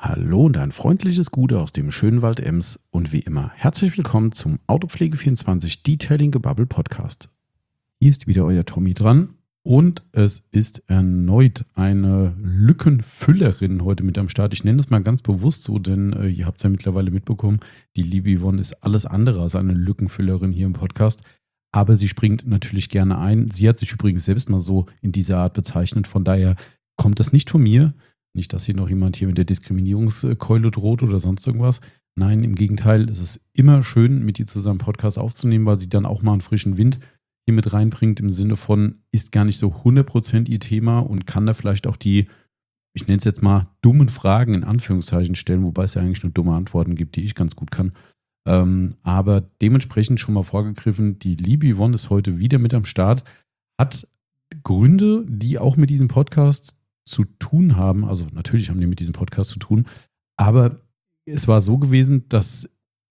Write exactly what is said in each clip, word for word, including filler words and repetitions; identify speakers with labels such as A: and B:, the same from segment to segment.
A: Hallo und ein freundliches Gute aus dem schönen Wald Ems und wie immer herzlich willkommen zum Autopflege vierundzwanzig Detailing Gebubble Podcast. Hier ist wieder euer Tommy dran und es ist erneut eine Lückenfüllerin heute mit am Start. Ich nenne das mal ganz bewusst so, denn äh, ihr habt es ja mittlerweile mitbekommen, die liebe Yvonne ist alles andere als eine Lückenfüllerin hier im Podcast. Aber sie springt natürlich gerne ein. Sie hat sich übrigens selbst mal so in dieser Art bezeichnet. Von daher kommt das nicht von mir. Nicht, dass hier noch jemand hier mit der Diskriminierungskeule droht oder sonst irgendwas. Nein, im Gegenteil, es ist immer schön, mit ihr zusammen Podcast aufzunehmen, weil sie dann auch mal einen frischen Wind hier mit reinbringt, im Sinne von, ist gar nicht so hundert Prozent ihr Thema und kann da vielleicht auch die, ich nenne es jetzt mal, dummen Fragen in Anführungszeichen stellen, wobei es ja eigentlich nur dumme Antworten gibt, die ich ganz gut kann. Ähm, aber dementsprechend schon mal vorgegriffen, die liebe Yvonne ist heute wieder mit am Start, hat Gründe, die auch mit diesem Podcast zu tun haben, also natürlich haben die mit diesem Podcast zu tun, aber es war so gewesen, dass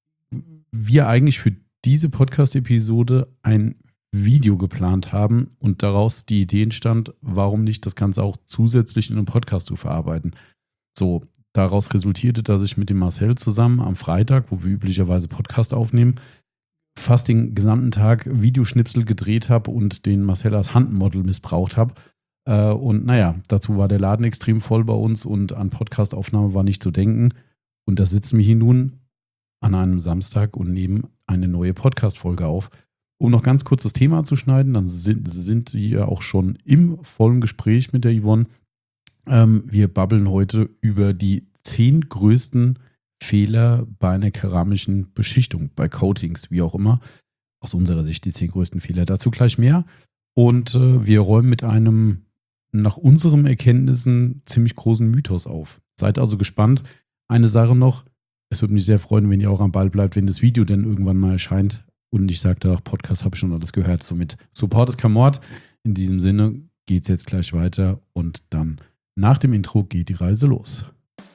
A: wir eigentlich für diese Podcast-Episode ein Video geplant haben und daraus die Idee entstand, warum nicht das Ganze auch zusätzlich in einem Podcast zu verarbeiten. So, daraus resultierte, dass ich mit dem Marcel zusammen am Freitag, wo wir üblicherweise Podcast aufnehmen, fast den gesamten Tag Videoschnipsel gedreht habe und den Marcel als Handmodel missbraucht habe. Und naja, dazu war der Laden extrem voll bei uns und an Podcastaufnahme war nicht zu denken. Und da sitzen wir hier nun an einem Samstag und nehmen eine neue Podcast-Folge auf. Um noch ganz kurz das Thema zu schneiden, dann sind, sind wir auch schon im vollen Gespräch mit der Yvonne. Ähm, wir babbeln heute über die zehn größten Fehler bei einer keramischen Beschichtung, bei Coatings, wie auch immer. Aus unserer Sicht die zehn größten Fehler. Dazu gleich mehr. Und äh, wir räumen mit einem nach unseren Erkenntnissen ziemlich großen Mythos auf. Seid also gespannt. Eine Sache noch, es würde mich sehr freuen, wenn ihr auch am Ball bleibt, wenn das Video dann irgendwann mal erscheint. Und ich sagte auch, Podcast habe ich schon alles gehört. Somit Support ist kein Mord. In diesem Sinne geht es jetzt gleich weiter und dann nach dem Intro geht die Reise los.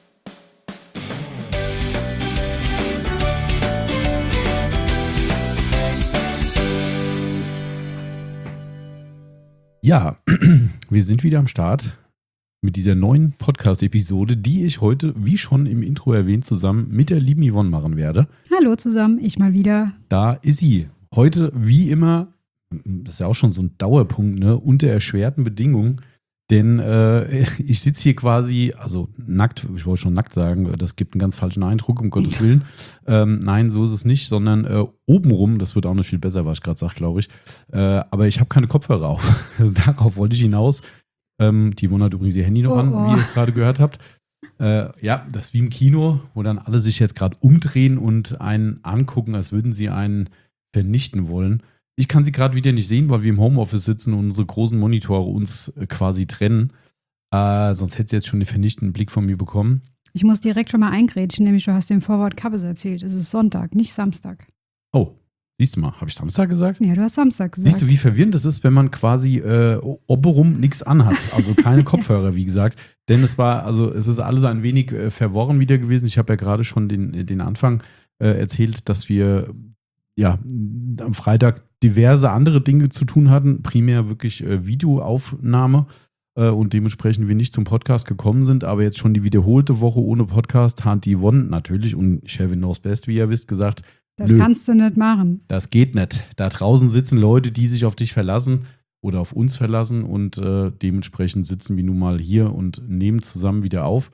A: Ja, wir sind wieder am Start mit dieser neuen Podcast-Episode, die ich heute, wie schon im Intro erwähnt, zusammen mit der lieben Yvonne machen werde.
B: Hallo zusammen, ich mal wieder.
A: Da ist sie. Heute, wie immer, das ist ja auch schon so ein Dauerpunkt, ne, unter erschwerten Bedingungen. Denn äh, ich sitze hier quasi, also nackt, ich wollte schon nackt sagen, das gibt einen ganz falschen Eindruck, um Gottes Willen. Ähm, nein, so ist es nicht, sondern äh, obenrum, das wird auch noch viel besser, was ich gerade sage, glaube ich. Äh, aber ich habe keine Kopfhörer auf. Also darauf wollte ich hinaus. Ähm, die Yvonne hat übrigens ihr Handy noch
B: Oh,
A: an,
B: oh.
A: wie ihr gerade gehört habt. Äh, ja, das ist wie im Kino, wo dann alle sich jetzt gerade umdrehen und einen angucken, als würden sie einen vernichten wollen. Ich kann sie gerade wieder nicht sehen, weil wir im Homeoffice sitzen und unsere großen Monitore uns äh, quasi trennen. Äh, sonst hätte sie jetzt schon den vernichtenden Blick von mir bekommen.
B: Ich muss direkt schon mal eingrätschen, nämlich du hast dem Vorwort Kappes erzählt. Es ist Sonntag, nicht Samstag.
A: Oh, siehst du mal, habe ich Samstag gesagt?
B: Ja, du hast Samstag gesagt.
A: Siehst du, wie verwirrend das ist, wenn man quasi äh, oberum nichts anhat. Also keine Kopfhörer, wie gesagt. Denn es war, also es ist alles ein wenig äh, verworren wieder gewesen. Ich habe ja gerade schon den, den Anfang äh, erzählt, dass wir ja am Freitag diverse andere Dinge zu tun hatten. Primär wirklich äh, Videoaufnahme äh, und dementsprechend wir nicht zum Podcast gekommen sind. Aber jetzt schon die wiederholte Woche ohne Podcast hat die Yvonne natürlich und Chevin knows best, wie ihr wisst, gesagt,
B: Das
A: nö,
B: kannst du nicht machen.
A: das geht nicht. Da draußen sitzen Leute, die sich auf dich verlassen oder auf uns verlassen und äh, dementsprechend sitzen wir nun mal hier und nehmen zusammen wieder auf.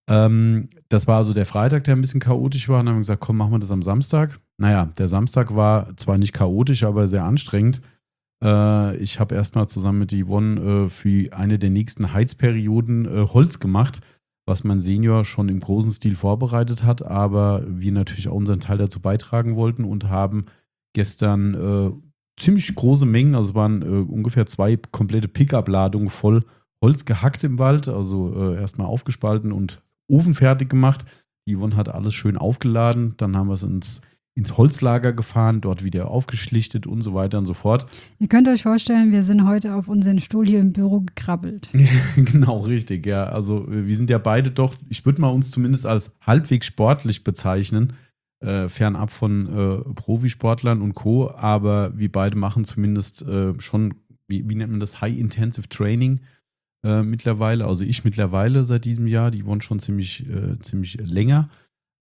A: Ähm, das war also der Freitag, der ein bisschen chaotisch war. Und dann haben wir gesagt, komm, machen wir das am Samstag. Naja, der Samstag war zwar nicht chaotisch, aber sehr anstrengend. Äh, ich habe erstmal zusammen mit Yvonne äh, für eine der nächsten Heizperioden äh, Holz gemacht, was mein Senior schon im großen Stil vorbereitet hat, aber wir natürlich auch unseren Teil dazu beitragen wollten und haben gestern äh, ziemlich große Mengen, also es waren äh, ungefähr zwei komplette Pickup-Ladungen voll Holz gehackt im Wald, also äh, erstmal aufgespalten und Ofen fertig gemacht. Die Yvonne hat alles schön aufgeladen, dann haben wir es ins, ins Holzlager gefahren, dort wieder aufgeschlichtet und so weiter und so fort.
B: Ihr könnt euch vorstellen, wir sind heute auf unseren Stuhl hier im Büro gekrabbelt.
A: Genau, richtig, ja. Also wir sind ja beide doch, ich würde mal uns zumindest als halbwegs sportlich bezeichnen, äh, fernab von äh, Profisportlern und Co., aber wir beide machen zumindest äh, schon, wie, wie nennt man das, High-Intensive Training. äh, mittlerweile. Also ich mittlerweile seit diesem Jahr, die Yvonne schon ziemlich, äh, ziemlich länger.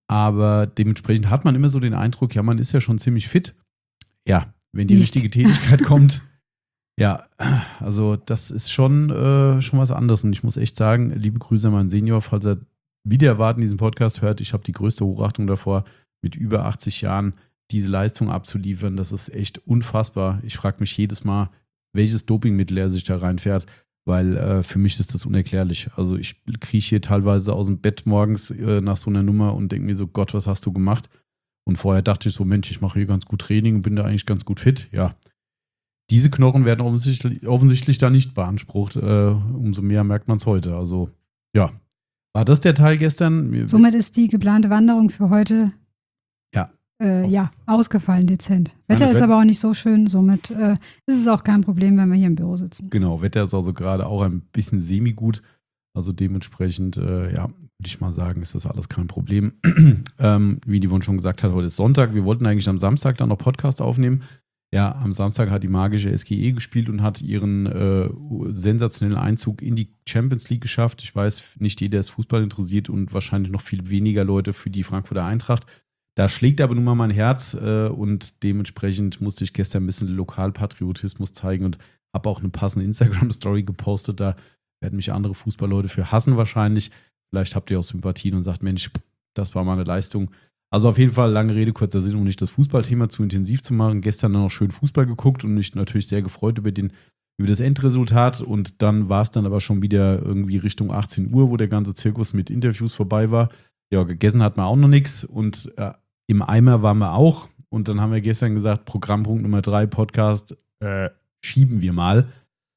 A: Aber dementsprechend hat man immer so den Eindruck, ja, man ist ja schon ziemlich fit. Ja, wenn die
B: Nicht.
A: richtige Tätigkeit kommt, ja, also das ist schon, äh, schon was anderes. Und ich muss echt sagen, liebe Grüße an meinen Senior, falls er wieder erwarten diesen Podcast hört. Ich habe die größte Hochachtung davor, mit über achtzig Jahren diese Leistung abzuliefern. Das ist echt unfassbar. Ich frage mich jedes Mal, welches Dopingmittel er sich da reinfährt, weil äh, für mich ist das unerklärlich. Also ich krieche hier teilweise aus dem Bett morgens äh, nach so einer Nummer und denke mir so, Gott, was hast du gemacht? Und vorher dachte ich so, Mensch, ich mache hier ganz gut Training und bin da eigentlich ganz gut fit. Ja, diese Knochen werden offensichtlich, offensichtlich da nicht beansprucht. Äh, umso mehr merkt man es heute. Also ja, war das der Teil gestern?
B: Somit ist die geplante Wanderung für heute
A: Ja.
B: Äh,
A: Aus-
B: ja, ausgefallen dezent. Wetter
A: das
B: ist
A: Wett-
B: aber auch nicht so schön, somit äh, ist es auch kein Problem, wenn wir hier im Büro sitzen.
A: Genau, Wetter ist also gerade auch ein bisschen semi-gut. Also dementsprechend, äh, ja, würde ich mal sagen, ist das alles kein Problem. ähm, wie die Yvonne schon gesagt hat, heute ist Sonntag. Wir wollten eigentlich am Samstag dann noch Podcast aufnehmen. Ja, am Samstag hat die magische S G E gespielt und hat ihren äh, sensationellen Einzug in die Champions League geschafft. Ich weiß, nicht jeder ist Fußball interessiert und wahrscheinlich noch viel weniger Leute für die Frankfurter Eintracht. Da schlägt aber nun mal mein Herz äh, und dementsprechend musste ich gestern ein bisschen Lokalpatriotismus zeigen und habe auch eine passende Instagram-Story gepostet. Da werden mich andere Fußballleute für hassen wahrscheinlich. Vielleicht habt ihr auch Sympathien und sagt, Mensch, das war mal eine Leistung. Also auf jeden Fall, lange Rede, kurzer Sinn, um nicht das Fußballthema zu intensiv zu machen. Gestern dann noch schön Fußball geguckt und mich natürlich sehr gefreut über, den, über das Endresultat. Und dann war es dann aber schon wieder irgendwie Richtung achtzehn Uhr, wo der ganze Zirkus mit Interviews vorbei war. Ja, gegessen hat man auch noch nichts und äh, im Eimer waren wir auch. Und dann haben wir gestern gesagt, Programmpunkt Nummer drei, Podcast, äh, schieben wir mal.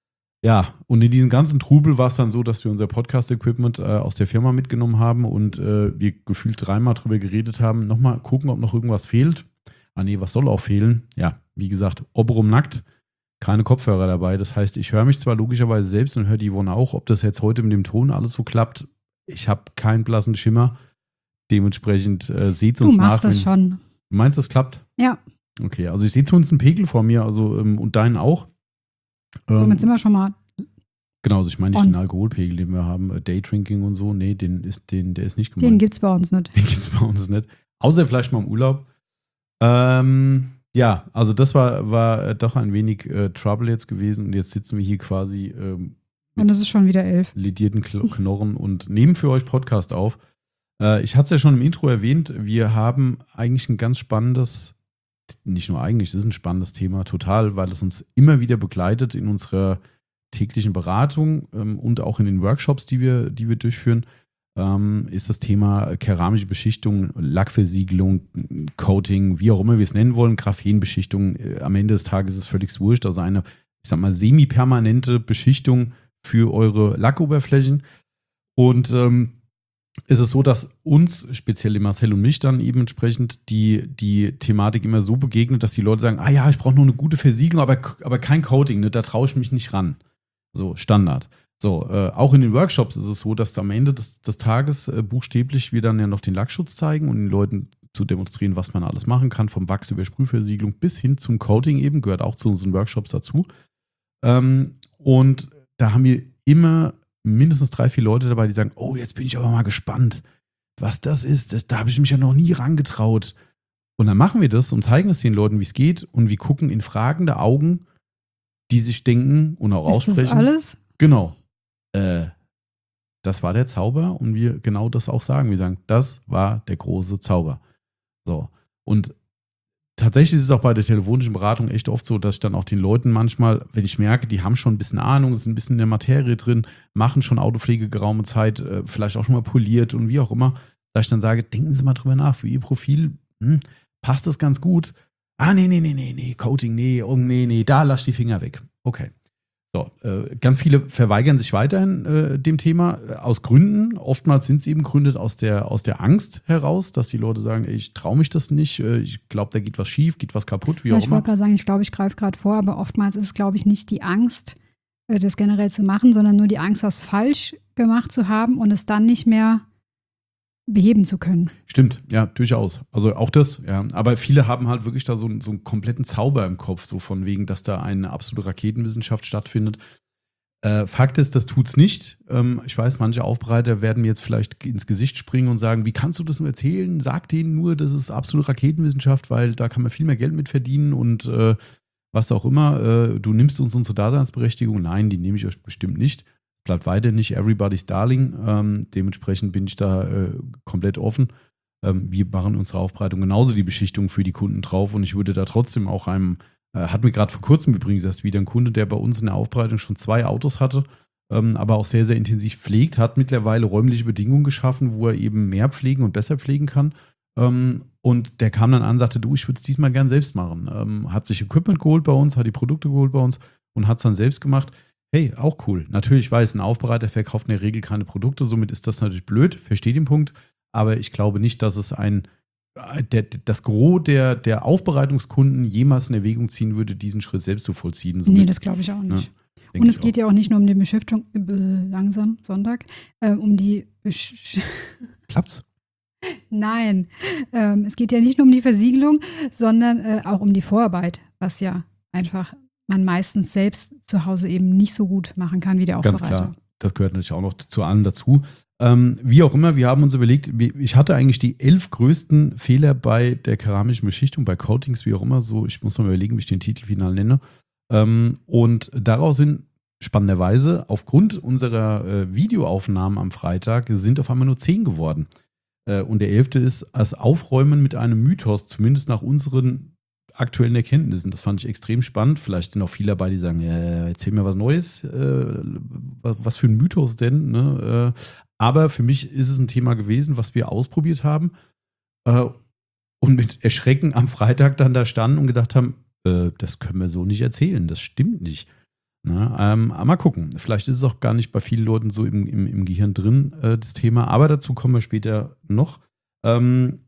A: Ja, und in diesem ganzen Trubel war es dann so, dass wir unser Podcast-Equipment äh, aus der Firma mitgenommen haben und äh, wir gefühlt dreimal drüber geredet haben. Nochmal gucken, ob noch irgendwas fehlt. Ah nee, was soll auch fehlen? Ja, wie gesagt, oberum nackt, keine Kopfhörer dabei. Das heißt, ich höre mich zwar logischerweise selbst und höre die Yvonne auch. Ob das jetzt heute mit dem Ton alles so klappt, ich habe keinen blassen Schimmer. Dementsprechend äh, seht
B: Du
A: uns
B: machst
A: nach.
B: das
A: wenn-
B: schon.
A: Du meinst, das klappt?
B: Ja,
A: Okay, also ich sehe zu uns einen Pegel vor mir, also ähm, und deinen auch. Ähm,
B: somit sind wir schon mal.
A: Genau, also ich meine nicht
B: On.
A: den Alkoholpegel, den wir haben, äh, Daydrinking und so. Nee, den ist, den, der ist nicht
B: Den
A: gemeint.
B: gibt es bei uns nicht.
A: Den gibt es bei uns nicht. Außer vielleicht mal im Urlaub. Ähm, ja, also das war, war äh, doch ein wenig äh, Trouble jetzt gewesen. Und jetzt sitzen wir hier quasi ähm,
B: Und es ist schon wieder elf.
A: ledierten Kl- Knorren und nehmen für euch Podcast auf. Äh, ich hatte es ja schon im Intro erwähnt, wir haben eigentlich ein ganz spannendes, nicht nur eigentlich, es ist ein spannendes Thema, total, weil es uns immer wieder begleitet in unserer täglichen Beratung ähm, und auch in den Workshops, die wir, die wir durchführen, ähm, ist das Thema keramische Beschichtung, Lackversiegelung, Coating, wie auch immer wir es nennen wollen, Graphenbeschichtung. Äh, am Ende des Tages ist es völlig wurscht, also eine, ich sag mal, semi-permanente Beschichtung für eure Lackoberflächen. Und ähm, ist es so, dass uns, speziell dem Marcel und mich, dann eben entsprechend die, die Thematik immer so begegnet, dass die Leute sagen, ah ja, ich brauche nur eine gute Versiegelung, aber, aber kein Coating, ne, da traue ich mich nicht ran. So, Standard. So, äh, auch in den Workshops ist es so, dass am Ende des, des Tages äh, buchstäblich wir dann ja noch den Lackschutz zeigen und den Leuten zu demonstrieren, was man alles machen kann, vom Wachs über Sprühversiegelung bis hin zum Coating eben, gehört auch zu unseren Workshops dazu. Ähm, und da haben wir immer mindestens drei, vier Leute dabei, die sagen, oh, jetzt bin ich aber mal gespannt, was das ist. Das, da habe ich mich ja noch nie rangetraut. Und dann machen wir das und zeigen es den Leuten, wie es geht und wir gucken in fragende Augen, die sich denken und auch
B: Ist
A: aussprechen.
B: das alles?
A: Genau. Äh, das war der Zauber und wir genau das auch sagen. Wir sagen, das war der große Zauber. So. Und tatsächlich ist es auch bei der telefonischen Beratung echt oft so, dass ich dann auch den Leuten manchmal, wenn ich merke, die haben schon ein bisschen Ahnung, sind ein bisschen in der Materie drin, machen schon Autopflege geraume Zeit, äh, vielleicht auch schon mal poliert und wie auch immer, dass ich dann sage, denken Sie mal drüber nach, für Ihr Profil hm, passt das ganz gut. Ah, nee, nee, nee, nee, nee, Coating, nee, oh, nee, nee, da lass die Finger weg. Okay. So, äh, ganz viele verweigern sich weiterhin äh, dem Thema äh, aus Gründen. Oftmals sind es eben Gründe aus der, aus der Angst heraus, dass die Leute sagen, ey, ich traue mich das nicht, äh, ich glaube, da geht was schief, geht was kaputt, wie
B: Ja,
A: auch
B: ich
A: immer.
B: wollte gerade sagen, ich glaube, ich greife gerade vor, aber oftmals ist es, glaube ich, nicht die Angst, äh, das generell zu machen, sondern nur die Angst, was falsch gemacht zu haben und es dann nicht mehr beheben zu können.
A: Stimmt, ja, durchaus. Also auch das, ja. Aber viele haben halt wirklich da so, so einen kompletten Zauber im Kopf, so von wegen, dass da eine absolute Raketenwissenschaft stattfindet. Äh, Fakt ist, das tut's nicht. Ähm, ich weiß, manche Aufbereiter werden mir jetzt vielleicht ins Gesicht springen und sagen, wie kannst du das nur erzählen? Sag denen nur, das ist absolute Raketenwissenschaft, weil da kann man viel mehr Geld mit verdienen und äh, was auch immer. Äh, du nimmst uns unsere Daseinsberechtigung. Nein, die nehme ich euch bestimmt nicht. Bleibt weiter nicht everybody's darling. Ähm, dementsprechend bin ich da äh, komplett offen. Ähm, wir machen unsere Aufbereitung genauso die Beschichtung für die Kunden drauf und ich würde da trotzdem auch einem Äh, hat mir gerade vor kurzem übrigens erst wieder ein Kunde, der bei uns in der Aufbereitung schon zwei Autos hatte, ähm, aber auch sehr, sehr intensiv pflegt, hat mittlerweile räumliche Bedingungen geschaffen, wo er eben mehr pflegen und besser pflegen kann. Ähm, und der kam dann an und sagte, du, ich würde es diesmal gern selbst machen. Ähm, hat sich Equipment geholt bei uns, hat die Produkte geholt bei uns und hat es dann selbst gemacht. Hey, auch cool. Natürlich weiß, ein Aufbereiter verkauft in der Regel keine Produkte, somit ist das natürlich blöd, verstehe den Punkt, aber ich glaube nicht, dass es ein Der, das Gros der, der Aufbereitungskunden jemals in Erwägung ziehen würde, diesen Schritt selbst zu vollziehen.
B: Somit, nee, das glaube ich auch nicht. Ja, und es geht auch. ja auch nicht nur um die Beschriftung, äh, langsam, Sonntag, äh, um die Besch
A: Klappt's?
B: Nein, ähm, es geht ja nicht nur um die Versiegelung, sondern äh, auch um die Vorarbeit, was ja einfach man meistens selbst zu Hause eben nicht so gut machen kann wie der Aufbereiter.
A: Ganz klar, das gehört natürlich auch noch zu allem dazu. Ähm, wie auch immer, wir haben uns überlegt, ich hatte eigentlich die elf größten Fehler bei der keramischen Beschichtung, bei Coatings, wie auch immer, so, ich muss noch mal überlegen, wie ich den Titel final nenne. Ähm, und daraus sind spannenderweise aufgrund unserer äh, Videoaufnahmen am Freitag sind auf einmal nur zehn geworden. Äh, und der elfte ist das Aufräumen mit einem Mythos, zumindest nach unseren aktuellen Erkenntnissen. Das fand ich extrem spannend. Vielleicht sind auch viele dabei, die sagen, äh, erzähl mir was Neues. Äh, was für ein Mythos denn? Ne? Äh, aber für mich ist es ein Thema gewesen, was wir ausprobiert haben äh, und mit Erschrecken am Freitag dann da standen und gedacht haben, äh, das können wir so nicht erzählen, das stimmt nicht. Na, ähm, aber mal gucken, vielleicht ist es auch gar nicht bei vielen Leuten so im, im, im Gehirn drin, äh, das Thema, aber dazu kommen wir später noch. Ähm,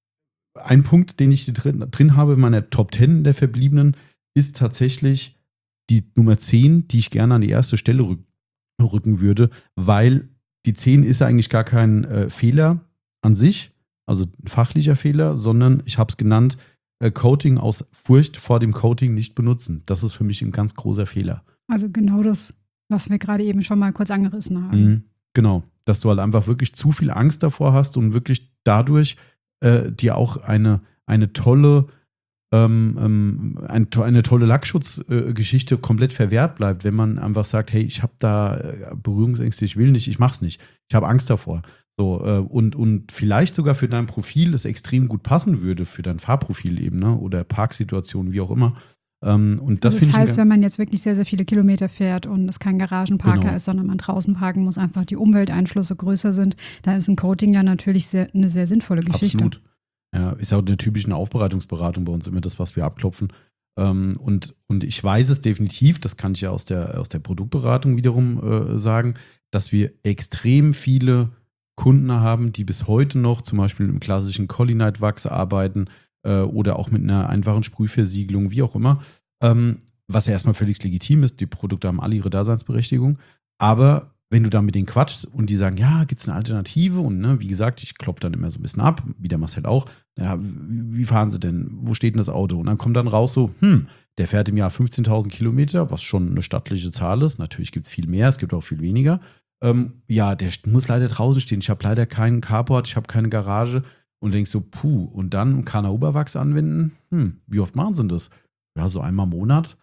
A: ein Punkt, den ich drin, drin habe in meiner Top zehn der Verbliebenen, ist tatsächlich die Nummer zehn, die ich gerne an die erste Stelle rück, rücken würde, weil die zehn ist eigentlich gar kein äh, Fehler an sich, also ein fachlicher Fehler, sondern ich habe es genannt, äh, Coating aus Furcht vor dem Coating nicht benutzen. Das ist für mich ein ganz großer Fehler.
B: Also genau das, was wir gerade eben schon mal kurz angerissen haben.
A: Mhm, genau, dass du halt einfach wirklich zu viel Angst davor hast und wirklich dadurch äh, dir auch eine, eine tolle Ähm, ähm, ein, eine tolle Lackschutzgeschichte äh, komplett verwehrt bleibt, wenn man einfach sagt, hey, ich habe da äh, Berührungsängste, ich will nicht, ich mach's nicht. Ich habe Angst davor. So, äh, und, und vielleicht sogar für dein Profil es extrem gut passen würde, für dein Fahrprofil eben, ne? Oder Parksituationen, wie auch immer. Ähm, und das
B: also das heißt,
A: ich,
B: wenn man jetzt wirklich sehr, sehr viele Kilometer fährt und es kein Garagenparker
A: genau.
B: ist, sondern man draußen parken muss, einfach die Umwelteinflüsse größer sind, dann ist ein Coating ja natürlich sehr, eine sehr sinnvolle Geschichte.
A: Absolut. Ja, ist auch in der typischen Aufbereitungsberatung bei uns immer das, was wir abklopfen. Ähm, und, und ich weiß es definitiv, das kann ich ja aus der, aus der Produktberatung wiederum äh, sagen, dass wir extrem viele Kunden haben, die bis heute noch zum Beispiel mit einem klassischen Collinite-Wachs arbeiten äh, oder auch mit einer einfachen Sprühversiegelung, wie auch immer. Ähm, was ja erstmal völlig legitim ist, die Produkte haben alle ihre Daseinsberechtigung, aber wenn du da mit denen quatschst und die sagen, ja, gibt es eine Alternative? Und ne, wie gesagt, ich klopfe dann immer so ein bisschen ab, wie der Marcel auch. Ja, wie fahren sie denn? Wo steht denn das Auto? Und dann kommt dann raus so, hm, der fährt im Jahr fünfzehntausend Kilometer, was schon eine stattliche Zahl ist. Natürlich gibt es viel mehr, es gibt auch viel weniger. Ähm, ja, der muss leider draußen stehen. Ich habe leider keinen Carport, ich habe keine Garage. Und denkst so, puh, und dann Carnauba-Wachs anwenden? Hm, wie oft machen sie das? Ja, so einmal im Monat.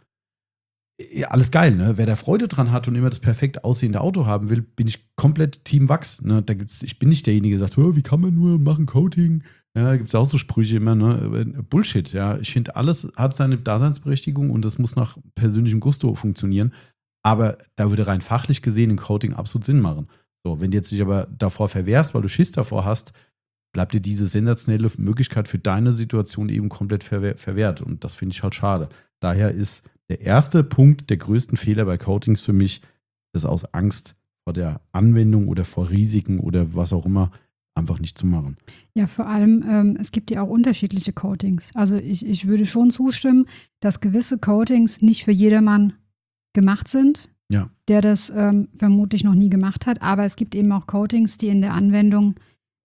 A: Ja, alles geil, ne? Wer da Freude dran hat und immer das perfekt aussehende Auto haben will, bin ich komplett Team Wachs. Ne? Da gibt's, ich bin nicht derjenige, der sagt, wie kann man nur machen Coating? Ja, da gibt es auch so Sprüche immer, ne? Bullshit, ja. Ich finde, alles hat seine Daseinsberechtigung und das muss nach persönlichem Gusto funktionieren. Aber da würde rein fachlich gesehen ein Coating absolut Sinn machen. So, wenn du jetzt dich aber davor verwehrst, weil du Schiss davor hast, bleibt dir diese sensationelle Möglichkeit für deine Situation eben komplett verwehr- verwehrt. Und das finde ich halt schade. Daher ist der erste Punkt der größten Fehler bei Coatings für mich, ist aus Angst vor der Anwendung oder vor Risiken oder was auch immer einfach nicht zu machen.
B: Ja, vor allem, ähm, es gibt ja auch unterschiedliche Coatings. Also ich, ich würde schon zustimmen, dass gewisse Coatings nicht für jedermann gemacht sind,
A: ja.
B: der das ähm, vermutlich noch nie gemacht hat. Aber es gibt eben auch Coatings, die in der Anwendung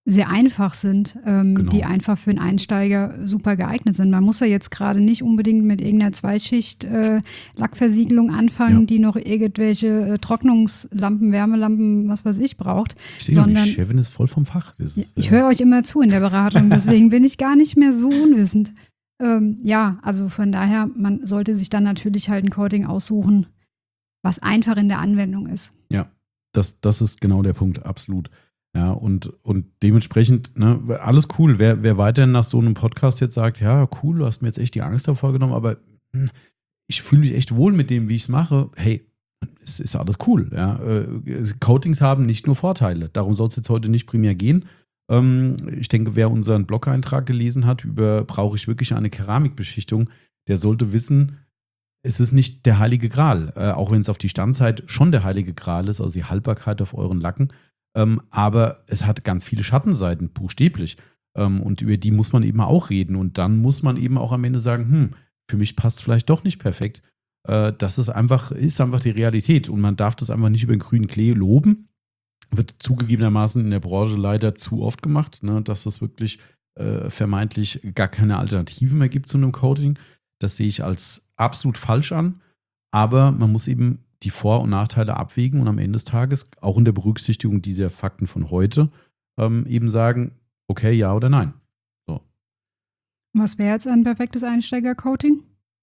B: sehr einfach sind, ähm,
A: Genau.
B: die einfach für einen Einsteiger super geeignet sind. Man muss ja jetzt gerade nicht unbedingt mit irgendeiner Zweischicht äh, Lackversiegelung anfangen,
A: Ja.
B: die noch irgendwelche äh, Trocknungslampen, Wärmelampen, was weiß ich, braucht.
A: Ich sehe, die
B: sondern
A: Chefin ist voll vom Fach. Das ist,
B: ich
A: äh,
B: höre euch immer zu in der Beratung, deswegen bin ich gar nicht mehr so unwissend. Ähm, ja, also von daher, man sollte sich dann natürlich halt ein Coating aussuchen, was einfach in der Anwendung ist.
A: Ja, das, das ist genau der Punkt, absolut. Ja, und, und dementsprechend, ne, alles cool. Wer, wer weiterhin nach so einem Podcast jetzt sagt, ja, cool, du hast mir jetzt echt die Angst davor genommen, aber hm, ich fühle mich echt wohl mit dem, wie ich es mache, hey, es ist alles cool. Ja. Äh, Coatings haben nicht nur Vorteile. Darum soll es jetzt heute nicht primär gehen. Ähm, ich denke, wer unseren Blog-Eintrag gelesen hat über brauche ich wirklich eine Keramikbeschichtung, der sollte wissen, es ist nicht der heilige Gral, äh, auch wenn es auf die Standzeit schon der heilige Gral ist, also die Haltbarkeit auf euren Lacken. Ähm, aber es hat ganz viele Schattenseiten, buchstäblich. Ähm, und über die muss man eben auch reden. Und dann muss man eben auch am Ende sagen, hm, für mich passt vielleicht doch nicht perfekt. Äh, das ist einfach, ist einfach die Realität. Und man darf das einfach nicht über den grünen Klee loben. Wird zugegebenermaßen in der Branche leider zu oft gemacht, ne, dass es wirklich äh, vermeintlich gar keine Alternative mehr gibt zu einem Coating. Das sehe ich als absolut falsch an. Aber man muss eben die Vor- und Nachteile abwägen und am Ende des Tages, auch in der Berücksichtigung dieser Fakten von heute, ähm, eben sagen, okay, ja oder nein. So.
B: Was wäre jetzt ein perfektes Einsteiger-Coating?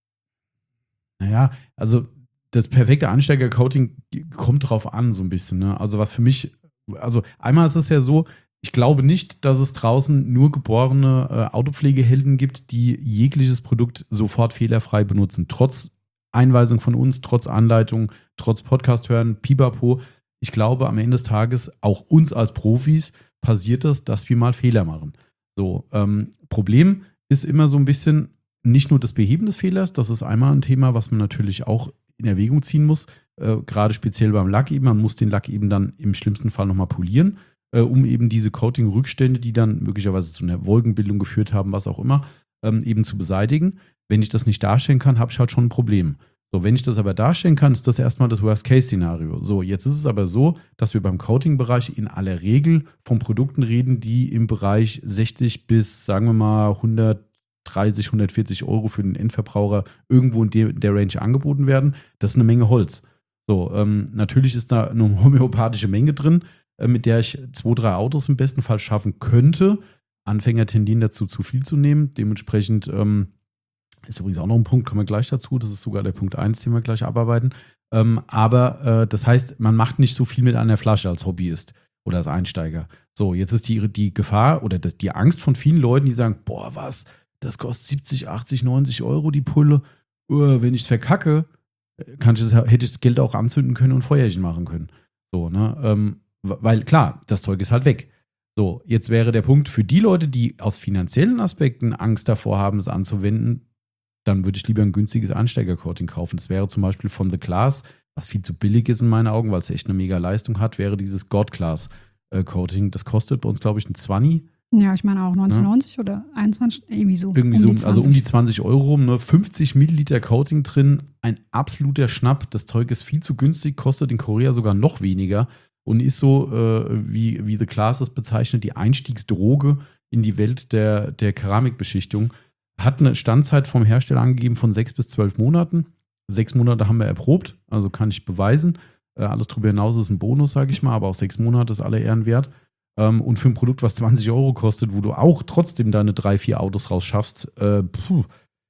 A: Naja, also das perfekte Einsteiger-Coating kommt drauf an, so ein bisschen. Ne? Also was für mich, also einmal ist es ja so, ich glaube nicht, dass es draußen nur geborene äh, Autopflegehelden gibt, die jegliches Produkt sofort fehlerfrei benutzen. Trotz Einweisung von uns, trotz Anleitung, trotz Podcast hören, pipapo. Ich glaube, am Ende des Tages, auch uns als Profis, passiert das, dass wir mal Fehler machen. So, ähm, Problem ist immer so ein bisschen nicht nur das Beheben des Fehlers, das ist einmal ein Thema, was man natürlich auch in Erwägung ziehen muss, äh, gerade speziell beim Lack eben. Man muss den Lack eben dann im schlimmsten Fall nochmal polieren, äh, um eben diese Coating-Rückstände, die dann möglicherweise zu einer Wolkenbildung geführt haben, was auch immer, ähm, eben zu beseitigen. Wenn ich das nicht darstellen kann, habe ich halt schon ein Problem. So, wenn ich das aber darstellen kann, ist das erstmal das Worst-Case-Szenario. So, jetzt ist es aber so, dass wir beim Coating-Bereich in aller Regel von Produkten reden, die im Bereich sechzig bis, sagen wir mal, hundertdreißig, hundertvierzig Euro für den Endverbraucher irgendwo in der, der Range angeboten werden. Das ist eine Menge Holz. So, ähm, natürlich ist da eine homöopathische Menge drin, äh, mit der ich zwei, drei Autos im besten Fall schaffen könnte. Anfänger tendieren dazu, zu viel zu nehmen. Dementsprechend ähm, ist übrigens auch noch ein Punkt, kommen wir gleich dazu. Das ist sogar der Punkt eins, den wir gleich abarbeiten. Ähm, aber äh, das heißt, man macht nicht so viel mit einer Flasche als Hobbyist oder als Einsteiger. So, jetzt ist die, die Gefahr oder das, die Angst von vielen Leuten, die sagen, boah, was, das kostet siebzig, achtzig, neunzig Euro die Pulle. Uh, wenn ich es verkacke, kann ich das, hätte ich das Geld auch anzünden können und Feuerchen machen können. So, ne? Ähm, weil klar, das Zeug ist halt weg. So, jetzt wäre der Punkt für die Leute, die aus finanziellen Aspekten Angst davor haben, es anzuwenden, dann würde ich lieber ein günstiges Einsteiger-Coating kaufen. Das wäre zum Beispiel von The Class, was viel zu billig ist in meinen Augen, weil es echt eine mega Leistung hat, wäre dieses God Class-Coating. Das kostet bei uns, glaube ich, ein zwanzig.
B: Ja, ich meine auch neunzehnhundert ja. Oder einundzwanzig, irgendwie so.
A: Irgendwie
B: um
A: so, also um die zwanzig Euro rum, ne? fünfzig Milliliter Coating drin, ein absoluter Schnapp. Das Zeug ist viel zu günstig, kostet in Korea sogar noch weniger und ist so, äh, wie, wie The Class es bezeichnet, die Einstiegsdroge in die Welt der, der Keramikbeschichtung. Hat eine Standzeit vom Hersteller angegeben von sechs bis zwölf Monaten. Sechs Monate haben wir erprobt, also kann ich beweisen. Äh, alles darüber hinaus ist ein Bonus, sage ich mal, aber auch sechs Monate ist aller Ehren wert. Ähm, und für ein Produkt, was zwanzig Euro kostet, wo du auch trotzdem deine drei, vier Autos rausschaffst, äh, puh,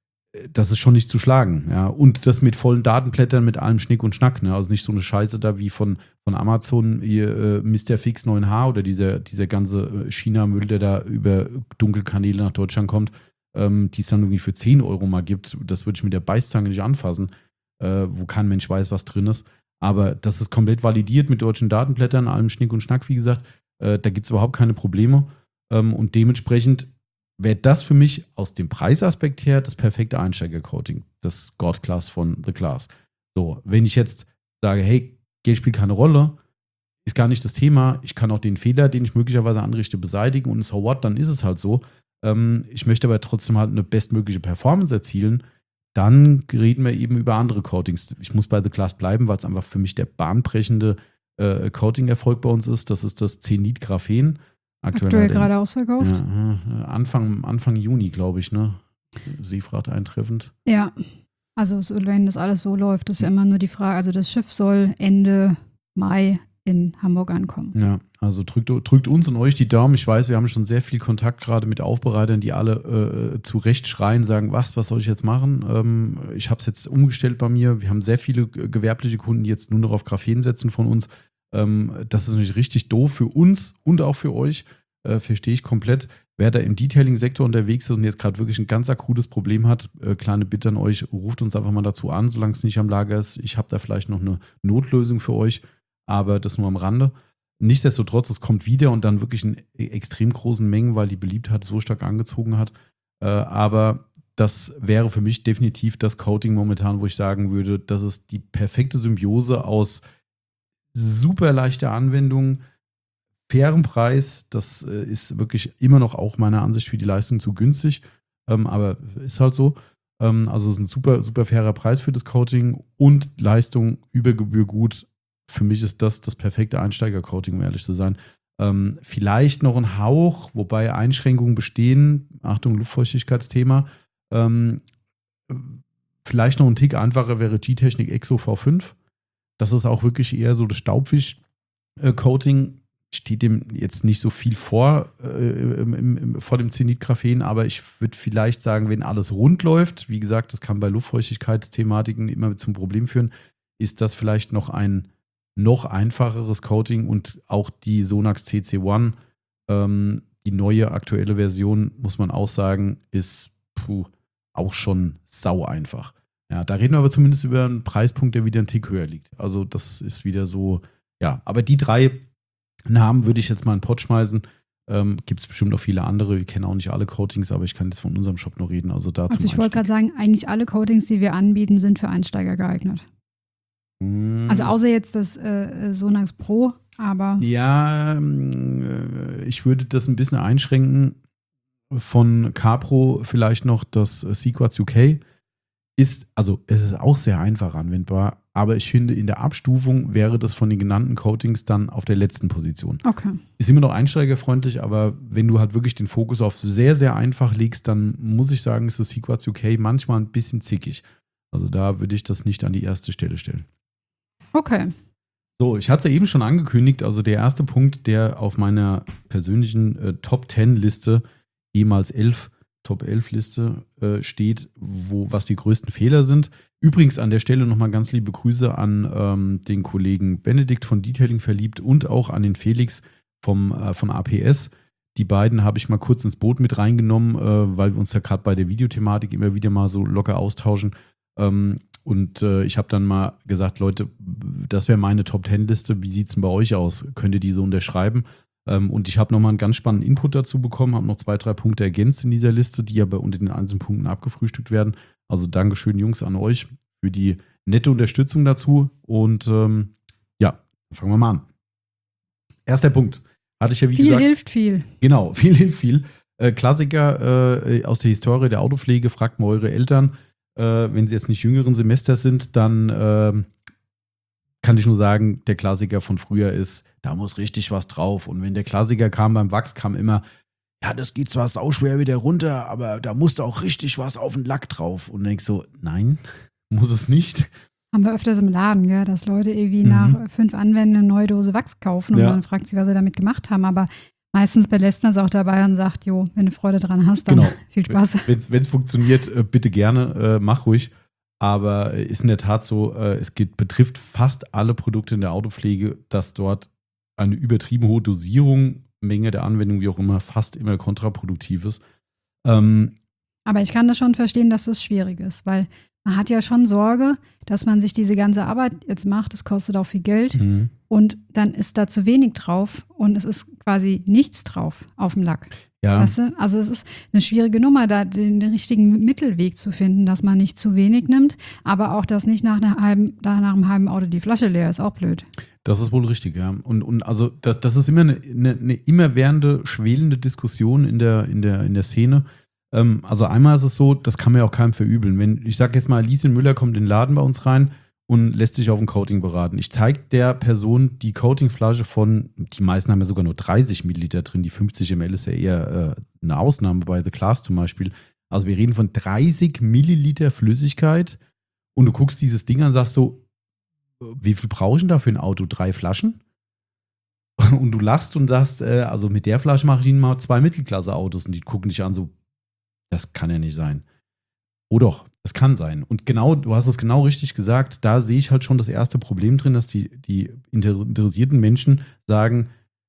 A: das ist schon nicht zu schlagen. Ja? Und das mit vollen Datenblättern, mit allem Schnick und Schnack. Ne? Also nicht so eine Scheiße da wie von, von Amazon, hier, äh, Mister Fix neun H oder dieser, dieser ganze China-Müll, der da über Dunkelkanäle nach Deutschland kommt, ähm, die es dann irgendwie für zehn Euro mal gibt. Das würde ich mit der Beißzange nicht anfassen, äh, wo kein Mensch weiß, was drin ist. Aber das ist komplett validiert mit deutschen Datenblättern, allem Schnick und Schnack, wie gesagt. Äh, da gibt es überhaupt keine Probleme. Ähm, und dementsprechend wäre das für mich aus dem Preisaspekt her das perfekte Einsteiger-Coating. Das God Class von The Class. So, wenn ich jetzt sage, hey, Geld spielt keine Rolle, ist gar nicht das Thema, ich kann auch den Fehler, den ich möglicherweise anrichte, beseitigen und so what, dann ist es halt so. Ähm, ich möchte aber trotzdem halt eine bestmögliche Performance erzielen, dann reden wir eben über andere Coatings. Ich muss bei The Class bleiben, weil es einfach für mich der bahnbrechende äh, Coating-Erfolg bei uns ist. Das ist das Zenit Graphen. Aktuell,
B: Aktuell
A: hat er-
B: gerade ausverkauft.
A: Ja, Anfang, Anfang Juni, glaube ich, ne? Seefracht eintreffend.
B: Ja, also so, wenn das alles so läuft, ist ja immer nur die Frage, also das Schiff soll Ende Mai in Hamburg ankommen.
A: Ja, also drückt, drückt uns und euch die Daumen. Ich weiß, wir haben schon sehr viel Kontakt gerade mit Aufbereitern, die alle äh, zu Recht schreien, sagen, was, was soll ich jetzt machen? Ähm, ich habe es jetzt umgestellt bei mir. Wir haben sehr viele gewerbliche Kunden, die jetzt nur noch auf Graphen setzen von uns. Ähm, das ist natürlich richtig doof für uns und auch für euch. Äh, verstehe ich komplett. Wer da im Detailing-Sektor unterwegs ist und jetzt gerade wirklich ein ganz akutes Problem hat, äh, kleine Bitte an euch, ruft uns einfach mal dazu an, solange es nicht am Lager ist. Ich habe da vielleicht noch eine Notlösung für euch, aber das nur am Rande. Nichtsdestotrotz, es kommt wieder und dann wirklich in extrem großen Mengen, weil die Beliebtheit so stark angezogen hat. Äh, aber das wäre für mich definitiv das Coating momentan, wo ich sagen würde, das ist die perfekte Symbiose aus super leichter Anwendung, fairem Preis. Das äh, ist wirklich immer noch auch meiner Ansicht für die Leistung zu günstig, ähm, aber ist halt so. Ähm, also es ist ein super, super fairer Preis für das Coating und Leistung über Gebühr gut. Für mich ist das das perfekte Einsteiger-Coating, um ehrlich zu sein. Ähm, vielleicht noch ein Hauch, wobei Einschränkungen bestehen. Achtung, Luftfeuchtigkeitsthema. Ähm, vielleicht noch ein Tick einfacher wäre G-Technik Exo V fünf. Das ist auch wirklich eher so das Staubwisch-Coating. Steht dem jetzt nicht so viel vor, äh, im, im, vor dem Zenit-Graphen, aber ich würde vielleicht sagen, wenn alles rund läuft, wie gesagt, das kann bei Luftfeuchtigkeitsthematiken immer zum Problem führen, ist das vielleicht noch ein noch einfacheres Coating und auch die Sonax C C eins, ähm, die neue aktuelle Version, muss man auch sagen, ist puh, auch schon sau einfach. Ja, da reden wir aber zumindest über einen Preispunkt, der wieder einen Tick höher liegt. Also das ist wieder so, ja, aber die drei Namen würde ich jetzt mal in den Pott schmeißen. Ähm, Gibt es bestimmt noch viele andere. Wir kennen auch nicht alle Coatings, aber ich kann jetzt von unserem Shop nur reden. Also, da
B: Also ich wollte gerade sagen, eigentlich alle Coatings, die wir anbieten, sind für Einsteiger geeignet. Also außer jetzt das äh, Sonax Pro, aber...
A: Ja, äh, ich würde das ein bisschen einschränken. Von Capro vielleicht noch das Sequats U K. Ist, also es ist auch sehr einfach anwendbar, aber ich finde, in der Abstufung wäre das von den genannten Coatings dann auf der letzten Position.
B: Okay.
A: Ist immer noch einsteigerfreundlich, aber wenn du halt wirklich den Fokus auf sehr, sehr einfach legst, dann muss ich sagen, ist das Sequats U K manchmal ein bisschen zickig. Also da würde ich das nicht an die erste Stelle stellen.
B: Okay.
A: So, ich hatte eben schon angekündigt, also der erste Punkt, der auf meiner persönlichen äh, Top zehn Liste, ehemals elf, Top elf Liste äh, steht, wo, was die größten Fehler sind. Übrigens an der Stelle nochmal ganz liebe Grüße an ähm, den Kollegen Benedikt von Detailing verliebt und auch an den Felix vom, äh, von A P S. Die beiden habe ich mal kurz ins Boot mit reingenommen, äh, weil wir uns ja gerade bei der Videothematik immer wieder mal so locker austauschen. Ähm, und äh, ich habe dann mal gesagt, Leute, das wäre meine Top zehn Liste. Wie sieht es denn bei euch aus? Könnt ihr die so unterschreiben? Ähm, und ich habe nochmal einen ganz spannenden Input dazu bekommen, habe noch zwei, drei Punkte ergänzt in dieser Liste, die aber unter den einzelnen Punkten abgefrühstückt werden. Also Dankeschön, Jungs, an euch für die nette Unterstützung dazu. Und ähm, ja, fangen wir mal an. Erster Punkt. Hatte ich ja wie
B: viel
A: gesagt.
B: Viel hilft viel.
A: Genau, viel hilft viel. Äh, Klassiker äh, aus der Historie der Autopflege, fragt mal eure Eltern. Äh, wenn sie jetzt nicht jüngeren Semester sind, dann äh, kann ich nur sagen, der Klassiker von früher ist, da muss richtig was drauf. Und wenn der Klassiker kam beim Wachs, kam immer, ja, das geht zwar sauschwer wieder runter, aber da musste auch richtig was auf den Lack drauf. Und denkst so, nein, muss es nicht.
B: Haben wir öfters im Laden, ja, dass Leute irgendwie
A: Mhm.
B: nach fünf Anwendungen eine neue Dose Wachs kaufen und
A: Ja.
B: man fragt sie, was sie damit gemacht haben. Aber meistens belässt man es auch dabei und sagt, jo, wenn du Freude dran hast, dann
A: Genau.
B: viel Spaß.
A: Wenn es funktioniert, äh, bitte gerne, äh, mach ruhig. Aber ist in der Tat so, äh, es geht, betrifft fast alle Produkte in der Autopflege, dass dort eine übertrieben hohe Dosierung, Menge der Anwendung, wie auch immer, fast immer kontraproduktiv ist. Ähm,
B: Aber ich kann das schon verstehen, dass das schwierig ist, weil man hat ja schon Sorge, dass man sich diese ganze Arbeit jetzt macht, das kostet auch viel Geld
A: mhm.
B: und dann ist da zu wenig drauf und es ist quasi nichts drauf auf dem Lack.
A: Ja,
B: Weißt du? Also es ist eine schwierige Nummer, da den, den richtigen Mittelweg zu finden, dass man nicht zu wenig nimmt, aber auch, dass nicht nach, einer halben, da nach einem halben Auto die Flasche leer ist, auch blöd.
A: das ist wohl richtig, ja. Und, und also das, das ist immer eine, eine, eine immerwährende, schwelende Diskussion in der, in der, in der Szene. Ähm, also einmal ist es so, das kann man ja auch keinem verübeln. Wenn, ich sage jetzt mal, Lieschen Müller kommt in den Laden bei uns rein und lässt sich auf ein Coating beraten. Ich zeige der Person die Coatingflasche von, die meisten haben ja sogar nur dreißig Milliliter drin, die fünfzig Milliliter ist ja eher äh, eine Ausnahme bei The Class zum Beispiel. Also wir reden von dreißig Milliliter Flüssigkeit und du guckst dieses Ding an und sagst so, wie viel brauche ich denn da für ein Auto? Drei Flaschen? Und du lachst und sagst, äh, also mit der Flasche mache ich Ihnen mal zwei Mittelklasse-Autos und die gucken dich an so, das kann ja nicht sein. Oh doch, es kann sein. Und genau, du hast es genau richtig gesagt, da sehe ich halt schon das erste Problem drin, dass die, die interessierten Menschen sagen,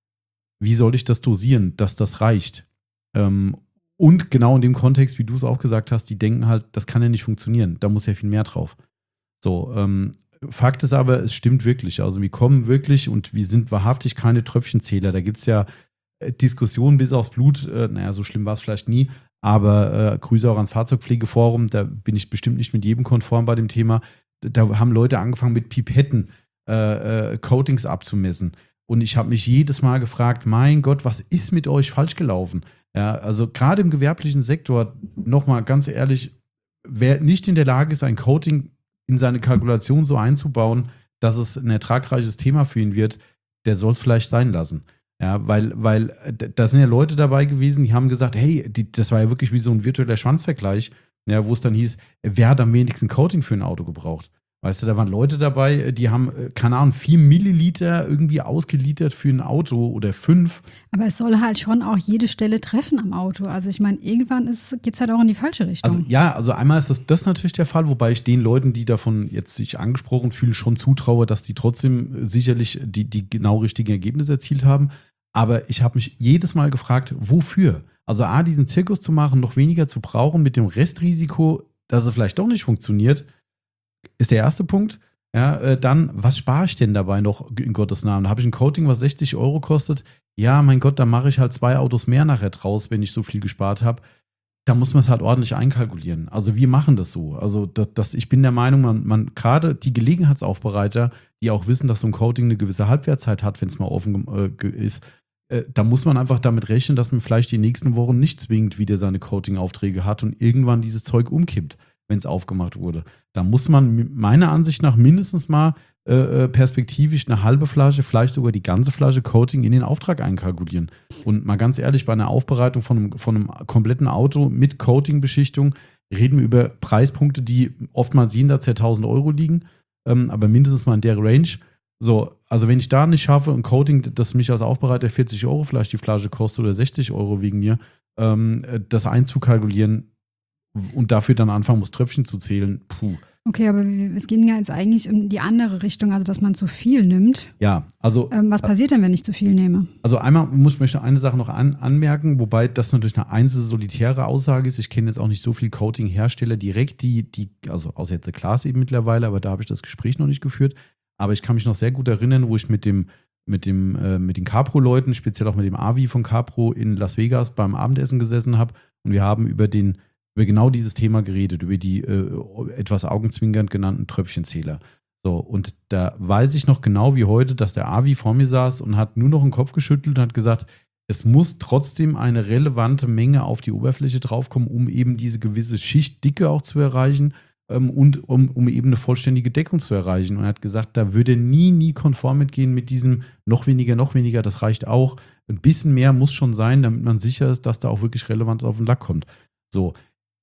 A: wie soll ich das dosieren, dass das reicht? Ähm, und genau in dem Kontext, wie du es auch gesagt hast, die denken halt, das kann ja nicht funktionieren, da muss ja viel mehr drauf. So, ähm, Fakt ist aber, es stimmt wirklich. Also wir kommen wirklich und wir sind wahrhaftig keine Tröpfchenzähler. Da gibt es ja Diskussionen bis aufs Blut. Äh, naja, so schlimm war es vielleicht nie. Aber äh, Grüße auch ans Fahrzeugpflegeforum. Da bin ich bestimmt nicht mit jedem konform bei dem Thema. Da haben Leute angefangen mit Pipetten äh, äh, Coatings abzumessen. Und ich habe mich jedes Mal gefragt, mein Gott, was ist mit euch falsch gelaufen? Ja, also gerade im gewerblichen Sektor, nochmal ganz ehrlich, wer nicht in der Lage ist, ein Coating in seine Kalkulation so einzubauen, dass es ein ertragreiches Thema für ihn wird, der soll es vielleicht sein lassen. Ja, weil, weil da sind ja Leute dabei gewesen, die haben gesagt, hey, die, das war ja wirklich wie so ein virtueller Schwanzvergleich, ja, wo es dann hieß, wer hat am wenigsten Coating für ein Auto gebraucht? Weißt du, da waren Leute dabei, die haben, keine Ahnung, vier Milliliter irgendwie ausgelitert für ein Auto oder fünf.
B: Aber es soll halt schon auch jede Stelle treffen am Auto. Also ich meine, irgendwann geht es halt auch in die falsche Richtung.
A: Also ja, also einmal ist das, das natürlich der Fall, wobei ich den Leuten, die davon jetzt sich angesprochen fühlen, schon zutraue, dass die trotzdem sicherlich die, die genau richtigen Ergebnisse erzielt haben. Aber ich habe mich jedes Mal gefragt, wofür? Also A, diesen Zirkus zu machen, noch weniger zu brauchen mit dem Restrisiko, dass es vielleicht doch nicht funktioniert, ist der erste Punkt. Ja, äh, dann, was spare ich denn dabei noch in Gottes Namen? Da habe ich ein Coating, was sechzig Euro kostet. Ja, mein Gott, da mache ich halt zwei Autos mehr nachher draus, wenn ich so viel gespart habe. Da muss man es halt ordentlich einkalkulieren. Also wir machen das so. Also das, das, ich bin der Meinung, man, man gerade die Gelegenheitsaufbereiter, die auch wissen, dass so ein Coating eine gewisse Halbwertszeit hat, wenn es mal offen äh, ist, äh, da muss man einfach damit rechnen, dass man vielleicht die nächsten Wochen nicht zwingend wieder seine Coating-Aufträge hat und irgendwann dieses Zeug umkippt, wenn es aufgemacht wurde. Da muss man meiner Ansicht nach mindestens mal äh, perspektivisch eine halbe Flasche, vielleicht sogar die ganze Flasche Coating in den Auftrag einkalkulieren. Und mal ganz ehrlich, bei einer Aufbereitung von einem, von einem kompletten Auto mit Coating-Beschichtung reden wir über Preispunkte, die oftmals jenseits der tausend Euro liegen, ähm, aber mindestens mal in der Range. So, also wenn ich da nicht schaffe, ein Coating, das mich als Aufbereiter vierzig Euro vielleicht die Flasche kostet oder sechzig Euro wegen mir, ähm, das einzukalkulieren, und dafür dann anfangen muss, Tröpfchen zu zählen, puh.
B: Okay, aber es ging ja jetzt eigentlich in die andere Richtung, also dass man zu viel nimmt.
A: Ja, also.
B: Ähm, was passiert denn, wenn ich zu viel nehme?
A: Also einmal muss ich möchte eine Sache noch an, anmerken, wobei das natürlich eine einzelne solitäre Aussage ist. Ich kenne jetzt auch nicht so viel Coating-Hersteller direkt, die, die, also außer jetzt The Class eben mittlerweile, aber da habe ich das Gespräch noch nicht geführt. Aber ich kann mich noch sehr gut erinnern, wo ich mit dem, mit dem, äh, mit den Capro-Leuten, speziell auch mit dem Avi von Capro in Las Vegas beim Abendessen gesessen habe und wir haben über den über genau dieses Thema geredet, über die äh, etwas augenzwinkernd genannten Tröpfchenzähler. So, und da weiß ich noch genau wie heute, dass der Avi vor mir saß und hat nur noch den Kopf geschüttelt und hat gesagt, es muss trotzdem eine relevante Menge auf die Oberfläche draufkommen, um eben diese gewisse Schichtdicke auch zu erreichen ähm, und um, um eben eine vollständige Deckung zu erreichen. Und er hat gesagt, da würde nie, nie konform mitgehen mit diesem noch weniger, noch weniger, das reicht auch. Ein bisschen mehr muss schon sein, damit man sicher ist, dass da auch wirklich Relevanz auf den Lack kommt. So.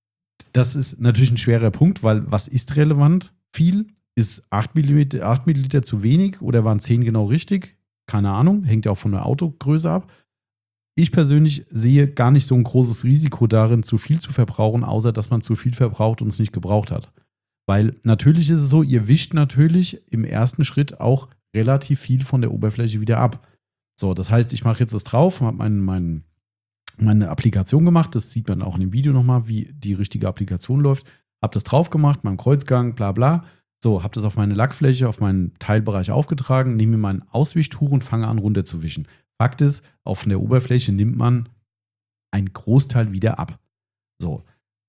A: Das ist natürlich ein schwerer Punkt, weil was ist relevant? Viel? Ist acht Milliliter, acht Milliliter zu wenig oder waren zehn genau richtig? Keine Ahnung, hängt ja auch von der Autogröße ab. Ich persönlich sehe gar nicht so ein großes Risiko darin, zu viel zu verbrauchen, außer dass man zu viel verbraucht und es nicht gebraucht hat. Weil natürlich ist es so, ihr wischt natürlich im ersten Schritt auch relativ viel von der Oberfläche wieder ab. So, das heißt, ich mache jetzt das drauf, habe meinen meinen meine Applikation gemacht, das sieht man auch in dem Video nochmal, wie die richtige Applikation läuft. Habe das drauf gemacht, meinen Kreuzgang, bla bla. So, habe das auf meine Lackfläche, auf meinen Teilbereich aufgetragen, nehme mir mein Auswischtuch und fange an runterzuwischen. Fakt ist, auf der Oberfläche nimmt man einen Großteil wieder ab. So.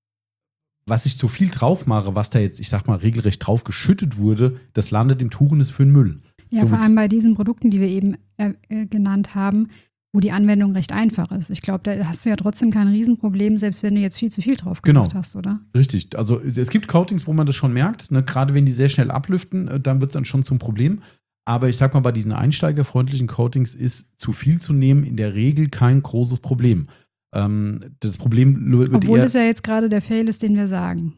A: Was ich zu viel drauf mache, was da jetzt, ich sag mal, regelrecht drauf geschüttet wurde, das landet im Tuch und ist für den Müll.
B: Ja,
A: so
B: vor allem bei diesen Produkten, die wir eben äh, genannt haben, wo die Anwendung recht einfach ist. Ich glaube, da hast du ja trotzdem kein Riesenproblem, selbst wenn du jetzt viel zu viel drauf gemacht
A: genau.
B: hast, oder?
A: Richtig. Also es gibt Coatings, wo man das schon merkt. Ne? Gerade wenn die sehr schnell ablüften, äh, dann wird es dann schon zum Problem. Aber ich sag mal, bei diesen einsteigerfreundlichen Coatings ist zu viel zu nehmen in der Regel kein großes Problem. Ähm, das Problem wird
B: Obwohl
A: eher,
B: es ja jetzt gerade der Fail ist, den wir sagen.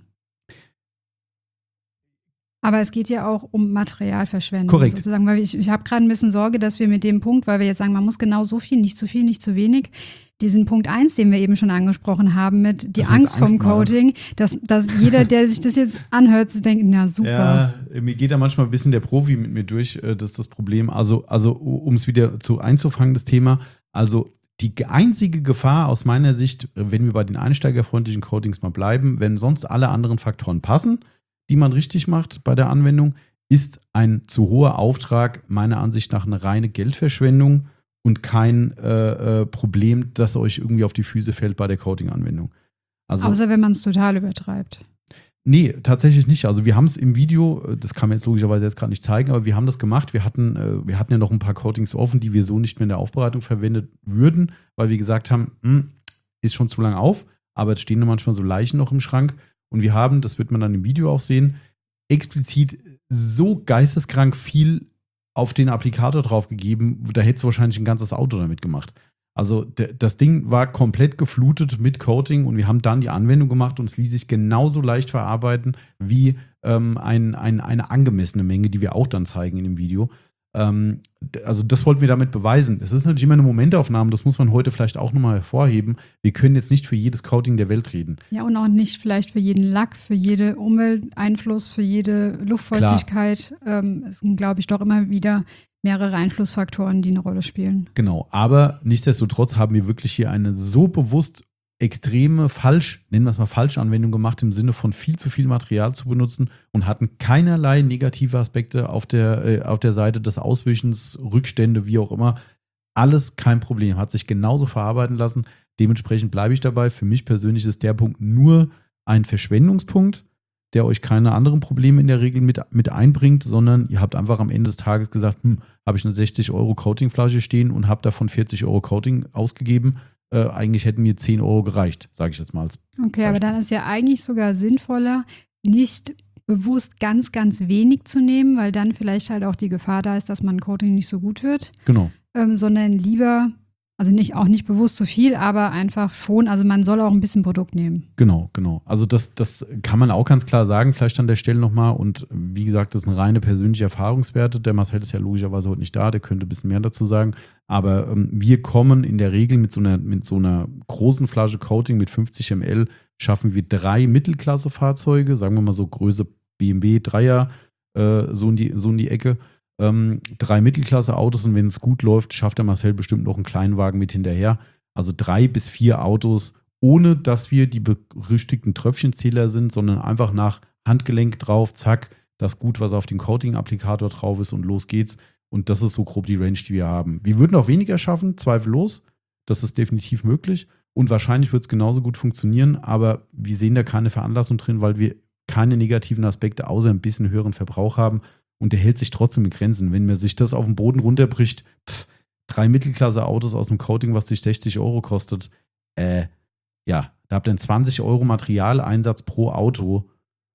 B: Aber es geht ja auch um Materialverschwendung.
A: Korrekt.
B: Sozusagen, weil ich, ich habe gerade ein bisschen Sorge, dass wir mit dem Punkt, weil wir jetzt sagen, man muss genau so viel, nicht zu viel, nicht zu wenig, diesen Punkt eins, den wir eben schon angesprochen haben, mit die
A: Dass wir
B: Angst
A: jetzt
B: vom
A: Angst machen.
B: Coating, dass, dass jeder, der sich das jetzt anhört, denkt, na super.
A: Ja, mir geht da manchmal ein bisschen der Profi mit mir durch, äh, das ist das Problem. Also, also um es wieder zu einzufangen, das Thema, also die einzige Gefahr aus meiner Sicht, wenn wir bei den einsteigerfreundlichen Coatings mal bleiben, wenn sonst alle anderen Faktoren passen, die man richtig macht bei der Anwendung, ist ein zu hoher Auftrag meiner Ansicht nach eine reine Geldverschwendung und kein äh, äh, Problem, das euch irgendwie auf die Füße fällt bei der Coating-Anwendung. Also,
B: Außer wenn man es total übertreibt.
A: nee, tatsächlich nicht. Also wir haben es im Video, das kann man jetzt logischerweise jetzt gerade nicht zeigen, aber wir haben das gemacht. Wir hatten, äh, wir hatten ja noch ein paar Coatings offen, die wir so nicht mehr in der Aufbereitung verwendet würden, weil wir gesagt haben, hm, ist schon zu lang auf, aber es stehen da manchmal so Leichen noch im Schrank. Und wir haben, das wird man dann im Video auch sehen, explizit so geisteskrank viel auf den Applikator drauf gegeben, da hättest du wahrscheinlich ein ganzes Auto damit gemacht. Also d- das Ding war komplett geflutet mit Coating und wir haben dann die Anwendung gemacht und es ließ sich genauso leicht verarbeiten wie ähm, ein, ein, eine angemessene Menge, die wir auch dann zeigen in dem Video. Ähm, d- also das wollten wir damit beweisen. Es ist natürlich immer eine Momentaufnahme, das muss man heute vielleicht auch nochmal hervorheben. Wir können jetzt nicht für jedes Coating der Welt reden.
B: Ja, und auch nicht vielleicht für jeden Lack, für jede Umwelteinfluss, für jede Luftfeuchtigkeit. Ähm, es sind, glaube ich, doch immer wieder mehrere Einflussfaktoren, die eine Rolle spielen.
A: Genau, aber nichtsdestotrotz haben wir wirklich hier eine so bewusst extreme Falsch, nennen wir es mal Falschanwendung gemacht, im Sinne von viel zu viel Material zu benutzen und hatten keinerlei negative Aspekte auf der, äh, auf der Seite des Auswischens, Rückstände, wie auch immer. Alles kein Problem, hat sich genauso verarbeiten lassen. Dementsprechend bleibe ich dabei. Für mich persönlich ist der Punkt nur ein Verschwendungspunkt, der euch keine anderen Probleme in der Regel mit, mit einbringt, sondern ihr habt einfach am Ende des Tages gesagt, hm, habe ich eine sechzig Euro Coatingflasche stehen und habe davon vierzig Euro Coating ausgegeben. Äh, eigentlich hätten mir zehn Euro gereicht, sage ich jetzt mal. Als
B: Okay, aber dann ist ja eigentlich sogar sinnvoller, nicht bewusst ganz, ganz wenig zu nehmen, weil dann vielleicht halt auch die Gefahr da ist, dass man Coating nicht so gut wird,
A: Genau.
B: ähm, sondern lieber, also nicht auch nicht bewusst zu viel, aber einfach schon, also man soll auch ein bisschen Produkt nehmen.
A: Genau, genau. Also das, das kann man auch ganz klar sagen, vielleicht an der Stelle nochmal. Und wie gesagt, das sind reine persönliche Erfahrungswerte. Der Marcel ist ja logischerweise heute nicht da, der könnte ein bisschen mehr dazu sagen. Aber ähm, wir kommen in der Regel mit so einer, mit so einer großen Flasche Coating mit fünfzig Milliliter, schaffen wir drei Mittelklasse-Fahrzeuge, sagen wir mal so Größe B M W, Dreier, äh, so, in die, so in die Ecke. Ähm, drei Mittelklasse-Autos und wenn es gut läuft, schafft der Marcel bestimmt noch einen Kleinwagen mit hinterher. Also drei bis vier Autos, ohne dass wir die berüchtigten Tröpfchenzähler sind, sondern einfach nach Handgelenk drauf, zack, das Gut, was auf den Coating-Applikator drauf ist und los geht's. Und das ist so grob die Range, die wir haben. Wir würden auch weniger schaffen, zweifellos. Das ist definitiv möglich. Und wahrscheinlich wird es genauso gut funktionieren, aber wir sehen da keine Veranlassung drin, weil wir keine negativen Aspekte außer ein bisschen höheren Verbrauch haben. Und der hält sich trotzdem in Grenzen. Wenn mir sich das auf den Boden runterbricht, pff, drei Mittelklasse-Autos aus einem Coating, was sich sechzig Euro kostet, äh, ja, da habt ihr einen zwanzig Euro Materialeinsatz pro Auto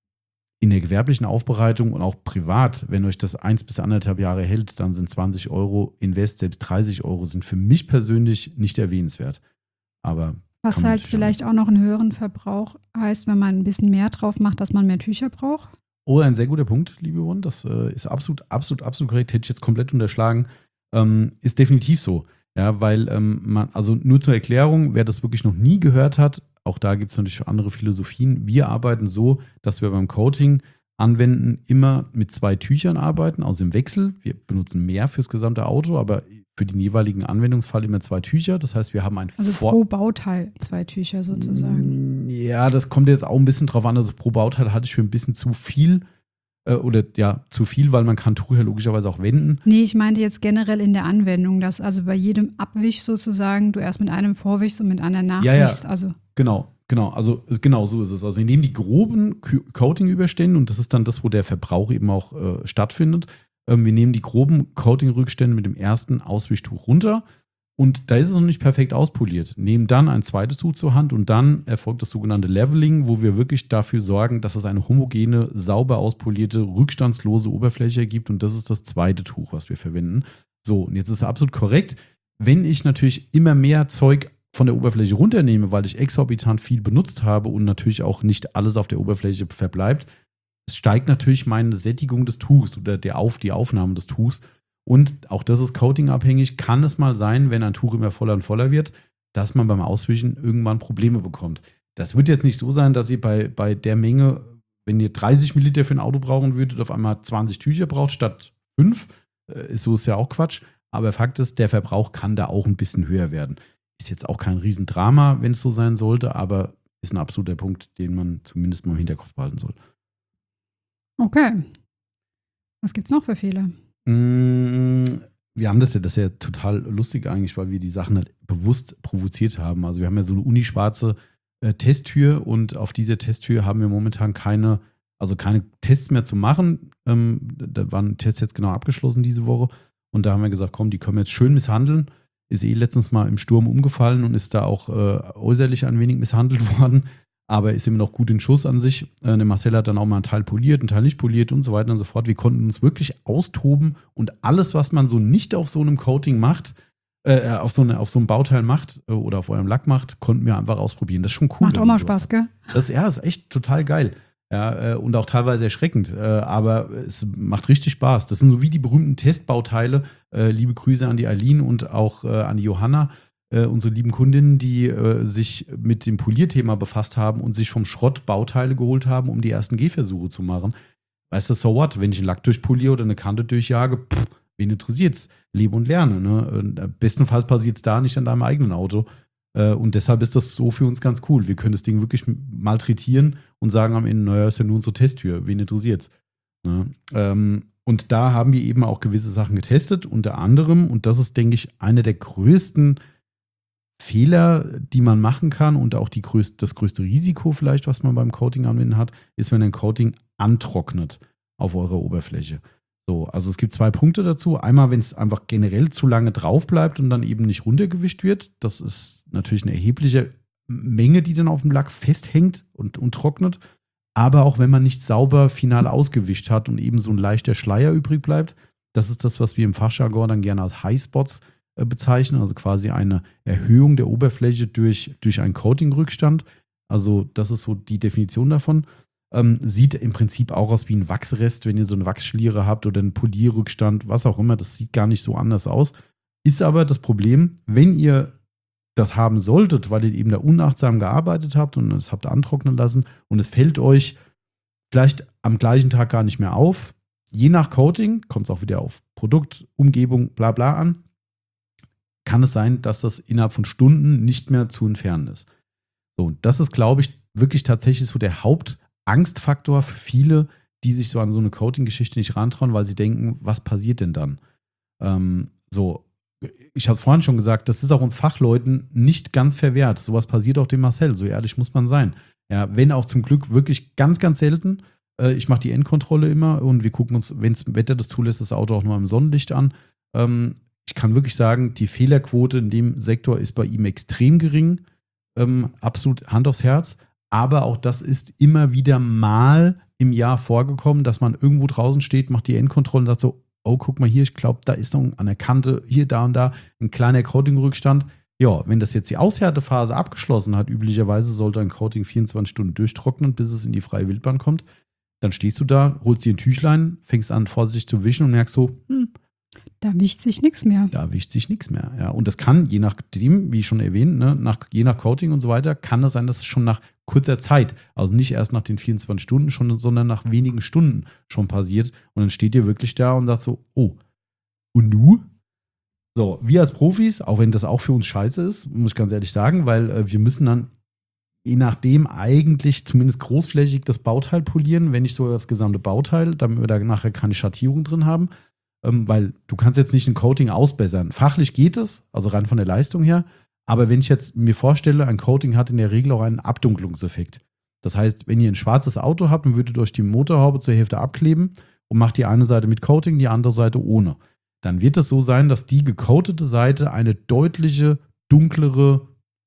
A: in der gewerblichen Aufbereitung und auch privat. Wenn euch das eins bis anderthalb Jahre hält, dann sind zwanzig Euro Invest, selbst dreißig Euro sind für mich persönlich nicht erwähnenswert. Aber
B: Was
A: kann man
B: halt
A: natürlich
B: vielleicht auch noch einen höheren Verbrauch heißt, wenn man ein bisschen mehr drauf macht, dass man mehr Tücher braucht.
A: Oh, ein sehr guter Punkt, liebe Yvonne. Das äh, ist absolut, absolut, absolut korrekt. Hätte ich jetzt komplett unterschlagen. Ähm, ist definitiv so. Ja, weil ähm, man, also nur zur Erklärung, wer das wirklich noch nie gehört hat, auch da gibt es natürlich andere Philosophien. Wir arbeiten so, dass wir beim Coating anwenden, immer mit zwei Tüchern arbeiten, also im Wechsel. Wir benutzen mehr fürs gesamte Auto, aber für den jeweiligen Anwendungsfall immer zwei Tücher. Das heißt, wir haben ein
B: Also
A: Vor-
B: pro Bauteil zwei Tücher sozusagen.
A: Ja, das kommt jetzt auch ein bisschen drauf an. Also pro Bauteil hatte ich für ein bisschen zu viel äh, oder ja, zu viel, weil man kann Tuch ja logischerweise auch wenden.
B: Nee, ich meinte jetzt generell in der Anwendung, dass also bei jedem Abwisch sozusagen du erst mit einem vorwischst und mit einem
A: Ja, ja.
B: nachwischst. Also
A: Genau, genau, also genau so ist es. Also wir nehmen die groben K- Coating-Überstände und das ist dann das, wo der Verbrauch eben auch äh, stattfindet. Ähm, wir nehmen die groben Coating-Rückstände mit dem ersten Auswischtuch runter, Und da ist es noch nicht perfekt auspoliert. Nehmen dann ein zweites Tuch zur Hand und dann erfolgt das sogenannte Leveling, wo wir wirklich dafür sorgen, dass es eine homogene, sauber auspolierte, rückstandslose Oberfläche ergibt. Und das ist das zweite Tuch, was wir verwenden. So, und jetzt ist es absolut korrekt. Wenn ich natürlich immer mehr Zeug von der Oberfläche runternehme, weil ich exorbitant viel benutzt habe und natürlich auch nicht alles auf der Oberfläche verbleibt, steigt natürlich meine Sättigung des Tuchs oder der Auf, die Aufnahme des Tuchs. Und auch das ist coatingabhängig. Kann es mal sein, wenn ein Tuch immer voller und voller wird, dass man beim Auswischen irgendwann Probleme bekommt. Das wird jetzt nicht so sein, dass ihr bei, bei der Menge, wenn ihr dreißig Milliliter für ein Auto brauchen würdet, auf einmal zwanzig Tücher braucht statt fünf. So ist ja auch Quatsch. Aber Fakt ist, der Verbrauch kann da auch ein bisschen höher werden. Ist jetzt auch kein Riesendrama, wenn es so sein sollte, aber ist ein absoluter Punkt, den man zumindest mal im Hinterkopf behalten soll.
B: Okay. Was gibt's noch für Fehler?
A: Wir haben das ja, das ist ja total lustig eigentlich, weil wir die Sachen halt bewusst provoziert haben. Also wir haben ja so eine unischwarze äh, Testtür und auf dieser Testtür haben wir momentan keine, also keine Tests mehr zu machen. Ähm, da waren Tests jetzt genau abgeschlossen diese Woche und da haben wir gesagt, komm, die können wir jetzt schön misshandeln. Ist eh letztens mal im Sturm umgefallen und ist da auch äh, äußerlich ein wenig misshandelt worden. Aber ist immer noch gut in Schuss an sich. Äh, der Marcel hat dann auch mal einen Teil poliert, einen Teil nicht poliert und so weiter und so fort. Wir konnten uns wirklich austoben und alles, was man so nicht auf so einem Coating macht, äh, auf, so eine, auf so einem Bauteil macht äh, oder auf eurem Lack macht, konnten wir einfach ausprobieren. Das ist schon cool.
B: Macht auch mal Spaß, hat. Gell?
A: Das, ja, ist echt total geil. Ja, äh, und auch teilweise erschreckend. Äh, aber es macht richtig Spaß. Das sind so wie die berühmten Testbauteile. Äh, liebe Grüße an die Eileen und auch äh, an die Johanna. Äh, unsere lieben Kundinnen, die äh, sich mit dem Polierthema befasst haben und sich vom Schrott Bauteile geholt haben, um die ersten Gehversuche zu machen. Weißt du, so what? Wenn ich einen Lack durchpoliere oder eine Kante durchjage, pff, wen interessiert's? Lebe und lerne. Ne? Bestenfalls passiert es da, nicht an deinem eigenen Auto. Äh, und deshalb ist das so für uns ganz cool. Wir können das Ding wirklich malträtieren und sagen am Ende, naja, ist ja nur unsere Testtür. Wen interessiert's? Ne? Ähm, und da haben wir eben auch gewisse Sachen getestet, unter anderem, und das ist, denke ich, einer der größten Fehler, die man machen kann und auch die größte, das größte Risiko vielleicht, was man beim Coating anwenden hat, ist, wenn ein Coating antrocknet auf eurer Oberfläche. So, also es gibt zwei Punkte dazu. Einmal, wenn es einfach generell zu lange drauf bleibt und dann eben nicht runtergewischt wird. Das ist natürlich eine erhebliche Menge, die dann auf dem Lack festhängt und, und trocknet. Aber auch wenn man nicht sauber final ausgewischt hat und eben so ein leichter Schleier übrig bleibt. Das ist das, was wir im Fachjargon dann gerne als Highspots bezeichnen, also quasi eine Erhöhung der Oberfläche durch, durch einen Coating-Rückstand. Also das ist so die Definition davon. Ähm, sieht im Prinzip auch aus wie ein Wachsrest, wenn ihr so eine Wachsschliere habt oder einen Polierrückstand, was auch immer. Das sieht gar nicht so anders aus. Ist aber das Problem, wenn ihr das haben solltet, weil ihr eben da unachtsam gearbeitet habt und es habt antrocknen lassen und es fällt euch vielleicht am gleichen Tag gar nicht mehr auf. Je nach Coating, kommt es auch wieder auf Produkt, Umgebung, bla bla an, kann es sein, dass das innerhalb von Stunden nicht mehr zu entfernen ist. So, und das ist, glaube ich, wirklich tatsächlich so der Hauptangstfaktor für viele, die sich so an so eine Coating-Geschichte nicht rantrauen, weil sie denken, was passiert denn dann? Ähm, so, ich habe es vorhin schon gesagt, das ist auch uns Fachleuten nicht ganz verwehrt. Sowas passiert auch dem Marcel, so ehrlich muss man sein. Ja, wenn auch zum Glück wirklich ganz, ganz selten. Äh, ich mache die Endkontrolle immer und wir gucken uns, wenn das Wetter das zulässt, das Auto auch nur im Sonnenlicht an. Ähm, Ich kann wirklich sagen, die Fehlerquote in dem Sektor ist bei ihm extrem gering. Ähm, absolut Hand aufs Herz. Aber auch das ist immer wieder mal im Jahr vorgekommen, dass man irgendwo draußen steht, macht die Endkontrolle und sagt so, oh, guck mal hier, ich glaube, da ist noch an der Kante, hier, da und da, ein kleiner Coating-Rückstand. Ja, wenn das jetzt die Aushärtephase abgeschlossen hat, üblicherweise sollte ein Coating vierundzwanzig Stunden durchtrocknen, bis es in die freie Wildbahn kommt. Dann stehst du da, holst dir ein Tüchlein, fängst an, vorsichtig zu wischen und merkst so, hm,
B: da wischt sich nichts mehr.
A: Da wischt sich nichts mehr. Ja. Und das kann, je nachdem, wie schon erwähnt, ne, nach, je nach Coating und so weiter, kann es sein, dass es schon nach kurzer Zeit, also nicht erst nach den vierundzwanzig Stunden, schon, sondern nach wenigen Stunden schon passiert. Und dann steht ihr wirklich da und sagt so, oh, und nu? So, wir als Profis, auch wenn das auch für uns scheiße ist, muss ich ganz ehrlich sagen, weil äh, wir müssen dann je nachdem eigentlich zumindest großflächig das Bauteil polieren, wenn nicht sogar das gesamte Bauteil, damit wir da nachher keine Schattierung drin haben. Ähm, weil du kannst jetzt nicht ein Coating ausbessern. Fachlich geht es, also rein von der Leistung her, aber wenn ich jetzt mir vorstelle, ein Coating hat in der Regel auch einen Abdunklungseffekt. Das heißt, wenn ihr ein schwarzes Auto habt und würdet euch die Motorhaube zur Hälfte abkleben und macht die eine Seite mit Coating, die andere Seite ohne, dann wird es so sein, dass die gecoatete Seite eine deutliche, dunklere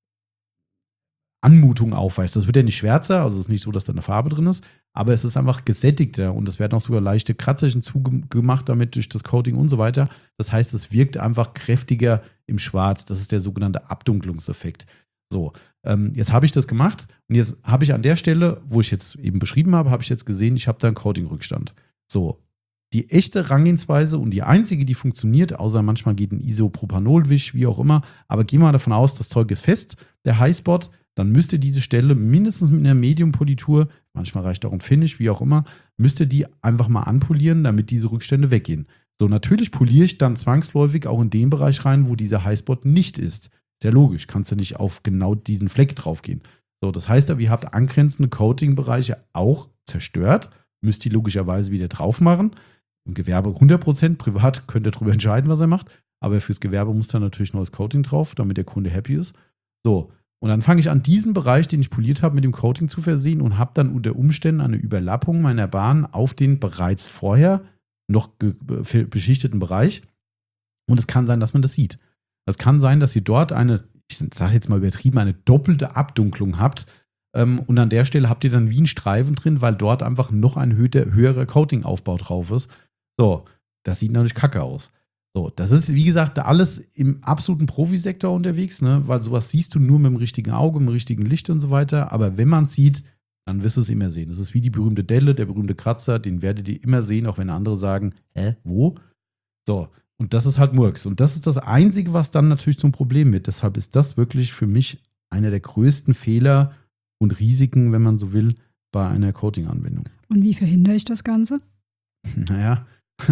A: Anmutung aufweist. Das wird ja nicht schwärzer, also es ist nicht so, dass da eine Farbe drin ist, aber es ist einfach gesättigter und es werden auch sogar leichte Kratzerchen zugemacht damit durch das Coating und so weiter. Das heißt, es wirkt einfach kräftiger im Schwarz. Das ist der sogenannte Abdunklungseffekt. So, ähm, jetzt habe ich das gemacht und jetzt habe ich an der Stelle, wo ich jetzt eben beschrieben habe, habe ich jetzt gesehen, ich habe da einen Coating-Rückstand. So, die echte Herangehensweise und die einzige, die funktioniert, außer manchmal geht ein Isopropanol-Wisch, wie auch immer, aber gehen wir mal davon aus, das Zeug ist fest, der Highspot, dann müsst ihr diese Stelle mindestens mit einer Medium-Politur, manchmal reicht auch ein Finish, wie auch immer, müsst ihr die einfach mal anpolieren, damit diese Rückstände weggehen. So, natürlich poliere ich dann zwangsläufig auch in den Bereich rein, wo dieser Highspot nicht ist. Sehr logisch, kannst du nicht auf genau diesen Fleck drauf gehen. So, das heißt aber, ihr habt angrenzende Coating-Bereiche auch zerstört, müsst ihr logischerweise wieder drauf machen. Im Gewerbe hundert Prozent, privat könnt ihr darüber entscheiden, was er macht, aber fürs Gewerbe muss da natürlich neues Coating drauf, damit der Kunde happy ist. So, und dann fange ich an, diesen Bereich, den ich poliert habe, mit dem Coating zu versehen und habe dann unter Umständen eine Überlappung meiner Bahn auf den bereits vorher noch beschichteten Bereich. Und es kann sein, dass man das sieht. Es kann sein, dass ihr dort eine, ich sage jetzt mal übertrieben, eine doppelte Abdunklung habt. Und an der Stelle habt ihr dann wie einen Streifen drin, weil dort einfach noch ein höherer Coating-Aufbau drauf ist. So, das sieht natürlich kacke aus. So, das ist, wie gesagt, alles im absoluten Profisektor unterwegs, ne? Weil sowas siehst du nur mit dem richtigen Auge, mit dem richtigen Licht und so weiter. Aber wenn man es sieht, dann wirst du es immer sehen. Das ist wie die berühmte Delle, der berühmte Kratzer, den werdet ihr immer sehen, auch wenn andere sagen, hä, wo? So, und das ist halt Murks. Und das ist das Einzige, was dann natürlich zum Problem wird. Deshalb ist das wirklich für mich einer der größten Fehler und Risiken, wenn man so will, bei einer Coating-Anwendung.
B: Und wie verhindere ich das Ganze?
A: Naja,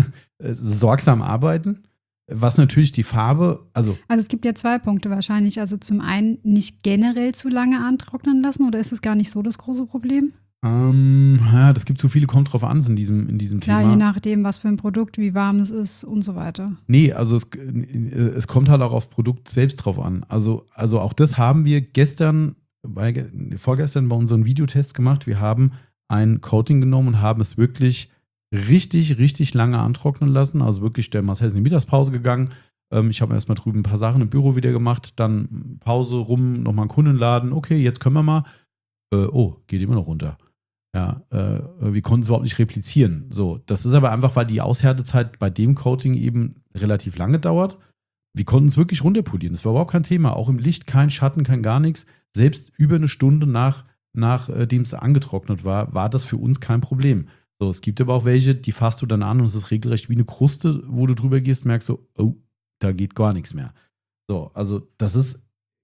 A: sorgsam arbeiten. Was natürlich die Farbe, also.
B: Also es gibt ja zwei Punkte wahrscheinlich. Also zum einen nicht generell zu lange antrocknen lassen oder ist es gar nicht so das große Problem?
A: Ähm, ja, das gibt so viele, kommt drauf an in diesem, in diesem
B: Klar,
A: Thema.
B: je nachdem, was für ein Produkt, wie warm es ist und so weiter.
A: Nee, also es, es kommt halt auch aufs Produkt selbst drauf an. Also, also auch das haben wir gestern, bei, vorgestern bei unserem Videotest gemacht. Wir haben ein Coating genommen und haben es wirklich richtig, richtig lange antrocknen lassen. Also wirklich, der Marcel ist in die Mittagspause gegangen. Ähm, ich habe erstmal drüben ein paar Sachen im Büro wieder gemacht. Dann Pause rum, nochmal einen Kunden laden. Okay, jetzt können wir mal. Äh, oh, geht immer noch runter. Ja, äh, wir konnten es überhaupt nicht replizieren. So, das ist aber einfach, weil die Aushärtezeit bei dem Coating eben relativ lange dauert. Wir konnten es wirklich runterpolieren. Das war überhaupt kein Thema. Auch im Licht, kein Schatten, kein gar nichts. Selbst über eine Stunde nach, nachdem es angetrocknet war, war das für uns kein Problem. So, es gibt aber auch welche, die fasst du dann an und es ist regelrecht wie eine Kruste, wo du drüber gehst, merkst du, oh, da geht gar nichts mehr. So, also das ist,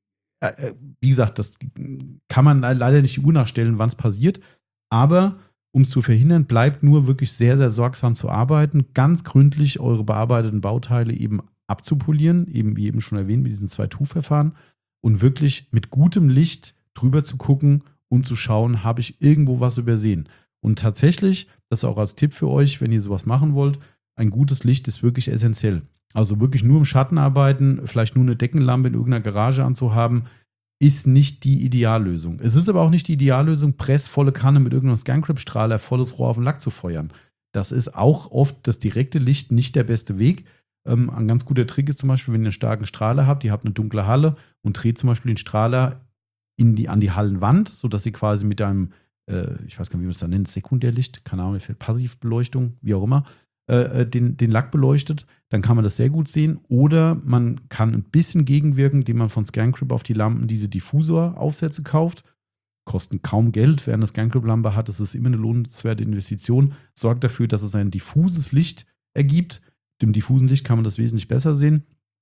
A: äh, wie gesagt, das kann man leider nicht die Uhr nachstellen, wann es passiert, aber um es zu verhindern, bleibt nur wirklich sehr, sehr sorgsam zu arbeiten, ganz gründlich eure bearbeiteten Bauteile eben abzupolieren, eben wie eben schon erwähnt mit diesen zwei Tuchverfahren und wirklich mit gutem Licht drüber zu gucken und zu schauen, habe ich irgendwo was übersehen. Und tatsächlich, das auch als Tipp für euch, wenn ihr sowas machen wollt, ein gutes Licht ist wirklich essentiell. Also wirklich nur im Schatten arbeiten, vielleicht nur eine Deckenlampe in irgendeiner Garage anzuhaben, ist nicht die Ideallösung. Es ist aber auch nicht die Ideallösung, Press volle Kanne mit irgendeinem Scancrip-Strahler volles Rohr auf den Lack zu feuern. Das ist auch oft das direkte Licht nicht der beste Weg. Ähm, ein ganz guter Trick ist zum Beispiel, wenn ihr einen starken Strahler habt, ihr habt eine dunkle Halle und dreht zum Beispiel den Strahler in die, an die Hallenwand, sodass ihr quasi mit einem ich weiß gar nicht, wie man es da nennt, Sekundärlicht, keine Ahnung, Passivbeleuchtung, wie auch immer, äh, den, den Lack beleuchtet, dann kann man das sehr gut sehen. Oder man kann ein bisschen gegenwirken, indem man von Scancrip auf die Lampen diese Diffusor-Aufsätze kauft. Kosten kaum Geld, wer eine Scancrip-Lampe hat, das ist immer eine lohnenswerte Investition. Sorgt dafür, dass es ein diffuses Licht ergibt. Mit dem diffusen Licht kann man das wesentlich besser sehen.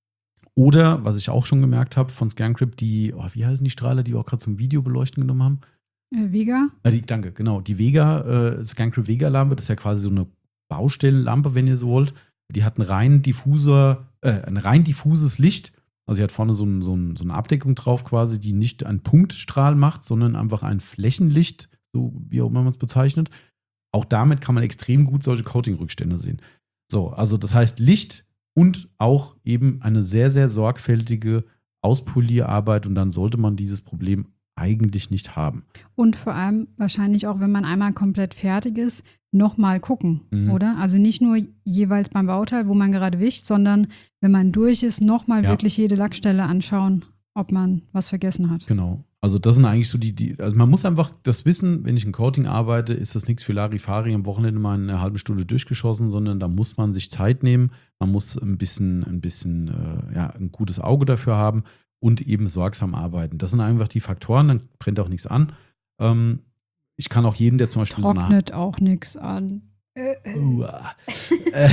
A: Oder, was ich auch schon gemerkt habe, von Scancrip, die, oh, wie heißen die Strahler, die wir auch gerade zum Videobeleuchten genommen haben?
B: Vega?
A: Ja, die, danke, genau. Die Vega, äh, Scancrip Vega-Lampe, das ist ja quasi so eine Baustellenlampe, wenn ihr so wollt. Die hat einen rein diffuser, äh, ein rein diffuses Licht. Also sie hat vorne so, ein, so, ein, so eine Abdeckung drauf quasi, die nicht einen Punktstrahl macht, sondern einfach ein Flächenlicht, so wie auch immer man es bezeichnet. Auch damit kann man extrem gut solche Coating-Rückstände sehen. So, also das heißt Licht und auch eben eine sehr, sehr sorgfältige Auspolierarbeit und dann sollte man dieses Problem eigentlich nicht haben.
B: Und vor allem wahrscheinlich auch, wenn man einmal komplett fertig ist, nochmal gucken,
A: Mhm.
B: oder? Also nicht nur jeweils beim Bauteil, wo man gerade wischt, sondern wenn man durch ist, nochmal
A: Ja.
B: wirklich jede Lackstelle anschauen, ob man was vergessen hat.
A: Genau. Also das sind eigentlich so die, die, also man muss einfach das wissen, wenn ich im Coating arbeite, ist das nichts für Larifari am Wochenende mal in einer halben Stunde durchgeschossen, sondern da muss man sich Zeit nehmen, man muss ein bisschen, ein bisschen, äh, ja, ein gutes Auge dafür haben und eben sorgsam arbeiten. Das sind einfach die Faktoren, dann brennt auch nichts an. Ähm, ich kann auch jedem, der zum Beispiel
B: Trocknet auch nichts an.
A: so eine, Uah. äh,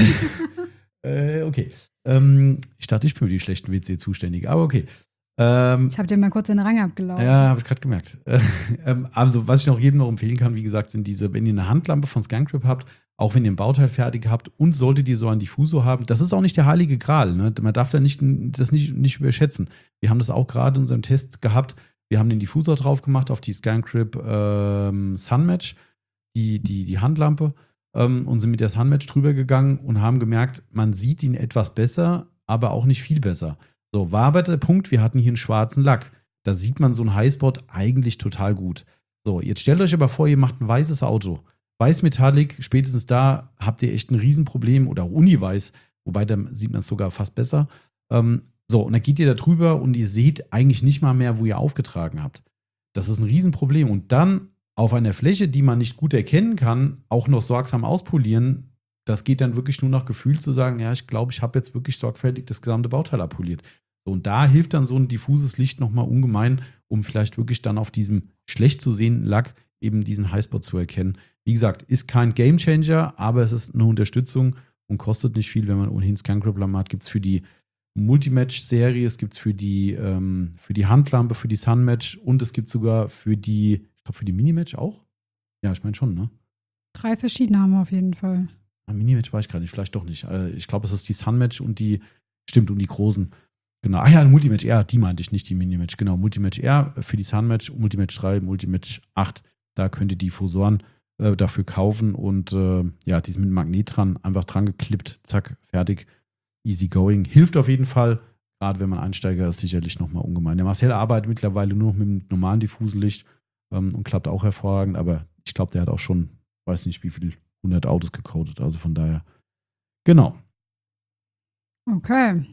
A: äh, okay. Ähm, ich dachte, ich bin für die schlechten Witze zuständig, aber okay. Ähm,
B: Ich habe dir mal kurz den Rang abgelaufen.
A: Ja, habe ich gerade gemerkt. ähm, also, was ich noch jedem noch empfehlen kann, wie gesagt, sind diese, wenn ihr eine Handlampe von ScanGrip habt, auch wenn ihr ein Bauteil fertig habt und solltet ihr so einen Diffusor haben, das ist auch nicht der heilige Gral. Ne? Man darf da nicht, das nicht, nicht überschätzen. Wir haben das auch gerade in unserem Test gehabt. Wir haben den Diffusor drauf gemacht auf die ScanGrip ähm, Sunmatch, die, die, die Handlampe, ähm, und sind mit der Sunmatch drüber gegangen und haben gemerkt, man sieht ihn etwas besser, aber auch nicht viel besser. So, war aber der Punkt, wir hatten hier einen schwarzen Lack. Da sieht man so einen Highspot eigentlich total gut. So, jetzt stellt euch aber vor, ihr macht ein weißes Auto. Weiß Metallic, spätestens da habt ihr echt ein Riesenproblem. Oder auch Uniweiß, wobei da sieht man es sogar fast besser. Ähm, so, und dann geht ihr da drüber und ihr seht eigentlich nicht mal mehr, wo ihr aufgetragen habt. Das ist ein Riesenproblem. Und dann auf einer Fläche, die man nicht gut erkennen kann, auch noch sorgsam auspolieren. Das geht dann wirklich nur nach Gefühl zu sagen, ja, ich glaube, ich habe jetzt wirklich sorgfältig das gesamte Bauteil abpoliert. So, und da hilft dann so ein diffuses Licht nochmal ungemein, um vielleicht wirklich dann auf diesem schlecht zu sehenden Lack eben diesen Highspot zu erkennen. Wie gesagt, ist kein Gamechanger, aber es ist eine Unterstützung und kostet nicht viel, wenn man ohnehin ScanGrip-Lampe hat. Gibt es für die Multimatch-Serie, es gibt es für die, ähm, für die Handlampe, für die Sunmatch und es gibt sogar für die, ich glaube, für die Minimatch auch? Ja, ich meine schon, ne?
B: Drei verschiedene haben wir auf jeden Fall.
A: Minimatch war ich gerade nicht, vielleicht doch nicht. Ich glaube, es ist die Sunmatch und die, stimmt, und die großen. Genau. Ah ja, Multimatch R, die meinte ich nicht, die Minimatch. Genau, Multimatch R für die Sunmatch, Multimatch drei, Multimatch acht. Da könnt ihr die Fusoren äh, dafür kaufen und äh, ja, die sind mit Magnet dran, einfach dran geklippt, zack, fertig, easy going. Hilft auf jeden Fall, gerade wenn man Einsteiger ist, sicherlich nochmal ungemein. Der Marcel arbeitet mittlerweile nur noch mit dem normalen diffusen Licht ähm, und klappt auch hervorragend, aber ich glaube, der hat auch schon, weiß nicht, wie viel hundert Autos gecodet, also von daher, genau.
B: Okay.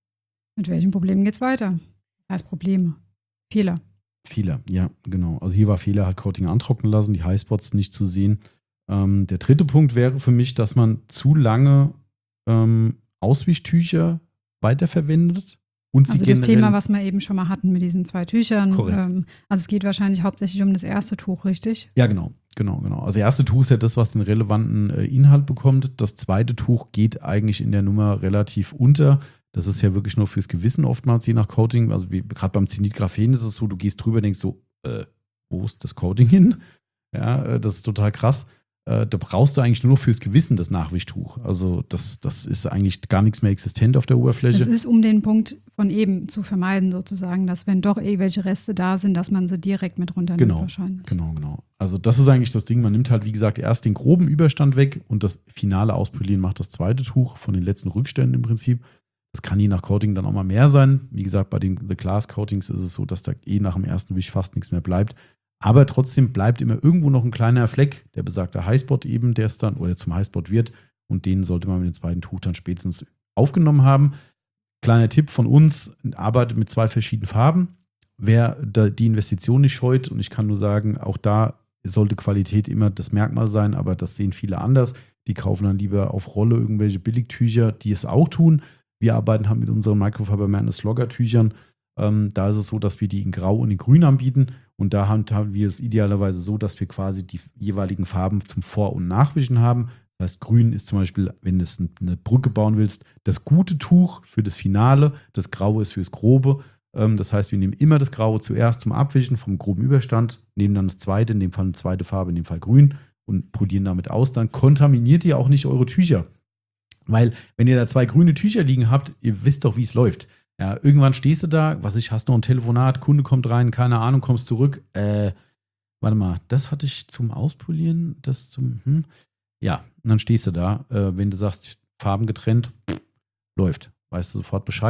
B: Mit welchen Problemen geht's weiter? Das heißt Probleme. Fehler.
A: Fehler, ja, genau. Also hier war Fehler, hat Coating antrocknen lassen, die Highspots nicht zu sehen. Ähm, der dritte Punkt wäre für mich, dass man zu lange ähm, Auswischtücher weiterverwendet. Und sie
B: Also das
A: generell,
B: Thema, was wir eben schon mal hatten mit diesen zwei Tüchern.
A: Korrekt.
B: Ähm, also es geht wahrscheinlich hauptsächlich um das erste Tuch, richtig?
A: Ja, genau, genau, genau. Also das erste Tuch ist ja das, was den relevanten äh, Inhalt bekommt. Das zweite Tuch geht eigentlich in der Nummer relativ unter. Das ist ja wirklich nur fürs Gewissen oftmals, je nach Coating. Also gerade beim Zenit-Graphen ist es so, du gehst drüber und denkst so, äh, wo ist das Coating hin? Ja, äh, das ist total krass. Äh, da brauchst du eigentlich nur noch fürs Gewissen das Nachwischtuch. Also das, das ist eigentlich gar nichts mehr existent auf der Oberfläche.
B: Das ist, um den Punkt von eben zu vermeiden, sozusagen, dass wenn doch irgendwelche Reste da sind, dass man sie direkt mit runternimmt
A: Genau,
B: wahrscheinlich.
A: genau, genau. Also das ist eigentlich das Ding. Man nimmt halt, wie gesagt, erst den groben Überstand weg und das finale Auspolieren macht das zweite Tuch von den letzten Rückständen im Prinzip. Das kann je nach Coating dann auch mal mehr sein. Wie gesagt, bei den The Glass Coatings ist es so, dass da eh nach dem ersten Wisch fast nichts mehr bleibt. Aber trotzdem bleibt immer irgendwo noch ein kleiner Fleck, der besagte Highspot eben, der es dann oder zum Highspot wird. Und den sollte man mit dem zweiten Tuch dann spätestens aufgenommen haben. Kleiner Tipp von uns, arbeitet mit zwei verschiedenen Farben. Wer da die Investition nicht scheut, und ich kann nur sagen, auch da sollte Qualität immer das Merkmal sein, aber das sehen viele anders. Die kaufen dann lieber auf Rolle irgendwelche Billigtücher, die es auch tun. Wir arbeiten halt mit unseren Microfiber Madness Logger-Tüchern. Ähm, da ist es so, dass wir die in Grau und in Grün anbieten. Und da haben wir es idealerweise so, dass wir quasi die jeweiligen Farben zum Vor- und Nachwischen haben. Das heißt, Grün ist zum Beispiel, wenn du eine Brücke bauen willst, das gute Tuch für das Finale. Das Graue ist fürs Grobe. Ähm, das heißt, wir nehmen immer das Graue zuerst zum Abwischen vom groben Überstand, nehmen dann das zweite, in dem Fall eine zweite Farbe, in dem Fall Grün und polieren damit aus. Dann kontaminiert ihr auch nicht eure Tücher. Weil, wenn ihr da zwei grüne Tücher liegen habt, ihr wisst doch, wie es läuft. Ja, irgendwann stehst du da, was ich, hast noch ein Telefonat, Kunde kommt rein, keine Ahnung, kommst zurück. Äh, warte mal, das hatte ich zum Auspolieren, das zum, hm. Ja, und dann stehst du da, äh, wenn du sagst, Farben getrennt, pff, läuft, weißt du sofort Bescheid.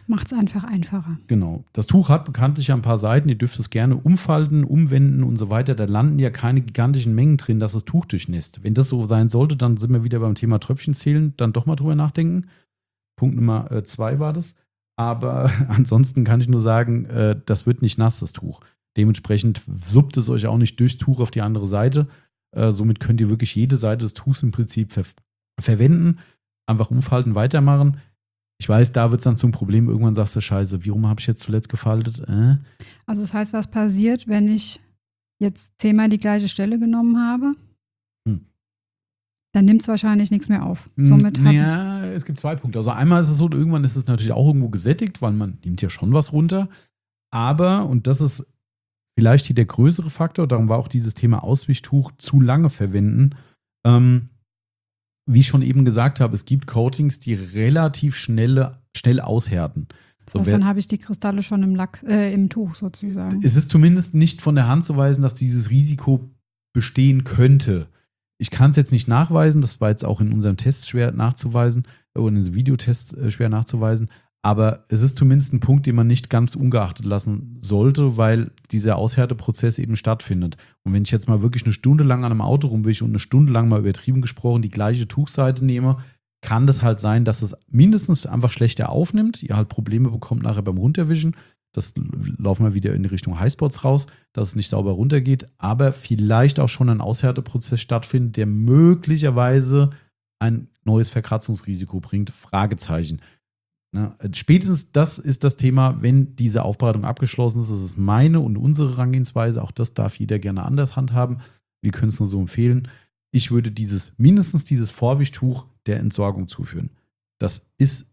B: Macht es einfach einfacher.
A: Genau. Das Tuch hat bekanntlich ein paar Seiten, ihr dürft es gerne umfalten, umwenden und so weiter. Da landen ja keine gigantischen Mengen drin, dass das Tuch durchnässt. Wenn das so sein sollte, dann sind wir wieder beim Thema Tröpfchen zählen, dann doch mal drüber nachdenken. Punkt Nummer äh, zwei war das. Aber ansonsten kann ich nur sagen, äh, das wird nicht nass, das Tuch. Dementsprechend suppt es euch auch nicht durchs Tuch auf die andere Seite. Äh, somit könnt ihr wirklich jede Seite des Tuchs im Prinzip ver- verwenden. Einfach umfalten, weitermachen. Ich weiß, da wird es dann zum Problem. Irgendwann sagst du, scheiße, warum habe ich jetzt zuletzt gefaltet? Äh?
B: Also das heißt, was passiert, wenn ich jetzt zehnmal die gleiche Stelle genommen habe?
A: Hm.
B: Dann nimmt es wahrscheinlich nichts mehr auf. Somit hab
A: ja, es gibt zwei Punkte. Also einmal ist es so, irgendwann ist es natürlich auch irgendwo gesättigt, weil man nimmt ja schon was runter. Aber, und das ist vielleicht hier der größere Faktor, darum war auch dieses Thema Auswischtuch zu lange verwenden. Ähm, wie ich schon eben gesagt habe, es gibt Coatings, die relativ schnell, schnell aushärten.
B: das heißt,
A: So, wer,
B: dann habe ich die Kristalle schon im, Lack, äh, im Tuch sozusagen.
A: es ist zumindest nicht von der Hand zu weisen, dass dieses Risiko bestehen könnte. Ich kann es jetzt nicht nachweisen, das war jetzt auch in unserem Test schwer nachzuweisen, oder in diesem Videotest äh, schwer nachzuweisen, aber es ist zumindest ein Punkt, den man nicht ganz ungeachtet lassen sollte, weil dieser Aushärteprozess eben stattfindet. Und wenn ich jetzt mal wirklich eine Stunde lang an einem Auto rumwische und eine Stunde lang mal übertrieben gesprochen die gleiche Tuchseite nehme, kann das halt sein, dass es mindestens einfach schlechter aufnimmt, ihr halt Probleme bekommt nachher beim Runterwischen. Das laufen wir wieder in die Richtung Highspots raus, dass es nicht sauber runtergeht, aber vielleicht auch schon ein Aushärteprozess stattfindet, der möglicherweise ein neues Verkratzungsrisiko bringt. Fragezeichen. Na, spätestens das ist das Thema, wenn diese Aufbereitung abgeschlossen ist. Das ist meine und unsere Herangehensweise. Auch das darf jeder gerne anders handhaben. Wir können es nur so empfehlen. Ich würde dieses, mindestens dieses Vorwischtuch der Entsorgung zuführen. Das ist.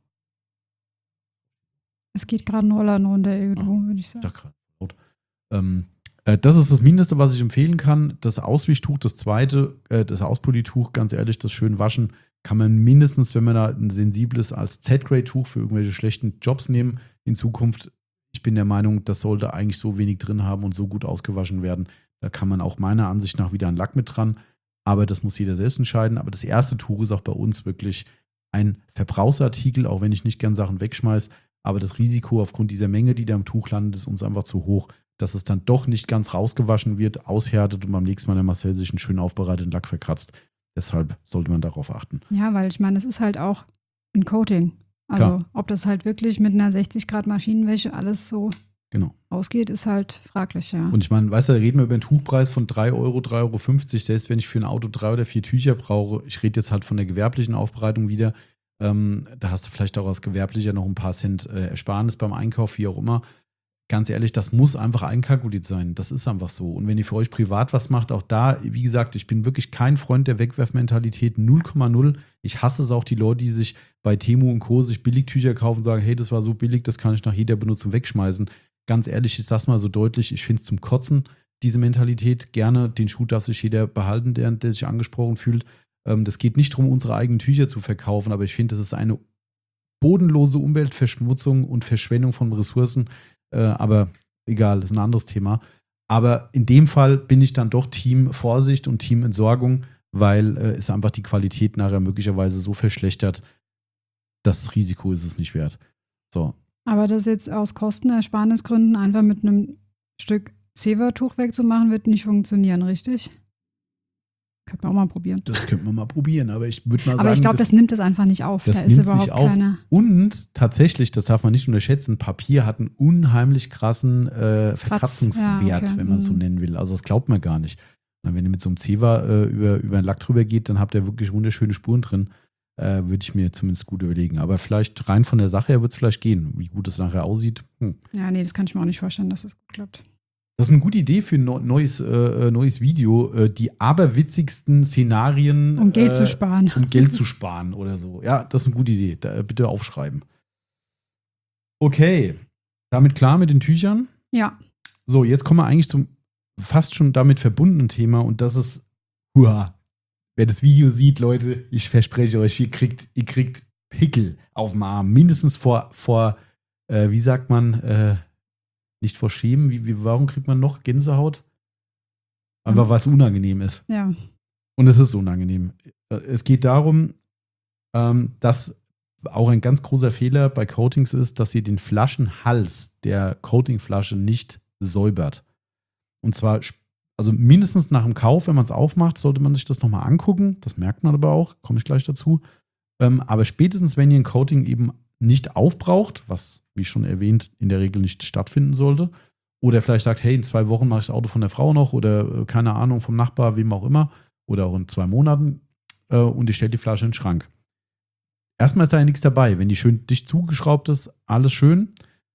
B: Es geht gerade ein Roller runter irgendwo, würde ich sagen.
A: Da gerade laut. Ähm, äh, das ist das Mindeste, was ich empfehlen kann. Das Auswischtuch, das zweite, äh, das Auspolituch, ganz ehrlich, das schön waschen, kann man mindestens, wenn man da ein sensibles als Z-Grade-Tuch für irgendwelche schlechten Jobs nehmen, in Zukunft. Ich bin der Meinung, das sollte eigentlich so wenig drin haben und so gut ausgewaschen werden. Da kann man auch meiner Ansicht nach wieder ein Lack mit dran. Aber das muss jeder selbst entscheiden. Aber das erste Tuch ist auch bei uns wirklich ein Verbrauchsartikel, auch wenn ich nicht gern Sachen wegschmeiße. Aber das Risiko aufgrund dieser Menge, die da im Tuch landet, ist uns einfach zu hoch, dass es dann doch nicht ganz rausgewaschen wird, aushärtet und beim nächsten Mal der Marcel sich einen schön aufbereiteten Lack verkratzt. Deshalb sollte man darauf achten.
B: Ja, weil ich meine, es ist halt auch ein Coating. Also
A: Klar.
B: ob das halt wirklich mit einer sechzig Grad Maschinenwäsche alles so
A: Genau.
B: ausgeht, ist halt fraglich, ja.
A: Und ich meine, weißt du, da reden wir über einen Tuchpreis von drei Euro, drei Euro fünfzig, selbst wenn ich für ein Auto drei oder vier Tücher brauche. Ich rede jetzt halt von der gewerblichen Aufbereitung wieder. Ähm, da hast du vielleicht auch als Gewerblicher noch ein paar Cent äh, Ersparnis beim Einkauf, wie auch immer. Ganz ehrlich, das muss einfach einkalkuliert sein. Das ist einfach so. Und wenn ihr für euch privat was macht, auch da, wie gesagt, ich bin wirklich kein Freund der Wegwerfmentalität, null Komma null. Ich hasse es auch, die Leute, die sich bei Temu und Co. sich Billigtücher kaufen und sagen, hey, das war so billig, das kann ich nach jeder Benutzung wegschmeißen. Ganz ehrlich, ich sag's mal so deutlich, ich finde es zum Kotzen, diese Mentalität. Gerne, den Schuh darf sich jeder behalten, der, der sich angesprochen fühlt. Ähm, das geht nicht darum, unsere eigenen Tücher zu verkaufen, aber ich finde, das ist eine bodenlose Umweltverschmutzung und Verschwendung von Ressourcen. Äh, aber egal, das ist ein anderes Thema. Aber in dem Fall bin ich dann doch Team Vorsicht und Team Entsorgung, weil äh, es einfach die Qualität nachher möglicherweise so verschlechtert, das Risiko ist es nicht wert. So.
B: Aber das jetzt aus Kostenersparnisgründen einfach mit einem Stück Zewa-Tuch wegzumachen, wird nicht funktionieren, richtig? Könnte man auch mal probieren.
A: Das könnte man mal probieren, aber ich würde mal
B: aber
A: sagen,
B: ich glaube, das, das nimmt es einfach nicht auf.
A: Das
B: da
A: nimmt
B: ist
A: es
B: überhaupt
A: nicht auf.
B: keine.
A: Und tatsächlich, das darf man nicht unterschätzen, Papier hat einen unheimlich krassen äh, Verkratzungswert,
B: ja, okay.
A: wenn man es so nennen will. Also das glaubt man gar nicht. Und wenn ihr mit so einem Zewa äh, über, über einen Lack drüber geht, dann habt ihr wirklich wunderschöne Spuren drin. Äh, würde ich mir zumindest gut überlegen. Aber vielleicht rein von der Sache her wird es vielleicht gehen. Wie gut es nachher aussieht. Hm.
B: Ja, nee, das kann ich mir auch nicht vorstellen, dass es gut klappt.
A: Das ist eine gute Idee für ein neues, äh, neues Video. Äh, die aberwitzigsten Szenarien.
B: Um Geld
A: äh,
B: zu sparen.
A: Um Geld zu sparen oder so. Ja, das ist eine gute Idee. Da, bitte aufschreiben. Okay. Damit klar mit den Tüchern?
B: Ja.
A: So, jetzt kommen wir eigentlich zum fast schon damit verbundenen Thema. Und das ist, huah, wer das Video sieht, Leute, ich verspreche euch, ihr kriegt, ihr kriegt Pickel auf dem Arm. Mindestens vor, vor äh, wie sagt man, äh, nicht vor Schämen. Wie, wie, warum kriegt man noch Gänsehaut? Einfach, weil es unangenehm ist.
B: Ja.
A: Und es ist unangenehm. Es geht darum, ähm, dass auch ein ganz großer Fehler bei Coatings ist, dass ihr den Flaschenhals der Coatingflasche nicht säubert. Und zwar, also mindestens nach dem Kauf, wenn man es aufmacht, sollte man sich das nochmal angucken. Das merkt man aber auch, komme ich gleich dazu. Ähm, aber spätestens, wenn ihr ein Coating eben nicht aufbraucht, was, wie schon erwähnt, in der Regel nicht stattfinden sollte, oder vielleicht sagt, hey, in zwei Wochen mache ich das Auto von der Frau noch oder äh, keine Ahnung, vom Nachbar, wem auch immer, oder auch in zwei Monaten äh, und ich stelle die Flasche in den Schrank. Erstmal ist da ja nichts dabei. Wenn die schön dicht zugeschraubt ist, alles schön.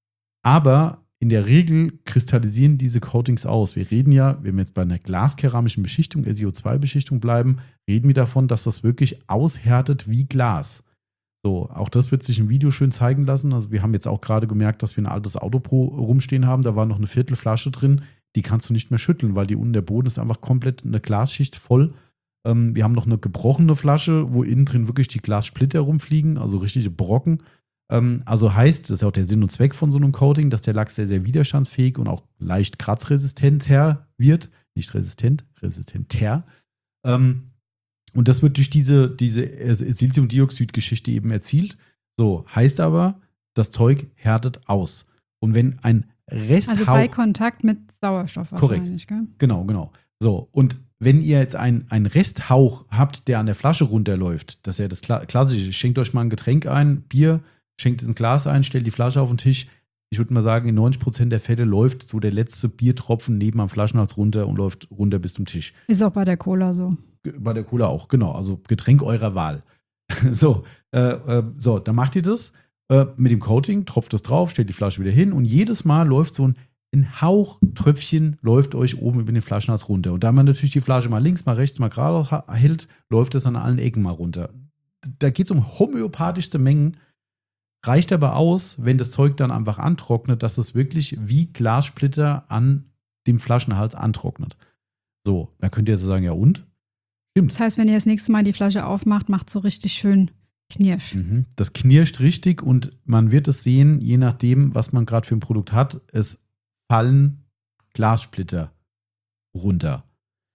A: Aber in der Regel kristallisieren diese Coatings aus. Wir reden ja, wenn wir jetzt bei einer glaskeramischen Beschichtung, S i O zwei Beschichtung bleiben, reden wir davon, dass das wirklich aushärtet wie Glas. So, auch das wird sich im Video schön zeigen lassen. Also wir haben jetzt auch gerade gemerkt, dass wir ein altes Autopro rumstehen haben. Da war noch eine Viertelflasche drin. Die kannst du nicht mehr schütteln, weil die unten der Boden ist einfach komplett eine Glasschicht voll. Ähm, wir haben noch eine gebrochene Flasche, wo innen drin wirklich die Glassplitter rumfliegen, also richtige Brocken. Ähm, also heißt, das ist ja auch der Sinn und Zweck von so einem Coating, dass der Lack sehr, sehr widerstandsfähig und auch leicht kratzresistenter wird. Nicht resistent, resistenter. Ähm, Und das wird durch diese, diese Siliziumdioxid-Geschichte eben erzielt. So, heißt aber, das Zeug härtet aus. Und wenn ein Resthauch...
B: Also bei Kontakt mit Sauerstoff
A: korrekt.
B: wahrscheinlich, gell?
A: Genau, genau. So, und wenn ihr jetzt einen Resthauch habt, der an der Flasche runterläuft, das ist ja das Klassische, schenkt euch mal ein Getränk ein, Bier, schenkt es ins Glas ein, stellt die Flasche auf den Tisch. Ich würde mal sagen, in neunzig Prozent der Fälle läuft so der letzte Biertropfen neben am Flaschenhals runter und läuft runter bis zum Tisch.
B: Ist auch bei der Cola so.
A: Bei der Cola auch, genau. Also Getränk eurer Wahl. so, äh, äh, so, dann macht ihr das äh, mit dem Coating, tropft das drauf, stellt die Flasche wieder hin und jedes Mal läuft so ein, ein Hauchtröpfchen, läuft euch oben über den Flaschenhals runter. Und da man natürlich die Flasche mal links, mal rechts, mal gerade hält, läuft es an allen Ecken mal runter. Da geht es um homöopathischste Mengen. Reicht aber aus, wenn das Zeug dann einfach antrocknet, dass es wirklich wie Glassplitter an dem Flaschenhals antrocknet. So, da könnt ihr jetzt sagen, ja und? Stimmt.
B: Das heißt, wenn ihr das nächste Mal die Flasche aufmacht, macht es so richtig schön Knirsch.
A: Mhm. Das knirscht richtig und man wird es sehen, je nachdem, was man gerade für ein Produkt hat, es fallen Glassplitter runter.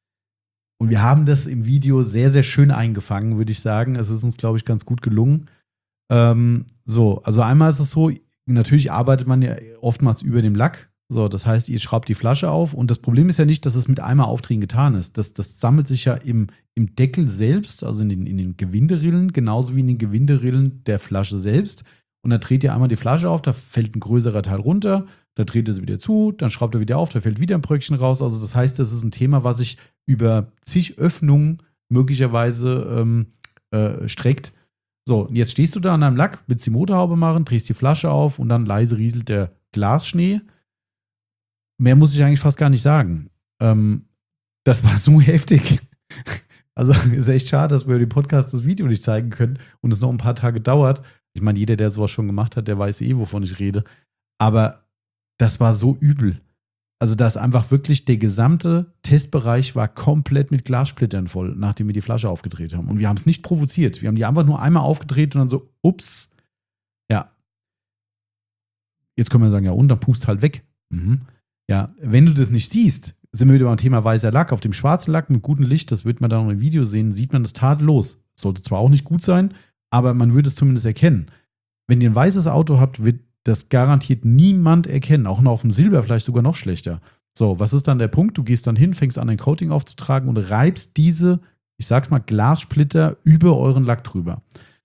A: Und wir haben das im Video sehr, sehr schön eingefangen, würde ich sagen. Es ist uns, glaube ich, ganz gut gelungen. Ähm, so, also einmal ist es so, natürlich arbeitet man ja oftmals über dem Lack. So, das heißt, ihr schraubt die Flasche auf und das Problem ist ja nicht, dass es mit einmal Aufdrehen getan ist. Das, das sammelt sich ja im, im Deckel selbst, also in den, in den Gewinderillen, genauso wie in den Gewinderillen der Flasche selbst. Und dann dreht ihr einmal die Flasche auf, da fällt ein größerer Teil runter, da dreht ihr sie wieder zu, dann schraubt ihr wieder auf, da fällt wieder ein Bröckchen raus. Also das heißt, das ist ein Thema, was sich über zig Öffnungen möglicherweise ähm, äh, streckt. So, und jetzt stehst du da an deinem Lack, willst die Motorhaube machen, drehst die Flasche auf und dann leise rieselt der Glasschnee. Mehr muss ich eigentlich fast gar nicht sagen. Ähm, das war so heftig. Also ist echt schade, dass wir über den Podcast das Video nicht zeigen können und es noch ein paar Tage dauert. Ich meine, jeder, der sowas schon gemacht hat, der weiß eh, wovon ich rede. Aber das war so übel. Also da ist einfach wirklich der gesamte Testbereich war komplett mit Glassplittern voll, nachdem wir die Flasche aufgedreht haben. Und wir haben es nicht provoziert. Wir haben die einfach nur einmal aufgedreht und dann so, ups. Ja. Jetzt können wir sagen, ja und, dann pust halt weg. Mhm. Ja, wenn du das nicht siehst, sind wir wieder beim Thema weißer Lack. Auf dem schwarzen Lack mit gutem Licht, das wird man dann noch im Video sehen, sieht man das tadellos. Sollte zwar auch nicht gut sein, aber man würde es zumindest erkennen. Wenn ihr ein weißes Auto habt, wird das garantiert niemand erkennen. Auch noch auf dem Silber vielleicht sogar noch schlechter. So, was ist dann der Punkt? Du gehst dann hin, fängst an, ein Coating aufzutragen und reibst diese, ich sag's mal, Glassplitter über euren Lack drüber.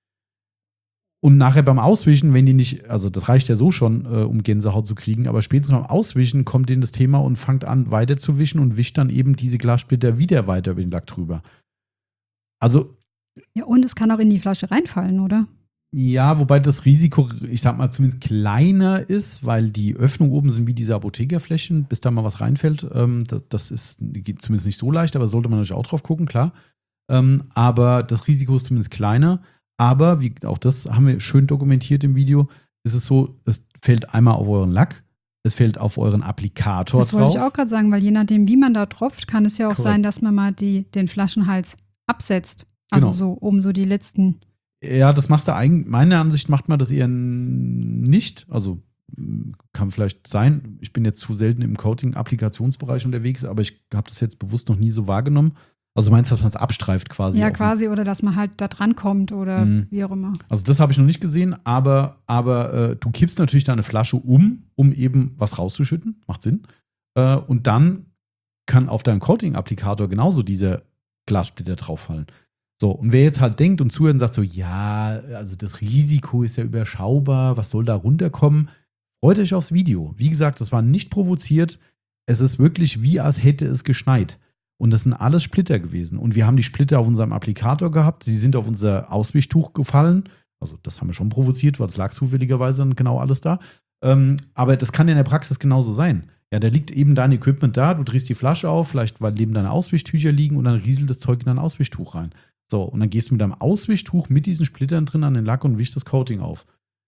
A: Und nachher beim Auswischen, wenn die nicht, also das reicht ja so schon, äh, um Gänsehaut zu kriegen, aber spätestens beim Auswischen kommt denen das Thema und fangt an, weiter zu wischen und wischt dann eben diese Glassplitter wieder weiter über den Lack drüber. Also.
B: Ja, und es kann auch in die Flasche reinfallen, oder?
A: Ja, wobei das Risiko, ich sag mal, zumindest kleiner ist, weil die Öffnungen oben sind wie diese Apothekerfläschchen, bis da mal was reinfällt. Ähm, das, das ist, geht zumindest nicht so leicht, aber sollte man natürlich auch drauf gucken, klar. Ähm, aber das Risiko ist zumindest kleiner. Aber, wie auch das haben wir schön dokumentiert im Video, ist es so, es fällt einmal auf euren Lack, es fällt auf euren Applikator drauf.
B: Das wollte ich auch gerade sagen, weil je nachdem, wie man da tropft, kann es ja auch
A: Korrekt.
B: sein, dass man mal die, den Flaschenhals absetzt. Also
A: Genau.
B: so oben so die letzten.
A: Ja, das machst du eigentlich, meiner Ansicht macht man das eher nicht. Also kann vielleicht sein, ich bin jetzt zu selten im Coating-Applikationsbereich unterwegs, aber ich habe das jetzt bewusst noch nie so wahrgenommen. Also du meinst, dass man es abstreift quasi?
B: Ja, quasi, oder dass man halt da dran kommt oder mhm. wie auch immer.
A: Also das habe ich noch nicht gesehen, aber, aber äh, du kippst natürlich deine Flasche um, um eben was rauszuschütten. Macht Sinn. Äh, und dann kann auf deinem Coating-Applikator genauso dieser Glassplitter drauffallen. So, und wer jetzt halt denkt und zuhört und sagt so, ja, also das Risiko ist ja überschaubar, was soll da runterkommen? Freut euch aufs Video. Wie gesagt, das war nicht provoziert. Es ist wirklich wie, als hätte es geschneit. Und das sind alles Splitter gewesen. Und wir haben die Splitter auf unserem Applikator gehabt. Sie sind auf unser Auswischtuch gefallen. Also das haben wir schon provoziert, weil es lag zufälligerweise dann genau alles da. Ähm, aber das kann in der Praxis genauso sein. Ja, da liegt eben dein Equipment da, du drehst die Flasche auf, vielleicht weil neben deine Auswischtücher liegen und dann rieselt das Zeug in dein Auswischtuch rein. So, und dann gehst du mit deinem Auswischtuch mit diesen Splittern drin an den Lack und wischst das Coating auf.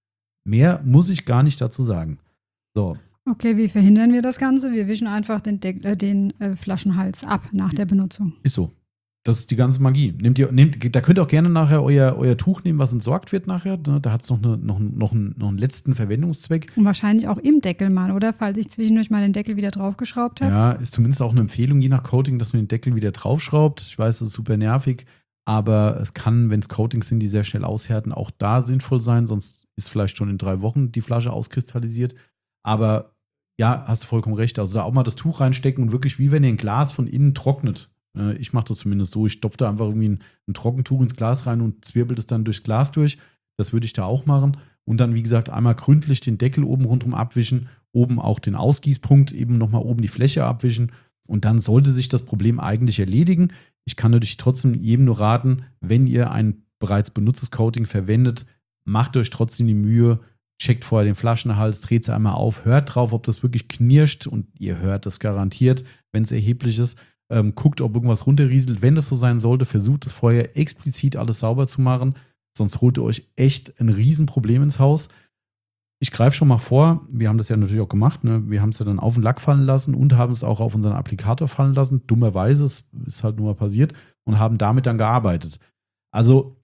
A: Mehr muss ich gar nicht dazu sagen. So.
B: Okay, wie verhindern wir das Ganze? Wir wischen einfach den, De- äh, den äh, Flaschenhals ab nach der Benutzung.
A: Ist so. Das ist die ganze Magie. Nehmt ihr, nehmt, da könnt ihr auch gerne nachher euer, euer Tuch nehmen, was entsorgt wird nachher. Da hat es noch, eine, noch, noch, einen, noch einen letzten Verwendungszweck.
B: Und wahrscheinlich auch im Deckel mal, oder? Falls ich zwischendurch mal den Deckel wieder draufgeschraubt habe.
A: Ja, ist zumindest auch eine Empfehlung, je nach Coating, dass man den Deckel wieder draufschraubt. Ich weiß, das ist super nervig, aber es kann, wenn es Coatings sind, die sehr schnell aushärten, auch da sinnvoll sein. Sonst ist vielleicht schon in drei Wochen die Flasche auskristallisiert. Aber ja, hast du vollkommen recht. Also da auch mal das Tuch reinstecken und wirklich wie wenn ihr ein Glas von innen trocknet. Ich mache das zumindest so. Ich stopfe da einfach irgendwie ein, ein Trockentuch ins Glas rein und zwirbelt es dann durchs Glas durch. Das würde ich da auch machen. Und dann, wie gesagt, einmal gründlich den Deckel oben rundherum abwischen, oben auch den Ausgießpunkt, eben nochmal oben die Fläche abwischen. Und dann sollte sich das Problem eigentlich erledigen. Ich kann natürlich trotzdem jedem nur raten, wenn ihr ein bereits benutztes Coating verwendet, macht euch trotzdem die Mühe, checkt vorher den Flaschenhals, dreht es einmal auf, hört drauf, ob das wirklich knirscht. Und ihr hört das garantiert, wenn es erheblich ist. Ähm, guckt, ob irgendwas runterrieselt. Wenn das so sein sollte, versucht es vorher explizit alles sauber zu machen. Sonst holt ihr euch echt ein Riesenproblem ins Haus. Ich greife schon mal vor, wir haben das ja natürlich auch gemacht. Ne? Wir haben es ja dann auf den Lack fallen lassen und haben es auch auf unseren Applikator fallen lassen. Dummerweise, es ist halt nur mal passiert. Und haben damit dann gearbeitet. Also,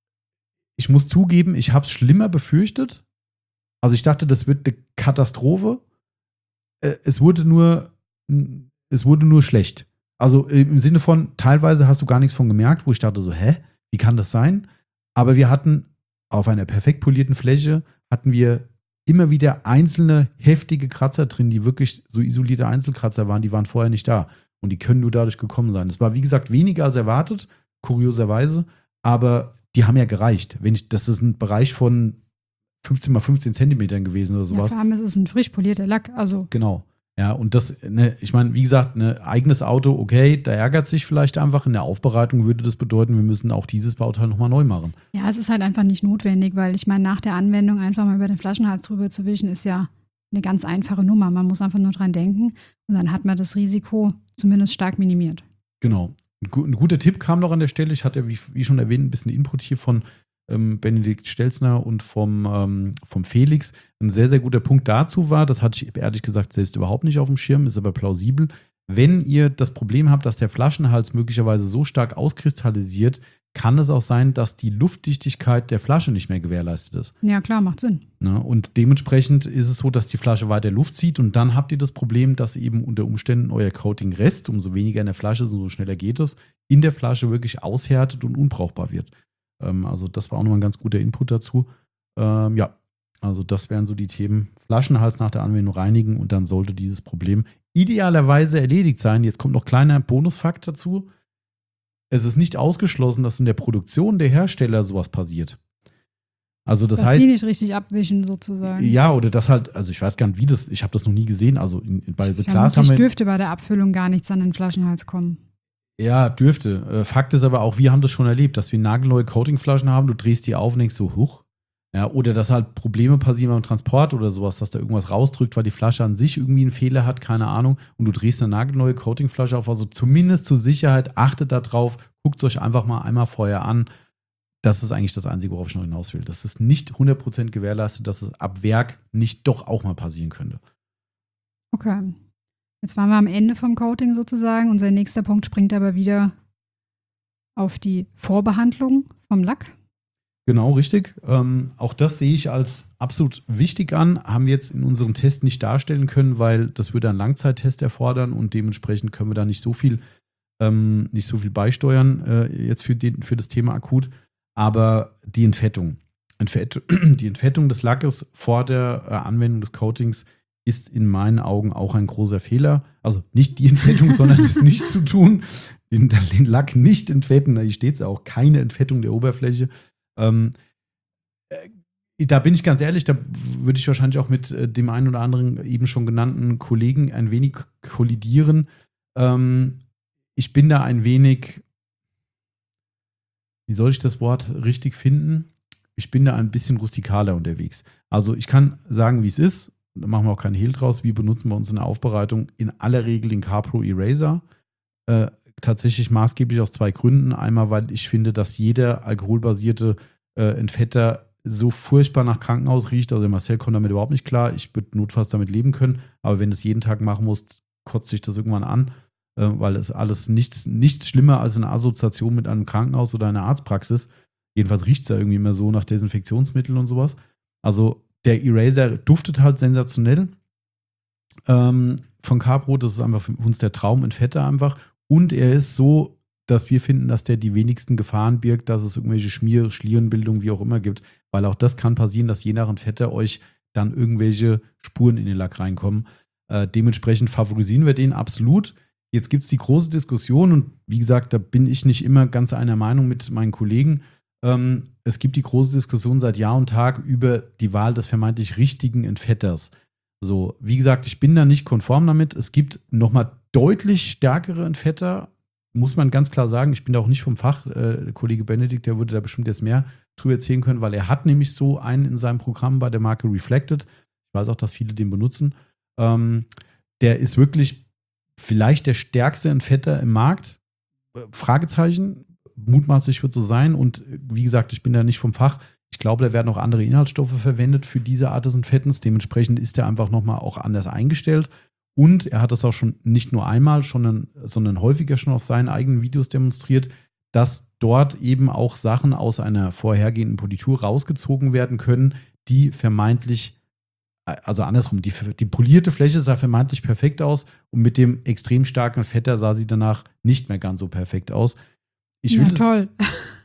A: ich muss zugeben, ich habe es schlimmer befürchtet. Also, ich dachte, das wird eine Katastrophe. Äh, es wurde nur, es wurde nur schlecht. Also im Sinne von, teilweise hast du gar nichts von gemerkt, wo ich dachte so, hä, wie kann das sein? Aber wir hatten auf einer perfekt polierten Fläche, hatten wir immer wieder einzelne heftige Kratzer drin, die wirklich so isolierte Einzelkratzer waren, die waren vorher nicht da. Und die können nur dadurch gekommen sein. Es war, wie gesagt, weniger als erwartet, kurioserweise, aber die haben ja gereicht. Wenn ich, das ist ein Bereich von fünfzehn mal fünfzehn Zentimetern gewesen oder sowas.
B: Ja, vor allem ist es ein frisch polierter Lack, also.
A: Genau. Ja, und das, ne, ich meine, wie gesagt, ein ne, eigenes Auto, okay, da ärgert sich vielleicht einfach. In der Aufbereitung würde das bedeuten, wir müssen auch dieses Bauteil nochmal neu machen.
B: Ja, es ist halt einfach nicht notwendig, weil ich meine, nach der Anwendung einfach mal über den Flaschenhals drüber zu wischen, ist ja eine ganz einfache Nummer. Man muss einfach nur dran denken und dann hat man das Risiko zumindest stark minimiert.
A: Genau. Ein, gu- ein guter Tipp kam noch an der Stelle. Ich hatte, wie, wie schon erwähnt, ein bisschen Input hier von ähm, Benedikt Stelzner und vom, ähm, vom Felix. Ein sehr, sehr guter Punkt dazu war, das hatte ich ehrlich gesagt selbst überhaupt nicht auf dem Schirm, ist aber plausibel. Wenn ihr das Problem habt, dass der Flaschenhals möglicherweise so stark auskristallisiert, kann es auch sein, dass die Luftdichtigkeit der Flasche nicht mehr gewährleistet ist.
B: Ja, klar, macht Sinn.
A: Na, und dementsprechend ist es so, dass die Flasche weiter Luft zieht und dann habt ihr das Problem, dass eben unter Umständen euer Coating-Rest, umso weniger in der Flasche ist, umso schneller geht es, in der Flasche wirklich aushärtet und unbrauchbar wird. Ähm, also das war auch nochmal ein ganz guter Input dazu. Ähm, ja, also das wären so die Themen. Flaschenhals nach der Anwendung reinigen und dann sollte dieses Problem idealerweise erledigt sein. Jetzt kommt noch kleiner Bonusfakt dazu. Es ist nicht ausgeschlossen, dass in der Produktion der Hersteller sowas passiert. Also das
B: Dass
A: heißt,
B: die nicht richtig abwischen sozusagen.
A: ja, oder das halt, also ich weiß gar nicht, wie das, ich habe das noch nie gesehen. Also in, bei The Glass haben
B: Vermutlich
A: wir.
B: dürfte bei der Abfüllung gar nichts an den Flaschenhals kommen.
A: Ja, dürfte. Äh, Fakt ist aber auch, wir haben das schon erlebt, dass wir nagelneue Coatingflaschen haben, du drehst die auf und denkst so, huch. Ja, oder dass halt Probleme passieren beim Transport oder sowas, dass da irgendwas rausdrückt, weil die Flasche an sich irgendwie einen Fehler hat, keine Ahnung, und du drehst eine nagelneue Coatingflasche auf. Also zumindest zur Sicherheit, achtet da drauf, guckt es euch einfach mal einmal vorher an. Das ist eigentlich das Einzige, worauf ich noch hinaus will. Das ist nicht hundert Prozent gewährleistet, dass es ab Werk nicht doch auch mal passieren könnte.
B: Okay. Jetzt waren wir am Ende vom Coating sozusagen. Unser nächster Punkt springt aber wieder auf die Vorbehandlung vom Lack.
A: Genau, richtig. Ähm, auch das sehe ich als absolut wichtig an. Haben wir jetzt in unserem Test nicht darstellen können, weil das würde einen Langzeittest erfordern und dementsprechend können wir da nicht so viel ähm, nicht so viel beisteuern äh, jetzt für, den, für das Thema akut. Aber die Entfettung, Entfett, die Entfettung des Lackes vor der äh, Anwendung des Coatings ist in meinen Augen auch ein großer Fehler. Also nicht die Entfettung, sondern es nicht zu tun. Den, den Lack nicht entfetten, da steht es auch, keine Entfettung der Oberfläche. Ähm, äh, da bin ich ganz ehrlich, da würde ich wahrscheinlich auch mit äh, dem einen oder anderen eben schon genannten Kollegen ein wenig kollidieren. Ähm, ich bin da ein wenig, wie soll ich das Wort richtig finden? Ich bin da ein bisschen rustikaler unterwegs. Also ich kann sagen, wie es ist. Da machen wir auch keinen Hehl draus. Wir benutzen bei uns in der Aufbereitung in aller Regel den CarPro Eraser. Äh, tatsächlich maßgeblich aus zwei Gründen. Einmal, weil ich finde, dass jeder alkoholbasierte äh, Entfetter so furchtbar nach Krankenhaus riecht. Also Marcel kommt damit überhaupt nicht klar. Ich würde notfalls damit leben können. Aber wenn du es jeden Tag machen musst, kotzt sich das irgendwann an. Äh, weil es alles nichts, nichts schlimmer als eine Assoziation mit einem Krankenhaus oder einer Arztpraxis. Jedenfalls riecht es ja irgendwie immer so nach Desinfektionsmitteln und sowas. Also der Eraser duftet halt sensationell ähm, von CarPro. Das ist einfach für uns der Traum in Fette einfach. Und er ist so, dass wir finden, dass der die wenigsten Gefahren birgt, dass es irgendwelche Schmier-, Schlierenbildungen, wie auch immer gibt. Weil auch das kann passieren, dass je nach Entfetter euch dann irgendwelche Spuren in den Lack reinkommen. Äh, dementsprechend favorisieren wir den absolut. Jetzt gibt es die große Diskussion und wie gesagt, da bin ich nicht immer ganz einer Meinung mit meinen Kollegen. Ähm, es gibt die große Diskussion seit Jahr und Tag über die Wahl des vermeintlich richtigen Entfetters. So, wie gesagt, ich bin da nicht konform damit. Es gibt nochmal deutlich stärkere Entfetter, muss man ganz klar sagen. Ich bin da auch nicht vom Fach. Äh, der Kollege Benedikt, der würde da bestimmt jetzt mehr drüber erzählen können, weil er hat nämlich so einen in seinem Programm bei der Marke Reflected. Ich weiß auch, dass viele den benutzen. Ähm, der ist wirklich vielleicht der stärkste Entfetter im Markt. Äh, Fragezeichen. Mutmaßlich wird so sein. Und wie gesagt, ich bin da nicht vom Fach. Ich glaube, da werden auch andere Inhaltsstoffe verwendet für diese Art des Entfettens. Dementsprechend ist er einfach nochmal auch anders eingestellt. Und er hat es auch schon nicht nur einmal, sondern, sondern häufiger schon auf seinen eigenen Videos demonstriert, dass dort eben auch Sachen aus einer vorhergehenden Politur rausgezogen werden können, die vermeintlich, also andersrum, die, die polierte Fläche sah vermeintlich perfekt aus und mit dem extrem starken Fetter sah sie danach nicht mehr ganz so perfekt aus. Ich
B: ja,
A: will
B: toll.
A: Das,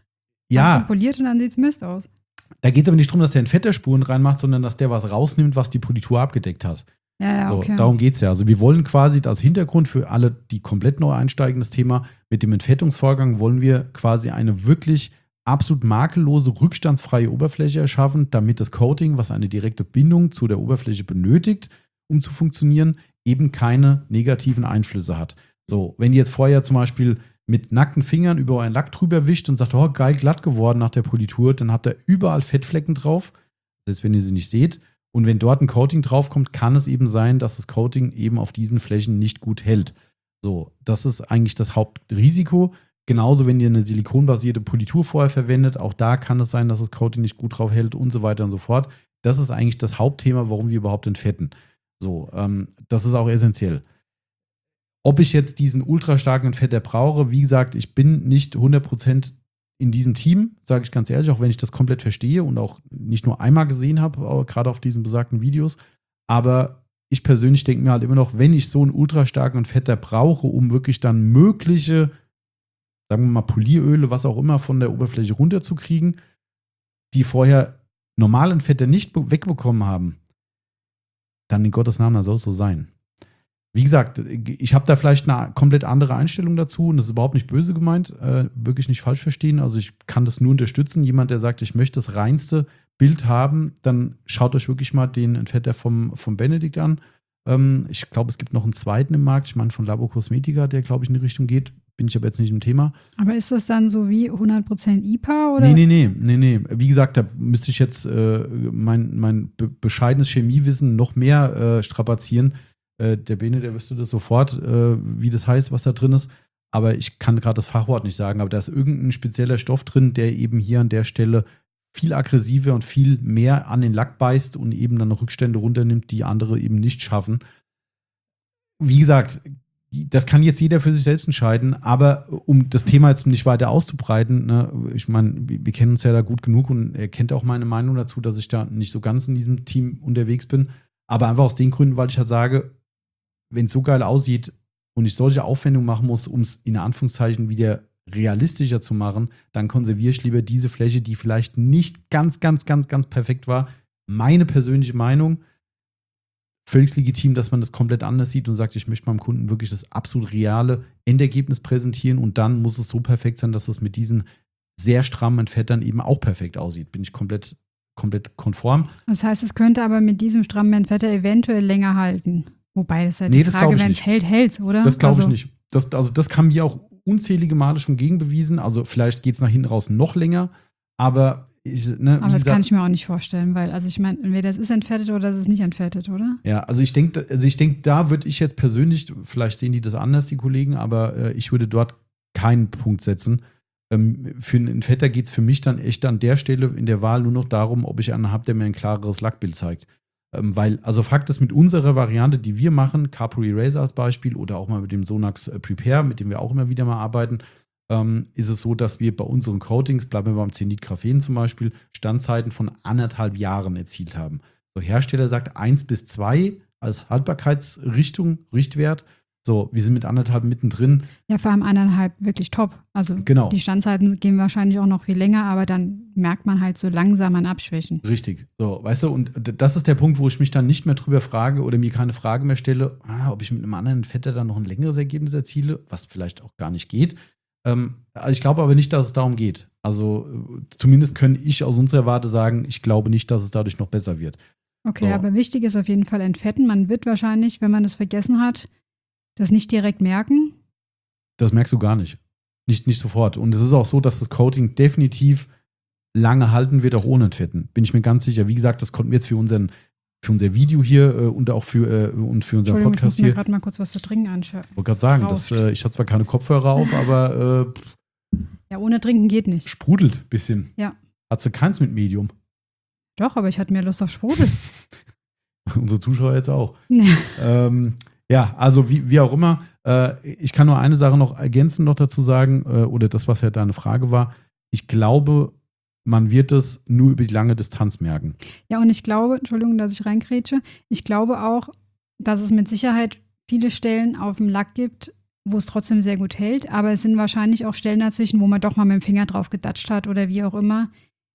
A: ja.
B: Poliert und dann sieht es Mist aus.
A: Da geht es aber nicht darum, dass der in Fetterspuren reinmacht, sondern dass der was rausnimmt, was die Politur abgedeckt hat.
B: Ja, ja,
A: so,
B: okay.
A: Darum geht es ja. Also wir wollen quasi als Hintergrund für alle, die komplett neu einsteigen, das Thema mit dem Entfettungsvorgang, wollen wir quasi eine wirklich absolut makellose, rückstandsfreie Oberfläche erschaffen, damit das Coating, was eine direkte Bindung zu der Oberfläche benötigt, um zu funktionieren, eben keine negativen Einflüsse hat. So, wenn ihr jetzt vorher zum Beispiel mit nackten Fingern über euren Lack drüber wischt und sagt, oh, geil, glatt geworden nach der Politur, dann habt ihr überall Fettflecken drauf, selbst wenn ihr sie nicht seht. Und wenn dort ein Coating draufkommt, kann es eben sein, dass das Coating eben auf diesen Flächen nicht gut hält. So, das ist eigentlich das Hauptrisiko. Genauso, wenn ihr eine silikonbasierte Politur vorher verwendet, auch da kann es sein, dass das Coating nicht gut drauf hält und so weiter und so fort. Das ist eigentlich das Hauptthema, warum wir überhaupt entfetten. So, ähm, das ist auch essentiell. Ob ich jetzt diesen ultra starken Entfetter brauche, wie gesagt, ich bin nicht hundert Prozent in diesem Team, sage ich ganz ehrlich, auch wenn ich das komplett verstehe und auch nicht nur einmal gesehen habe, gerade auf diesen besagten Videos. Aber ich persönlich denke mir halt immer noch, wenn ich so einen ultra starken Entfetter brauche, um wirklich dann mögliche, sagen wir mal Polieröle, was auch immer von der Oberfläche runterzukriegen, die vorher normalen Entfetter nicht wegbekommen haben, dann in Gottes Namen, da soll es so sein. Wie gesagt, ich habe da vielleicht eine komplett andere Einstellung dazu und das ist überhaupt nicht böse gemeint, äh, wirklich nicht falsch verstehen. Also ich kann das nur unterstützen. Jemand, der sagt, ich möchte das reinste Bild haben, dann schaut euch wirklich mal den Entfetter vom, vom Benedikt an. Ähm, ich glaube, es gibt noch einen zweiten im Markt, ich meine von Labo Cosmetica, der, glaube ich, in die Richtung geht. Bin ich aber jetzt nicht im Thema.
B: Aber ist das dann so wie hundert Prozent I P A? Oder?
A: Nee, nee, nee, nee, nee. Wie gesagt, da müsste ich jetzt äh, mein, mein be- bescheidenes Chemiewissen noch mehr äh, strapazieren. Äh, der Bene, der wüsste das sofort, äh, wie das heißt, was da drin ist. Aber ich kann gerade das Fachwort nicht sagen. Aber da ist irgendein spezieller Stoff drin, der eben hier an der Stelle viel aggressiver und viel mehr an den Lack beißt und eben dann Rückstände runternimmt, die andere eben nicht schaffen. Wie gesagt, das kann jetzt jeder für sich selbst entscheiden, aber um das Thema jetzt nicht weiter auszubreiten, ne, ich meine, wir kennen uns ja da gut genug und er kennt auch meine Meinung dazu, dass ich da nicht so ganz in diesem Team unterwegs bin, aber einfach aus den Gründen, weil ich halt sage, wenn es so geil aussieht, und ich solche Aufwendungen machen muss, um es in Anführungszeichen wieder realistischer zu machen, dann konserviere ich lieber diese Fläche, die vielleicht nicht ganz, ganz, ganz, ganz perfekt war. Meine persönliche Meinung, völlig legitim, dass man das komplett anders sieht und sagt, ich möchte meinem Kunden wirklich das absolut reale Endergebnis präsentieren und dann muss es so perfekt sein, dass es mit diesen sehr strammen Entfettern eben auch perfekt aussieht. Bin ich komplett, komplett konform.
B: Das heißt, es könnte aber mit diesem strammen Entfetter eventuell länger halten. Wobei, das ist ja die
A: Nee, das
B: Frage,
A: glaub ich
B: wenn es
A: nicht.
B: hält, hält oder?
A: Das glaube ich
B: Also,
A: nicht. Das, also das haben wir auch unzählige Male schon gegenbewiesen. Also vielleicht geht es nach hinten raus noch länger, aber ich, ne,
B: Aber
A: wie
B: das
A: gesagt,
B: kann ich mir auch nicht vorstellen, weil, also ich meine, entweder es ist entfettet oder es ist nicht entfettet, oder?
A: ja, also ich denke, also ich denke, da würde ich jetzt persönlich, vielleicht sehen die das anders, die Kollegen, aber äh, ich würde dort keinen Punkt setzen. Ähm, für einen Entfetter geht es für mich dann echt an der Stelle in der Wahl nur noch darum, ob ich einen habe, der mir ein klareres Lackbild zeigt. Ähm, weil, also Fakt ist, mit unserer Variante, die wir machen, Carpro Eraser als Beispiel oder auch mal mit dem Sonax äh, Prepare, mit dem wir auch immer wieder mal arbeiten, ähm, ist es so, dass wir bei unseren Coatings, bleiben wir beim Zenit Graphen zum Beispiel, Standzeiten von anderthalb Jahren erzielt haben. So, Hersteller sagt eins bis zwei als Haltbarkeitsrichtung, Richtwert. So, wir sind mit anderthalb mittendrin.
B: Ja, vor allem eineinhalb wirklich top. Also
A: Genau.
B: die Standzeiten gehen wahrscheinlich auch noch viel länger, aber dann merkt man halt so langsam ein Abschwächen.
A: Richtig. So, weißt du, und das ist der Punkt, wo ich mich dann nicht mehr drüber frage oder mir keine Frage mehr stelle, ah, ob ich mit einem anderen Fetter dann noch ein längeres Ergebnis erziele, was vielleicht auch gar nicht geht. Ähm, also ich glaube aber nicht, dass es darum geht. Also zumindest kann ich aus unserer Warte sagen, ich glaube nicht, dass es dadurch noch besser wird.
B: Okay,
A: So.
B: aber wichtig ist auf jeden Fall entfetten. Man wird wahrscheinlich, wenn man das vergessen hat, das nicht direkt merken.
A: Das merkst du gar nicht. Nicht, nicht sofort. Und es ist auch so, dass das Coating definitiv lange halten wird, auch ohne Entfetten. Bin ich mir ganz sicher. Wie gesagt, das konnten wir jetzt für, unseren, für unser Video hier äh, und auch für, äh, und für unseren Podcast
B: ich muss mir
A: hier.
B: gerade mal kurz was zu trinken anschauen.
A: Ich wollte gerade sagen, das, äh, ich habe zwar keine Kopfhörer auf, aber äh,
B: Ja, ohne Trinken geht nicht.
A: sprudelt ein bisschen.
B: Ja.
A: Hast du keins mit Medium?
B: Doch, aber ich hatte mehr Lust auf Sprudel.
A: Unsere Zuschauer jetzt auch.
B: Ja.
A: ähm, ja, also wie, wie auch immer. Äh, ich kann nur eine Sache noch ergänzend noch dazu sagen, äh, oder das, was ja deine Frage war. Ich glaube, man wird es nur über die lange Distanz merken.
B: Ja, und ich glaube, Entschuldigung, dass ich reingrätsche, ich glaube auch, dass es mit Sicherheit viele Stellen auf dem Lack gibt, wo es trotzdem sehr gut hält, aber es sind wahrscheinlich auch Stellen dazwischen, wo man doch mal mit dem Finger drauf gedatscht hat oder wie auch immer,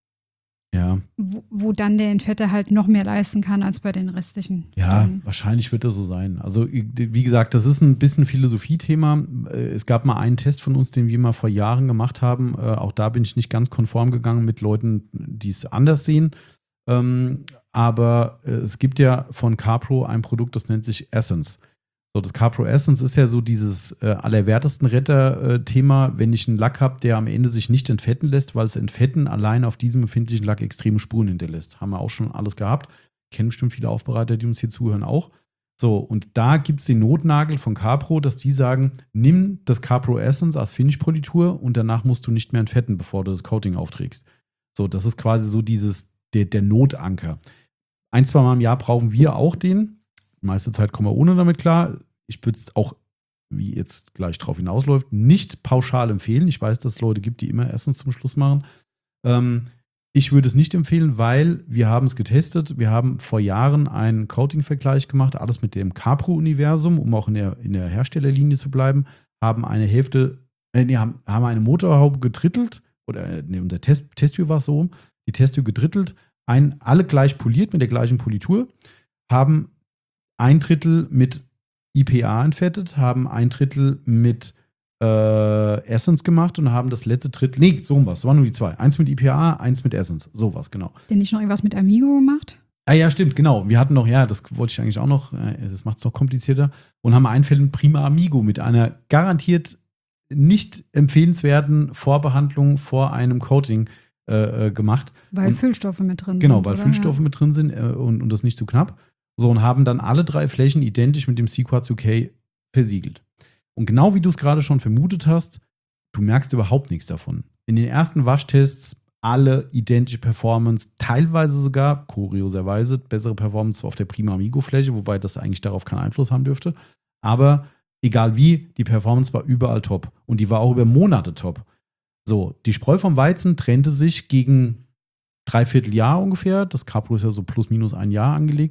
A: Ja.
B: wo, wo dann der Entfetter halt noch mehr leisten kann als bei den restlichen
A: Ja,
B: Stellen.
A: wahrscheinlich wird das so sein. Also, wie gesagt, das ist ein bisschen Philosophiethema. Es gab mal einen Test von uns, den wir mal vor Jahren gemacht haben. Auch da bin ich nicht ganz konform gegangen mit Leuten, die es anders sehen. Aber es gibt ja von Carpro ein Produkt, das nennt sich Essence. So, das Carpro Essence ist ja so dieses äh, allerwertesten Retter-Thema, wenn ich einen Lack habe, der am Ende sich nicht entfetten lässt, weil das Entfetten allein auf diesem empfindlichen Lack extreme Spuren hinterlässt. Haben wir auch schon alles gehabt. Kennen bestimmt viele Aufbereiter, die uns hier zuhören, auch. So, und da gibt es den Notnagel von Carpro, dass die sagen, nimm das Carpro Essence als Finish-Politur und danach musst du nicht mehr entfetten, bevor du das Coating aufträgst. So, das ist quasi so dieses, der, der Notanker. Ein, zwei Mal im Jahr brauchen wir auch den. Die meiste Zeit kommen wir ohne damit klar. Ich würde es auch, wie jetzt gleich drauf hinausläuft, nicht pauschal empfehlen. Ich weiß, dass es Leute gibt, die immer Essence zum Schluss machen. Ähm, ich würde es nicht empfehlen, weil wir haben es getestet. Wir haben vor Jahren einen Coating-Vergleich gemacht, alles mit dem Carpro-Universum, um auch in der, in der Herstellerlinie zu bleiben, haben eine Hälfte, äh, nee, haben, haben eine Motorhaube gedrittelt, oder nee, unser Test, Testtür war es so, die Testtür gedrittelt, ein, alle gleich poliert mit der gleichen Politur, haben ein Drittel mit I P A entfettet, haben ein Drittel mit äh, Essence gemacht und haben das letzte Drittel, nee, so was, das waren nur die zwei. Eins mit I P A, eins mit Essence, sowas, genau.
B: Denn nicht noch irgendwas mit Amigo gemacht?
A: Ah ja, stimmt, genau. Wir hatten noch, ja, das wollte ich eigentlich auch noch, das macht es noch komplizierter, und haben einen Fall in Prima Amigo mit einer garantiert nicht empfehlenswerten Vorbehandlung vor einem Coating äh, gemacht.
B: Weil
A: und,
B: Füllstoffe mit drin
A: genau,
B: sind.
A: Genau, weil
B: oder?
A: Füllstoffe
B: ja.
A: mit drin sind äh, und, und das nicht zu knapp. So, und haben dann alle drei Flächen identisch mit dem C-Quartz U K versiegelt. Und genau wie du es gerade schon vermutet hast, du merkst überhaupt nichts davon. In den ersten Waschtests alle identische Performance, teilweise sogar, kurioserweise, bessere Performance auf der Prima Amigo-Fläche, wobei das eigentlich darauf keinen Einfluss haben dürfte. Aber egal wie, die Performance war überall top. Und die war auch über Monate top. So, die Spreu vom Weizen trennte sich gegen dreiviertel Jahr ungefähr. Das Carpro ist ja so plus minus ein Jahr angelegt.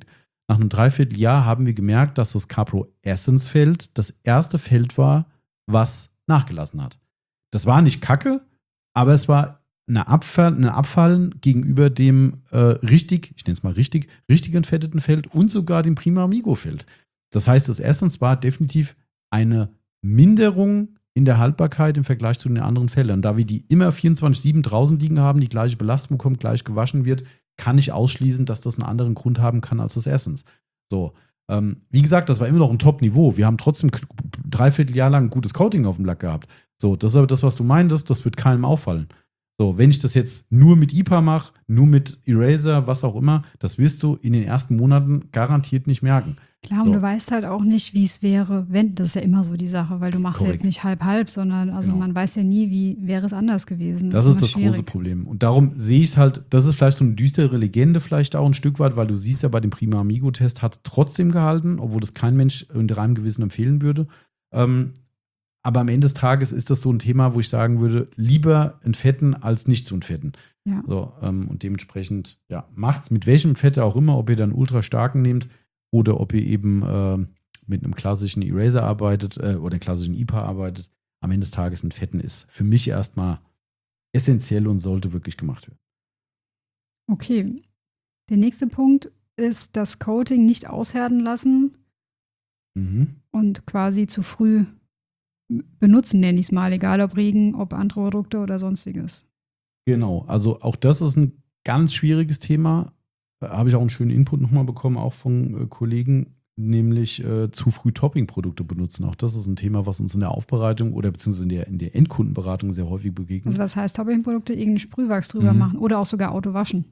A: nach einem Dreivierteljahr haben wir gemerkt, dass das CarPro Essence Feld das erste Feld war, was nachgelassen hat. Das war nicht kacke, aber es war eine Abfall, eine Abfallen gegenüber dem äh, richtig, ich nenne es mal richtig, richtig entfetteten Feld und sogar dem Prima Amigo Feld. Das heißt, das Essence war definitiv eine Minderung in der Haltbarkeit im Vergleich zu den anderen Feldern. Da wir die immer vierundzwanzig sieben draußen liegen haben, die gleiche Belastung bekommt, gleich gewaschen wird, kann ich ausschließen, dass das einen anderen Grund haben kann als das Essence. So, ähm, wie gesagt, das war immer noch ein Top-Niveau. Wir haben trotzdem dreiviertel Jahr lang ein gutes Coating auf dem Lack gehabt. So, das ist aber das, was du meintest, das wird keinem auffallen. So, wenn ich das jetzt nur mit I P A mache, nur mit Eraser, was auch immer, das wirst du in den ersten Monaten garantiert nicht merken.
B: Klar, und
A: so.
B: Du weißt halt auch nicht, wie es wäre, wenn, das ist ja immer so die Sache, weil du machst
A: Korrekt.
B: jetzt nicht halb-halb, sondern also
A: Genau.
B: man weiß ja nie, wie wäre es anders gewesen.
A: Das ist
B: immer
A: das
B: schwierig.
A: große Problem. Und darum sehe ich es halt, das ist vielleicht so eine düstere Legende vielleicht auch ein Stück weit, weil du siehst ja bei dem Prima Amigo-Test hat es trotzdem gehalten, obwohl das kein Mensch unter reinem Gewissen empfehlen würde. Ähm, aber am Ende des Tages ist das so ein Thema, wo ich sagen würde, lieber entfetten als nicht zu entfetten.
B: Ja.
A: So, ähm, und dementsprechend, ja, macht's mit welchem Fett auch immer, ob ihr dann ultra starken nehmt oder ob ihr eben äh, mit einem klassischen Eraser arbeitet äh, oder klassischen I P A arbeitet. Am Ende des Tages ein Fetten ist für mich erstmal essentiell und sollte wirklich gemacht werden.
B: Okay. Der nächste Punkt ist das Coating nicht aushärten lassen
A: Mhm.
B: und quasi zu früh benutzen, nenne ich es mal, egal ob Regen, ob andere Produkte oder sonstiges.
A: Genau, also auch das ist ein ganz schwieriges Thema. Da habe ich auch einen schönen Input nochmal bekommen, auch von äh, Kollegen, nämlich äh, zu früh Topping-Produkte benutzen. Auch das ist ein Thema, was uns in der Aufbereitung oder beziehungsweise in der, in der Endkundenberatung sehr häufig begegnet.
B: Also was heißt Topping-Produkte? Irgendeinen Sprühwachs drüber
A: Mhm.
B: machen oder auch sogar Auto waschen.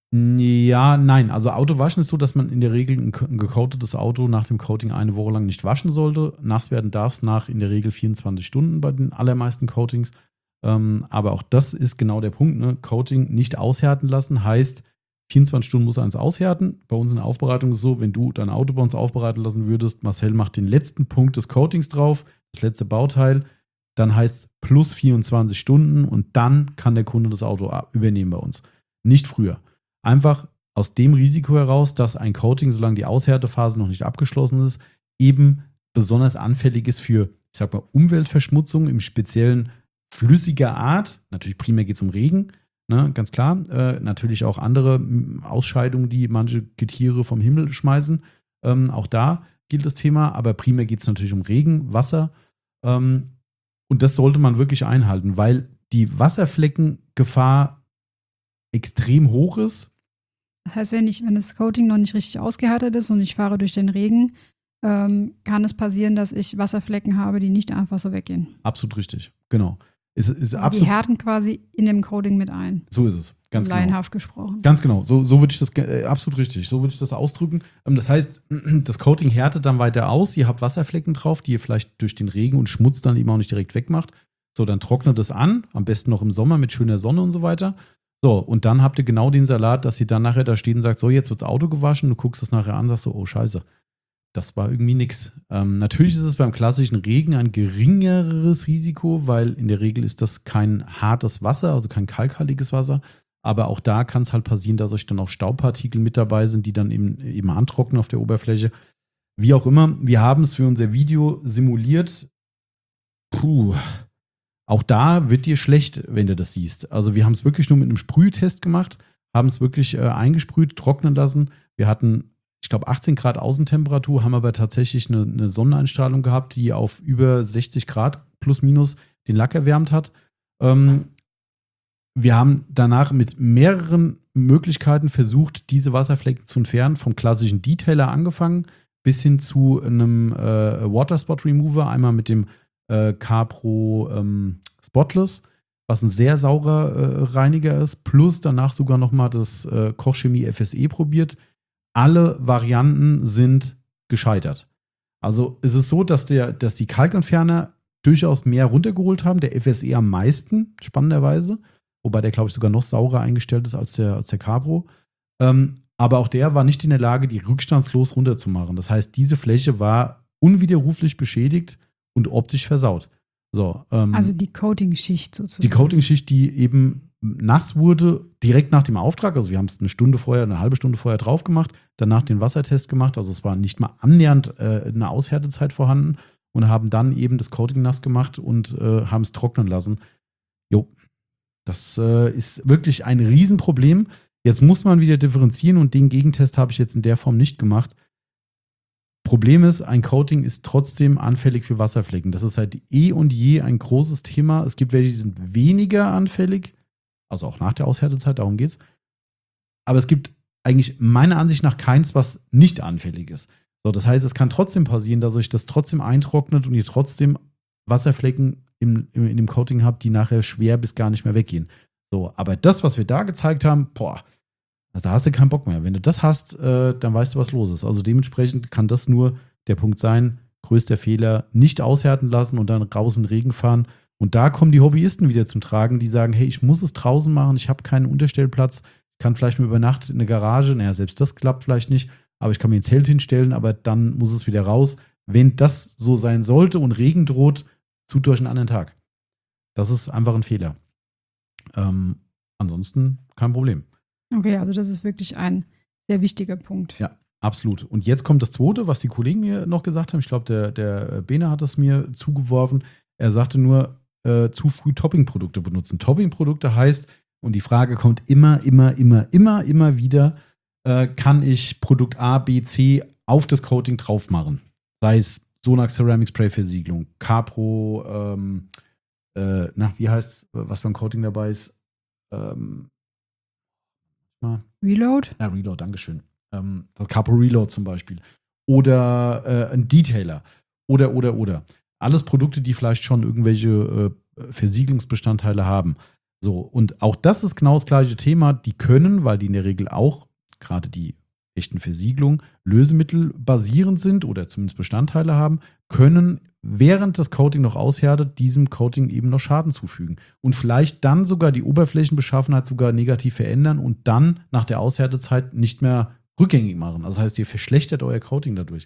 A: Ja, nein. Also Autowaschen ist so, dass man in der Regel ein, ein gecoatetes Auto nach dem Coating eine Woche lang nicht waschen sollte. Nass werden darf es nach in der Regel vierundzwanzig Stunden bei den allermeisten Coatings. Ähm, aber auch das ist genau der Punkt. Ne? Coating nicht aushärten lassen heißt, vierundzwanzig Stunden muss eins aushärten. Bei uns in der Aufbereitung ist es so, wenn du dein Auto bei uns aufbereiten lassen würdest, Marcel macht den letzten Punkt des Coatings drauf, das letzte Bauteil, dann heißt plus vierundzwanzig Stunden und dann kann der Kunde das Auto übernehmen bei uns. Nicht früher. Einfach aus dem Risiko heraus, dass ein Coating, solange die Aushärtephase noch nicht abgeschlossen ist, eben besonders anfällig ist für, ich sag mal, Umweltverschmutzung im speziellen flüssiger Art. Natürlich primär geht es um Regen, ne, ganz klar. Äh, natürlich auch andere Ausscheidungen, die manche Getiere vom Himmel schmeißen. Ähm, auch da gilt das Thema, aber primär geht es natürlich um Regen, Wasser. Ähm, und das sollte man wirklich einhalten, weil die Wasserfleckengefahr extrem hoch ist.
B: Das heißt, wenn, ich, wenn das Coating noch nicht richtig ausgehärtet ist und ich fahre durch den Regen, ähm, kann es passieren, dass ich Wasserflecken habe, die nicht einfach so weggehen.
A: Absolut richtig, genau. Es ist
B: Also
A: absolut,
B: die härten quasi in dem Coating mit ein.
A: so ist es, ganz genau.
B: Laienhaft gesprochen.
A: Ganz genau, so, so würde ich das, äh, absolut richtig, so würde ich das ausdrücken. Ähm, das heißt, das Coating härtet dann weiter aus, ihr habt Wasserflecken drauf, die ihr vielleicht durch den Regen und Schmutz dann eben auch nicht direkt wegmacht. So, dann trocknet es an, am besten noch im Sommer mit schöner Sonne und so weiter. So, und dann habt ihr genau den Salat, dass ihr dann nachher da steht und sagt, so, jetzt wird das Auto gewaschen, du guckst es nachher an und sagst so, oh scheiße, das war irgendwie nix. Ähm, natürlich ist es beim klassischen Regen ein geringeres Risiko, weil in der Regel ist das kein hartes Wasser, also kein kalkhaltiges Wasser. Aber auch da kann es halt passieren, dass euch dann auch Staubpartikel mit dabei sind, die dann eben, eben antrocknen auf der Oberfläche. Wie auch immer, wir haben es für unser Video simuliert. Puh. Auch da wird dir schlecht, wenn du das siehst. Also wir haben es wirklich nur mit einem Sprühtest gemacht, haben es wirklich äh, eingesprüht, trocknen lassen. Wir hatten, ich glaube, achtzehn Grad Außentemperatur, haben aber tatsächlich eine, eine Sonneneinstrahlung gehabt, die auf über sechzig Grad plus minus den Lack erwärmt hat. Ähm, wir haben danach mit mehreren Möglichkeiten versucht, diese Wasserflecken zu entfernen, vom klassischen Detailer angefangen bis hin zu einem äh, Water Spot Remover, einmal mit dem äh, CarPro ähm, Spotless, was ein sehr saurer äh, Reiniger ist, plus danach sogar nochmal das äh, Kochchemie F S E probiert. Alle Varianten sind gescheitert. Also es ist so, dass, der, dass die Kalkentferner durchaus mehr runtergeholt haben, der F S E am meisten, spannenderweise, wobei der, glaube ich, sogar noch saurer eingestellt ist als der, als der CarPro. Ähm, aber auch der war nicht in der Lage, die rückstandslos runterzumachen. Das heißt, diese Fläche war unwiderruflich beschädigt und optisch versaut. So, ähm,
B: Also die Coating-Schicht sozusagen.
A: die Coating-Schicht, die eben nass wurde, direkt nach dem Auftrag. Also wir haben es eine Stunde vorher, eine halbe Stunde vorher drauf gemacht, danach den Wassertest gemacht. Also es war nicht mal annähernd äh, eine Aushärtezeit vorhanden und haben dann eben das Coating nass gemacht und äh, haben es trocknen lassen. Jo, das äh, ist wirklich ein Riesenproblem. Jetzt muss man wieder differenzieren und den Gegentest habe ich jetzt in der Form nicht gemacht. Problem ist, ein Coating ist trotzdem anfällig für Wasserflecken. Das ist seit eh und je ein großes Thema. Es gibt welche, die sind weniger anfällig, also auch nach der Aushärtezeit, darum geht's. Aber es gibt eigentlich meiner Ansicht nach keins, was nicht anfällig ist. So, das heißt, es kann trotzdem passieren, dass euch das trotzdem eintrocknet und ihr trotzdem Wasserflecken im, im, in dem Coating habt, die nachher schwer bis gar nicht mehr weggehen. So, aber das, was wir da gezeigt haben, boah, also da hast du keinen Bock mehr. Wenn du das hast, äh, dann weißt du, was los ist. Also dementsprechend kann das nur der Punkt sein, größter Fehler, nicht aushärten lassen und dann raus in den Regen fahren. Und da kommen die Hobbyisten wieder zum Tragen, die sagen, hey, ich muss es draußen machen, ich habe keinen Unterstellplatz, ich kann vielleicht mal über Nacht in eine Garage, naja, selbst das klappt vielleicht nicht, aber ich kann mir ein Zelt hinstellen, aber dann muss es wieder raus. Wenn das so sein sollte und Regen droht, tut euch einen anderen Tag. Das ist einfach ein Fehler. Ähm, ansonsten kein Problem.
B: Okay, also das ist wirklich ein sehr wichtiger Punkt.
A: Ja, absolut. Und jetzt kommt das Zweite, was die Kollegen mir noch gesagt haben. Ich glaube, der, der Bene hat es mir zugeworfen. Er sagte nur, äh, zu früh Topping-Produkte benutzen. Topping-Produkte heißt, und die Frage kommt immer, immer, immer, immer, immer wieder, äh, kann ich Produkt A, B, C auf das Coating drauf machen? Sei es Sonax Ceramic Spray Versiegelung, Capro, ähm, äh, na, wie heißt was beim Coating dabei ist? Ähm,
B: Reload?
A: Ja, Reload, dankeschön. Ähm, das Capro Reload zum Beispiel. Oder äh, ein Detailer. Oder, oder, oder. Alles Produkte, die vielleicht schon irgendwelche äh, Versiegelungsbestandteile haben. So, und auch das ist genau das gleiche Thema. Die können, weil die in der Regel auch, gerade die echten Versiegelungen, lösemittelbasierend sind oder zumindest Bestandteile haben, können, während das Coating noch aushärtet, diesem Coating eben noch Schaden zufügen. Und vielleicht dann sogar die Oberflächenbeschaffenheit sogar negativ verändern und dann nach der Aushärtezeit nicht mehr rückgängig machen. Also das heißt, ihr verschlechtert euer Coating dadurch.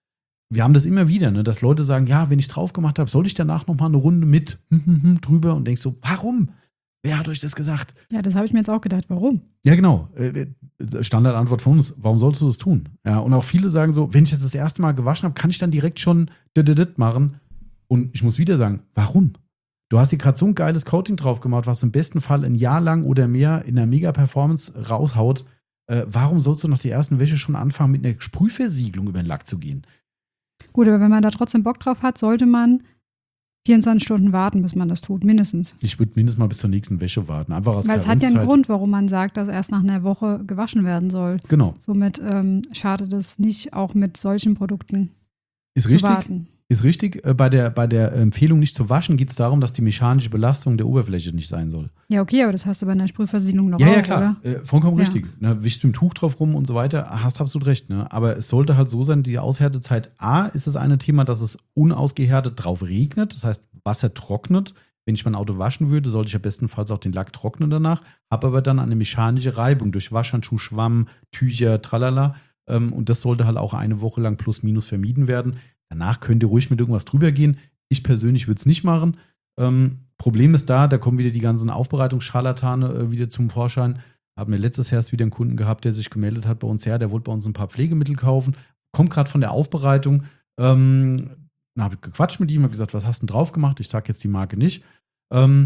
A: Wir haben das immer wieder, ne, dass Leute sagen, ja, wenn ich drauf gemacht habe, soll ich danach noch mal eine Runde mit drüber und denkst so, warum? Wer hat euch das gesagt?
B: Ja, das habe ich mir jetzt auch gedacht. Warum?
A: Ja, genau. Standardantwort von uns. Warum sollst du das tun? Ja, und auch viele sagen so, wenn ich jetzt das erste Mal gewaschen habe, kann ich dann direkt schon dit machen. Und ich muss wieder sagen, warum? Du hast dir gerade so ein geiles Coating drauf gemacht, was im besten Fall ein Jahr lang oder mehr in einer Mega-Performance raushaut. Äh, warum sollst du nach der ersten Wäsche schon anfangen, mit einer Sprühversiegelung über den Lack zu gehen?
B: Gut, aber wenn man da trotzdem Bock drauf hat, sollte man vierundzwanzig Stunden warten, bis man das tut, mindestens.
A: Ich würde mindestens mal bis zur nächsten Wäsche warten. Einfach aus
B: Weil es hat ja einen Grund, warum man sagt, dass erst nach einer Woche gewaschen werden soll.
A: Genau.
B: Somit ähm, schadet es nicht, auch mit solchen Produkten
A: ist
B: zu
A: richtig,
B: warten.
A: Ist richtig. Bei der, bei der Empfehlung, nicht zu waschen, geht es darum, dass die mechanische Belastung der Oberfläche nicht sein soll.
B: Ja, okay, aber das hast du bei einer Sprühversiegelung noch
A: ja,
B: auch,
A: ja, klar.
B: oder?
A: Äh, vollkommen
B: Ja.
A: richtig. Ne, wischst mit dem Tuch drauf rum und so weiter, hast absolut recht. Ne? Aber es sollte halt so sein, die Aushärtezeit A ist das eine Thema, dass es unausgehärtet drauf regnet. Das heißt, Wasser trocknet. Wenn ich mein Auto waschen würde, sollte ich ja bestenfalls auch den Lack trocknen danach. Habe aber dann eine mechanische Reibung durch Waschhandschuh, Schwamm, Tücher, tralala. Ähm, und das sollte halt auch eine Woche lang plus minus vermieden werden. Danach könnt ihr ruhig mit irgendwas drüber gehen. Ich persönlich würde es nicht machen. Ähm, Problem ist da, da kommen wieder die ganzen Aufbereitungsscharlatane äh, wieder zum Vorschein. Haben wir letztes Jahr erst wieder einen Kunden gehabt, der sich gemeldet hat bei uns. Ja, der wollte bei uns ein paar Pflegemittel kaufen. Kommt gerade von der Aufbereitung. Ähm, dann habe ich gequatscht mit ihm, habe gesagt, was hast du denn drauf gemacht? Ich sage jetzt die Marke nicht. Ähm,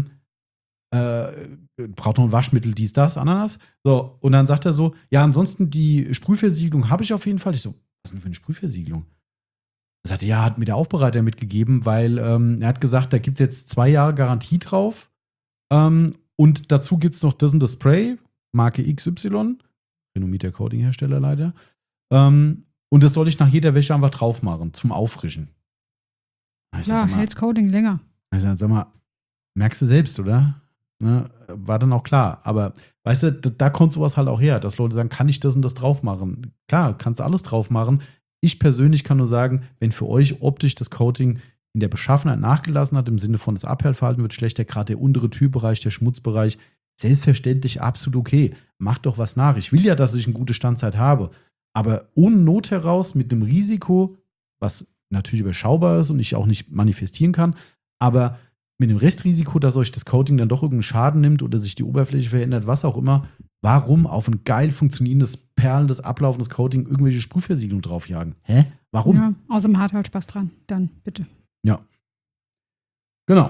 A: äh, braucht noch ein Waschmittel, dies, das, Ananas. So, und dann sagt er so, ja, ansonsten die Sprühversiegelung habe ich auf jeden Fall. Ich so, was ist denn für eine Sprühversiegelung? Er sagte, ja, hat mir der Aufbereiter mitgegeben, weil ähm, er hat gesagt, da gibt es jetzt zwei Jahre Garantie drauf. Ähm, und dazu gibt es noch das und das Spray, Marke X Y, renommierter Coating-Hersteller leider. Ähm, und das soll ich nach jeder Wäsche einfach drauf machen, zum Auffrischen.
B: Klar, hält's Coating länger.
A: Ich sag, sag mal, merkst du selbst, oder? Ne? War dann auch klar. Aber weißt du, da, da kommt sowas halt auch her, dass Leute sagen, kann ich das und das drauf machen? Klar, kannst du alles drauf machen. Ich persönlich kann nur sagen, wenn für euch optisch das Coating in der Beschaffenheit nachgelassen hat, im Sinne von das Abhärtverhalten wird schlechter, gerade der untere Türbereich, der Schmutzbereich, selbstverständlich absolut okay. Macht doch was nach. Ich will ja, dass ich eine gute Standzeit habe. Aber ohne Not heraus, mit einem Risiko, was natürlich überschaubar ist und ich auch nicht manifestieren kann, aber mit dem Restrisiko, dass euch das Coating dann doch irgendeinen Schaden nimmt oder sich die Oberfläche verändert, was auch immer, warum auf ein geil funktionierendes, perlendes, ablaufendes Coating irgendwelche Sprühversiegelung draufjagen? Hä? Warum?
B: Ja, außerdem hat halt Spaß dran. Dann bitte.
A: Ja. Genau.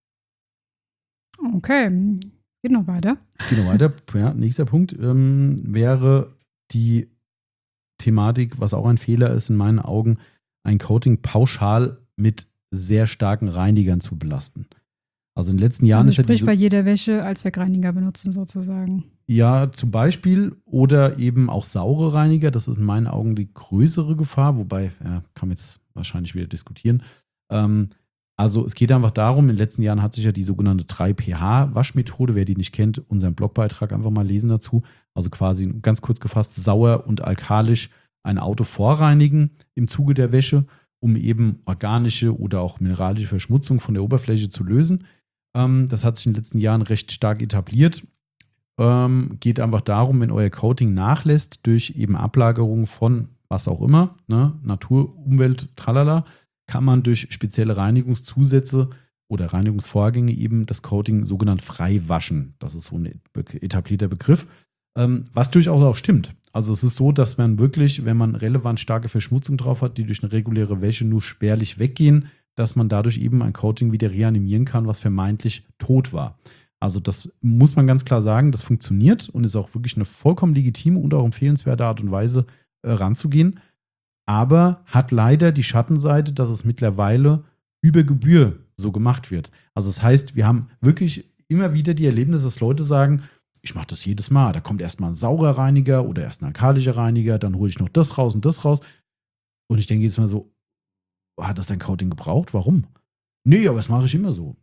B: Okay. Geht noch weiter.
A: Geht noch weiter. Ja, nächster Punkt ähm, wäre die Thematik, was auch ein Fehler ist in meinen Augen, ein Coating pauschal mit sehr starken Reinigern zu belasten. Also in den letzten Jahren
B: also
A: ist ja
B: sprich
A: diese,
B: bei jeder Wäsche als Wegreiniger benutzen sozusagen.
A: ja, zum Beispiel oder eben auch saure Reiniger. Das ist in meinen Augen die größere Gefahr, wobei, ja, kann man jetzt wahrscheinlich wieder diskutieren. Ähm, also es geht einfach darum, in den letzten Jahren hat sich ja die sogenannte drei P H-Waschmethode, wer die nicht kennt, unseren Blogbeitrag einfach mal lesen dazu. Also quasi ganz kurz gefasst, sauer und alkalisch ein Auto vorreinigen im Zuge der Wäsche, um eben organische oder auch mineralische Verschmutzung von der Oberfläche zu lösen. Ähm, das hat sich in den letzten Jahren recht stark etabliert. Ähm, geht einfach darum, wenn euer Coating nachlässt durch eben Ablagerung von was auch immer, ne, Natur, Umwelt, tralala, kann man durch spezielle Reinigungszusätze oder Reinigungsvorgänge eben das Coating sogenannt frei waschen. Das ist so ein etablierter Begriff, ähm, was durchaus auch stimmt. Also es ist so, dass man wirklich, wenn man relevant starke Verschmutzung drauf hat, die durch eine reguläre Wäsche nur spärlich weggehen, dass man dadurch eben ein Coating wieder reanimieren kann, was vermeintlich tot war. Also das muss man ganz klar sagen, das funktioniert und ist auch wirklich eine vollkommen legitime und auch empfehlenswerte Art und Weise äh, ranzugehen. Aber hat leider die Schattenseite, dass es mittlerweile über Gebühr so gemacht wird. Also das heißt, wir haben wirklich immer wieder die Erlebnisse, dass Leute sagen, ich mache das jedes Mal. Da kommt erstmal ein saurer Reiniger oder erst ein alkalischer Reiniger, dann hole ich noch das raus und das raus. Und ich denke jetzt mal so, hat das dein Coating gebraucht? Warum? Nee, aber das mache ich immer so.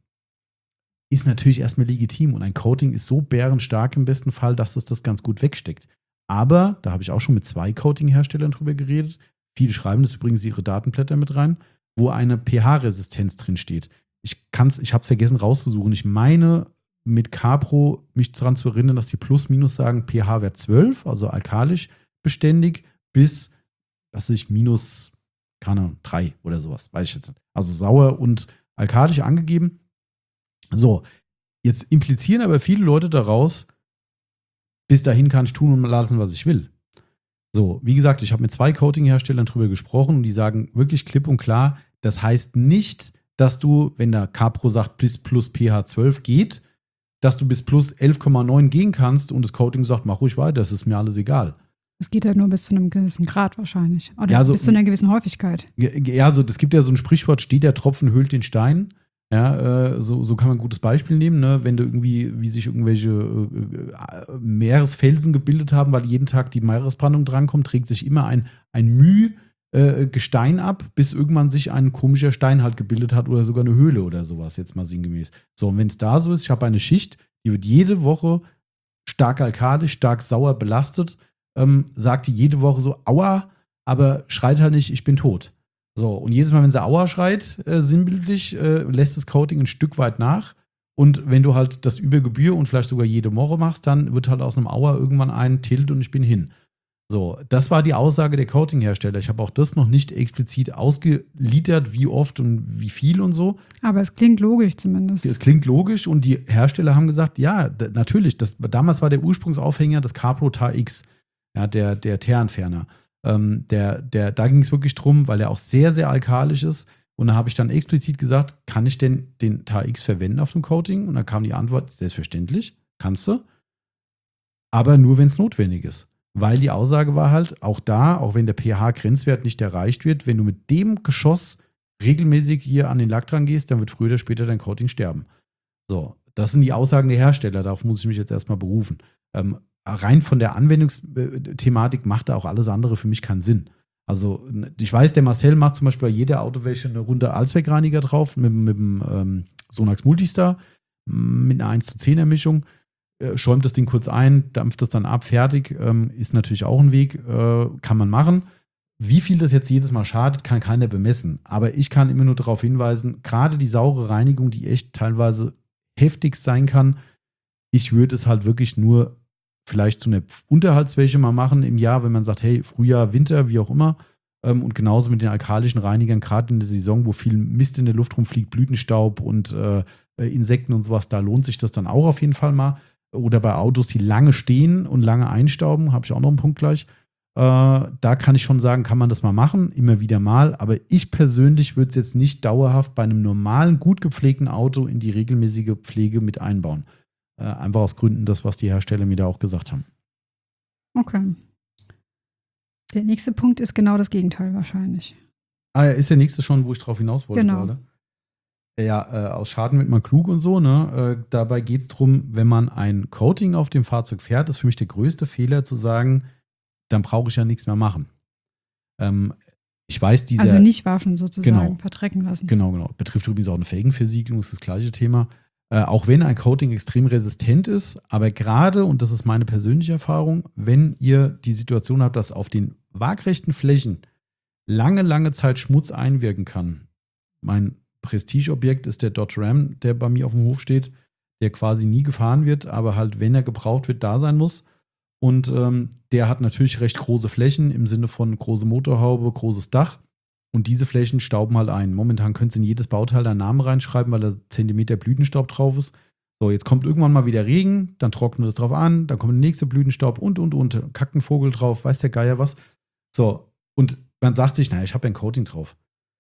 A: Ist natürlich erstmal legitim und ein Coating ist so bärenstark im besten Fall, dass es das ganz gut wegsteckt. Aber, da habe ich auch schon mit zwei Coating-Herstellern drüber geredet, viele schreiben das übrigens ihre Datenblätter mit rein, wo eine pH-Resistenz drin steht. Ich kann's, ich habe es vergessen rauszusuchen. Ich meine, mit Capro mich daran zu erinnern, dass die Plus-Minus sagen, pH-Wert zwölf, also alkalisch beständig, bis, was weiß ich, minus, keine Ahnung, drei oder sowas, weiß ich jetzt nicht. Also sauer und alkalisch angegeben. So, jetzt implizieren aber viele Leute daraus, bis dahin kann ich tun und lassen, was ich will. So, wie gesagt, ich habe mit zwei Coating-Herstellern drüber gesprochen und die sagen wirklich klipp und klar, das heißt nicht, dass du, wenn der Capro sagt, bis plus pH zwölf geht, dass du bis plus elf Komma neun gehen kannst und das Coating sagt, mach ruhig weiter, das ist mir alles egal.
B: Es geht halt nur bis zu einem gewissen Grad wahrscheinlich. Oder
A: ja, also,
B: bis zu einer gewissen Häufigkeit.
A: Ja, also es gibt ja so ein Sprichwort, steht der Tropfen, höhlt den Stein. Ja, äh, so, so kann man ein gutes Beispiel nehmen, ne? Wenn du irgendwie, wie sich irgendwelche äh, Meeresfelsen gebildet haben, weil jeden Tag die Meeresbrandung drankommt, trägt sich immer ein, ein Müh äh, Gestein ab, bis irgendwann sich ein komischer Stein halt gebildet hat oder sogar eine Höhle oder sowas, jetzt mal sinngemäß. So, und wenn es da so ist, ich habe eine Schicht, die wird jede Woche stark alkalisch, stark sauer belastet, ähm, sagt die jede Woche so, aua, aber schreit halt nicht, ich bin tot. So, und jedes Mal, wenn sie Aua schreit, äh, sinnbildlich, äh, lässt das Coating ein Stück weit nach. Und wenn du halt das über Gebühr und vielleicht sogar jede Woche machst, dann wird halt aus einem Aua irgendwann ein Tilt und ich bin hin. So, das war die Aussage der Coating-Hersteller. Ich habe auch das noch nicht explizit ausgeliefert, wie oft und wie viel und so.
B: Aber es klingt logisch zumindest.
A: Es klingt logisch und die Hersteller haben gesagt, ja, d- natürlich, das, damals war der Ursprungsaufhänger das Capro T A X, ja, der, der Teerentferner. Ähm, der, der, da ging es wirklich drum, weil er auch sehr, sehr alkalisch ist. Und da habe ich dann explizit gesagt, kann ich denn den T A X verwenden auf dem Coating? Und dann kam die Antwort, selbstverständlich, kannst du. Aber nur, wenn es notwendig ist. Weil die Aussage war halt, auch da, auch wenn der pH-Grenzwert nicht erreicht wird, wenn du mit dem Geschoss regelmäßig hier an den Lack dran gehst, dann wird früher oder später dein Coating sterben. So, das sind die Aussagen der Hersteller, darauf muss ich mich jetzt erstmal berufen. Ähm, rein von der Anwendungsthematik macht da auch alles andere für mich keinen Sinn. Also ich weiß, der Marcel macht zum Beispiel bei jeder Autowäsche eine Runde Allzweckreiniger drauf mit, mit dem ähm, Sonax Multistar mit einer eins zu zehner Mischung, äh, schäumt das Ding kurz ein, dampft das dann ab, fertig, ähm, ist natürlich auch ein Weg, äh, kann man machen. Wie viel das jetzt jedes Mal schadet, kann keiner bemessen. Aber ich kann immer nur darauf hinweisen, gerade die saure Reinigung, die echt teilweise heftig sein kann, ich würde es halt wirklich nur vielleicht so eine Unterhaltswäsche mal machen im Jahr, wenn man sagt, hey, Frühjahr, Winter, wie auch immer, Ähm, und genauso mit den alkalischen Reinigern, gerade in der Saison, wo viel Mist in der Luft rumfliegt, Blütenstaub und äh, Insekten und sowas, da lohnt sich das dann auch auf jeden Fall mal. Oder bei Autos, die lange stehen und lange einstauben, habe ich auch noch einen Punkt gleich. Äh, da kann ich schon sagen, kann man das mal machen, immer wieder mal. Aber ich persönlich würde es jetzt nicht dauerhaft bei einem normalen, gut gepflegten Auto in die regelmäßige Pflege mit einbauen. Äh, einfach aus Gründen, das, was die Hersteller mir da auch gesagt haben.
B: Okay. Der nächste Punkt ist genau das Gegenteil wahrscheinlich.
A: Ah ja, ist der nächste schon, wo ich drauf hinaus wollte
B: Genau.
A: gerade. Ja, äh, aus Schaden wird man klug und so, ne? Äh, dabei geht es darum, wenn man ein Coating auf dem Fahrzeug fährt, ist für mich der größte Fehler zu sagen, dann brauche ich ja nichts mehr machen. Ähm, ich weiß, dieser.
B: Also nicht waschen sozusagen,
A: genau,
B: vertrecken lassen.
A: Genau, genau. Betrifft übrigens auch eine Felgenversiegelung, ist das gleiche Thema. Äh, auch wenn ein Coating extrem resistent ist, aber gerade, und das ist meine persönliche Erfahrung, wenn ihr die Situation habt, dass auf den waagrechten Flächen lange, lange Zeit Schmutz einwirken kann. Mein Prestigeobjekt ist der Dodge Ram, der bei mir auf dem Hof steht, der quasi nie gefahren wird, aber halt, wenn er gebraucht wird, da sein muss. Und ähm, der hat natürlich recht große Flächen im Sinne von große Motorhaube, großes Dach. Und diese Flächen stauben halt ein. Momentan könnt ihr in jedes Bauteil deinen Namen reinschreiben, weil da Zentimeter Blütenstaub drauf ist. So, jetzt kommt irgendwann mal wieder Regen, dann trocknet es drauf an, dann kommt der nächste Blütenstaub und, und, und. Kackt ein Vogel drauf, weiß der Geier was. So, und man sagt sich, naja, ich habe ja ein Coating drauf.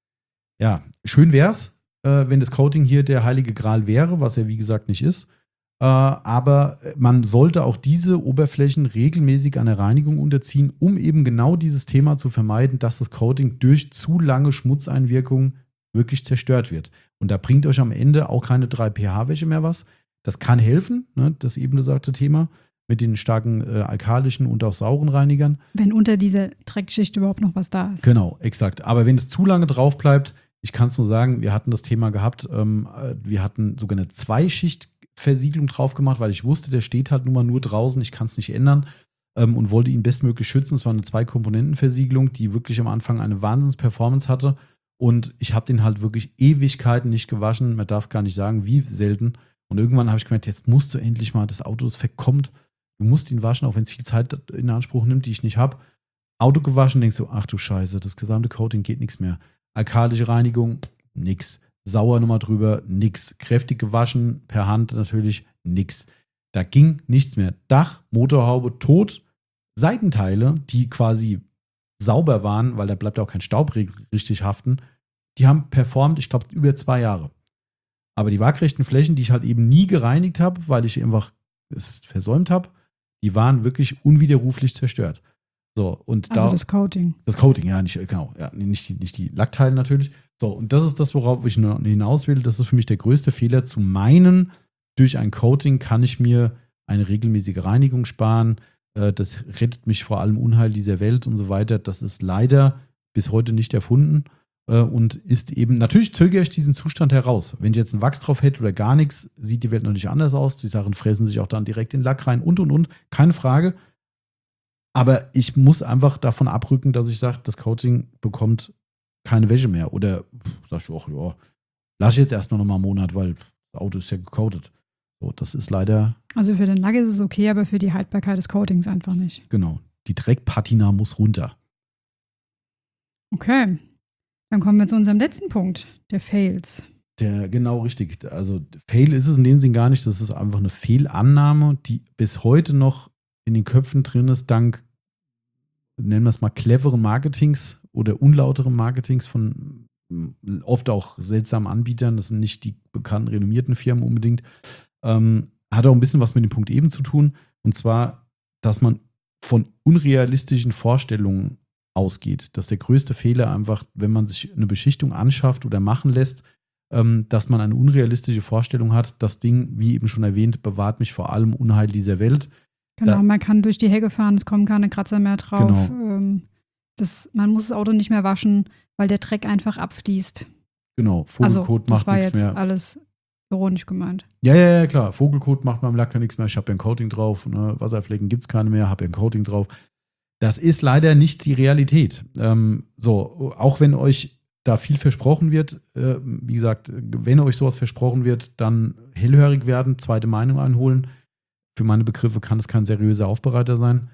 A: Ja, schön wär's, äh, wenn das Coating hier der heilige Gral wäre, was er wie gesagt nicht ist. Äh, aber man sollte auch diese Oberflächen regelmäßig einer Reinigung unterziehen, um eben genau dieses Thema zu vermeiden, dass das Coating durch zu lange Schmutzeinwirkung wirklich zerstört wird. Und da bringt euch am Ende auch keine drei pH-Wäsche mehr was. Das kann helfen, ne, das eben besagte Thema, mit den starken äh, alkalischen und auch sauren Reinigern.
B: Wenn unter dieser Dreckschicht überhaupt noch was da ist.
A: Genau, exakt. Aber wenn es zu lange drauf bleibt, ich kann es nur sagen, wir hatten das Thema gehabt, ähm, wir hatten sogar eine Zweischicht-Versiegelung drauf gemacht, weil ich wusste, der steht halt nun mal nur draußen, ich kann es nicht ändern ähm, und wollte ihn bestmöglich schützen. Es war eine Zwei-Komponenten-Versiegelung, die wirklich am Anfang eine Wahnsinns-Performance hatte und ich habe den halt wirklich Ewigkeiten nicht gewaschen. Man darf gar nicht sagen, wie selten. Und irgendwann habe ich gemerkt, jetzt musst du endlich mal, das Auto, das verkommt, du musst ihn waschen, auch wenn es viel Zeit in Anspruch nimmt, die ich nicht habe. Auto gewaschen, denkst du, ach du Scheiße, das gesamte Coating geht nichts mehr. Alkalische Reinigung, nix. Sauer nochmal drüber, nix. Kräftig gewaschen, per Hand natürlich, nix. Da ging nichts mehr. Dach, Motorhaube, tot. Seitenteile, die quasi sauber waren, weil da bleibt auch kein Staub richtig haften, die haben performt, ich glaube, über zwei Jahre. Aber die waagrechten Flächen, die ich halt eben nie gereinigt habe, weil ich einfach es versäumt habe, die waren wirklich unwiderruflich zerstört. So, und
B: Also
A: da,
B: das Coating.
A: Das Coating, ja, nicht, genau, ja, nicht, die, nicht die Lackteile natürlich. So, und das ist das, worauf ich hinaus will. Das ist für mich der größte Fehler, zu meinen, durch ein Coating kann ich mir eine regelmäßige Reinigung sparen. Äh, das rettet mich vor allem Unheil dieser Welt und so weiter. Das ist leider bis heute nicht erfunden äh, und ist eben, natürlich zögere ich diesen Zustand heraus. Wenn ich jetzt einen Wachs drauf hätte oder gar nichts, sieht die Welt natürlich anders aus. Die Sachen fressen sich auch dann direkt in den Lack rein und, und, und. Keine Frage. Aber ich muss einfach davon abrücken, dass ich sage, das Coating bekommt keine Wäsche mehr. Oder sag ich, ach ja, lass ich jetzt erstmal nochmal einen Monat, weil das Auto ist ja gecoatet. So, das ist leider.
B: Also für den Lack ist es okay, aber für die Haltbarkeit des Coatings einfach nicht.
A: Genau. Die Dreckpatina muss runter.
B: Okay. Dann kommen wir zu unserem letzten Punkt, der Fails.
A: Der, genau richtig. Also Fail ist es in dem Sinn gar nicht. Das ist einfach eine Fehlannahme, die bis heute noch in den Köpfen drin ist, dank, nennen wir es mal, cleveren Marketings oder unlauteren Marketings von oft auch seltsamen Anbietern. Das sind nicht die bekannten, renommierten Firmen unbedingt. Ähm, hat auch ein bisschen was mit dem Punkt eben zu tun. Und zwar, dass man von unrealistischen Vorstellungen ausgeht. Das ist der größte Fehler einfach, wenn man sich eine Beschichtung anschafft oder machen lässt, ähm, dass man eine unrealistische Vorstellung hat. Das Ding, wie eben schon erwähnt, bewahrt mich vor allem Unheil dieser Welt.
B: Genau,
A: Da,
B: man kann durch die Hecke fahren, es kommen keine Kratzer mehr drauf.
A: Genau.
B: Ähm, das, man muss das Auto nicht mehr waschen, weil der Dreck einfach abfließt.
A: Genau,
B: Also
A: Vogelkot
B: das
A: macht
B: war
A: nichts
B: jetzt
A: mehr.
B: alles ironisch gemeint.
A: Ja, ja, ja, klar. Vogelkot macht beim Lacker nichts mehr. Ich habe ja ein Coating drauf. Ne? Wasserflecken gibt es keine mehr, habe ja ein Coating drauf. Das ist leider nicht die Realität. Ähm, so, auch wenn euch da viel versprochen wird, äh, wie gesagt, wenn euch sowas versprochen wird, dann hellhörig werden, zweite Meinung einholen. Für meine Begriffe kann es kein seriöser Aufbereiter sein.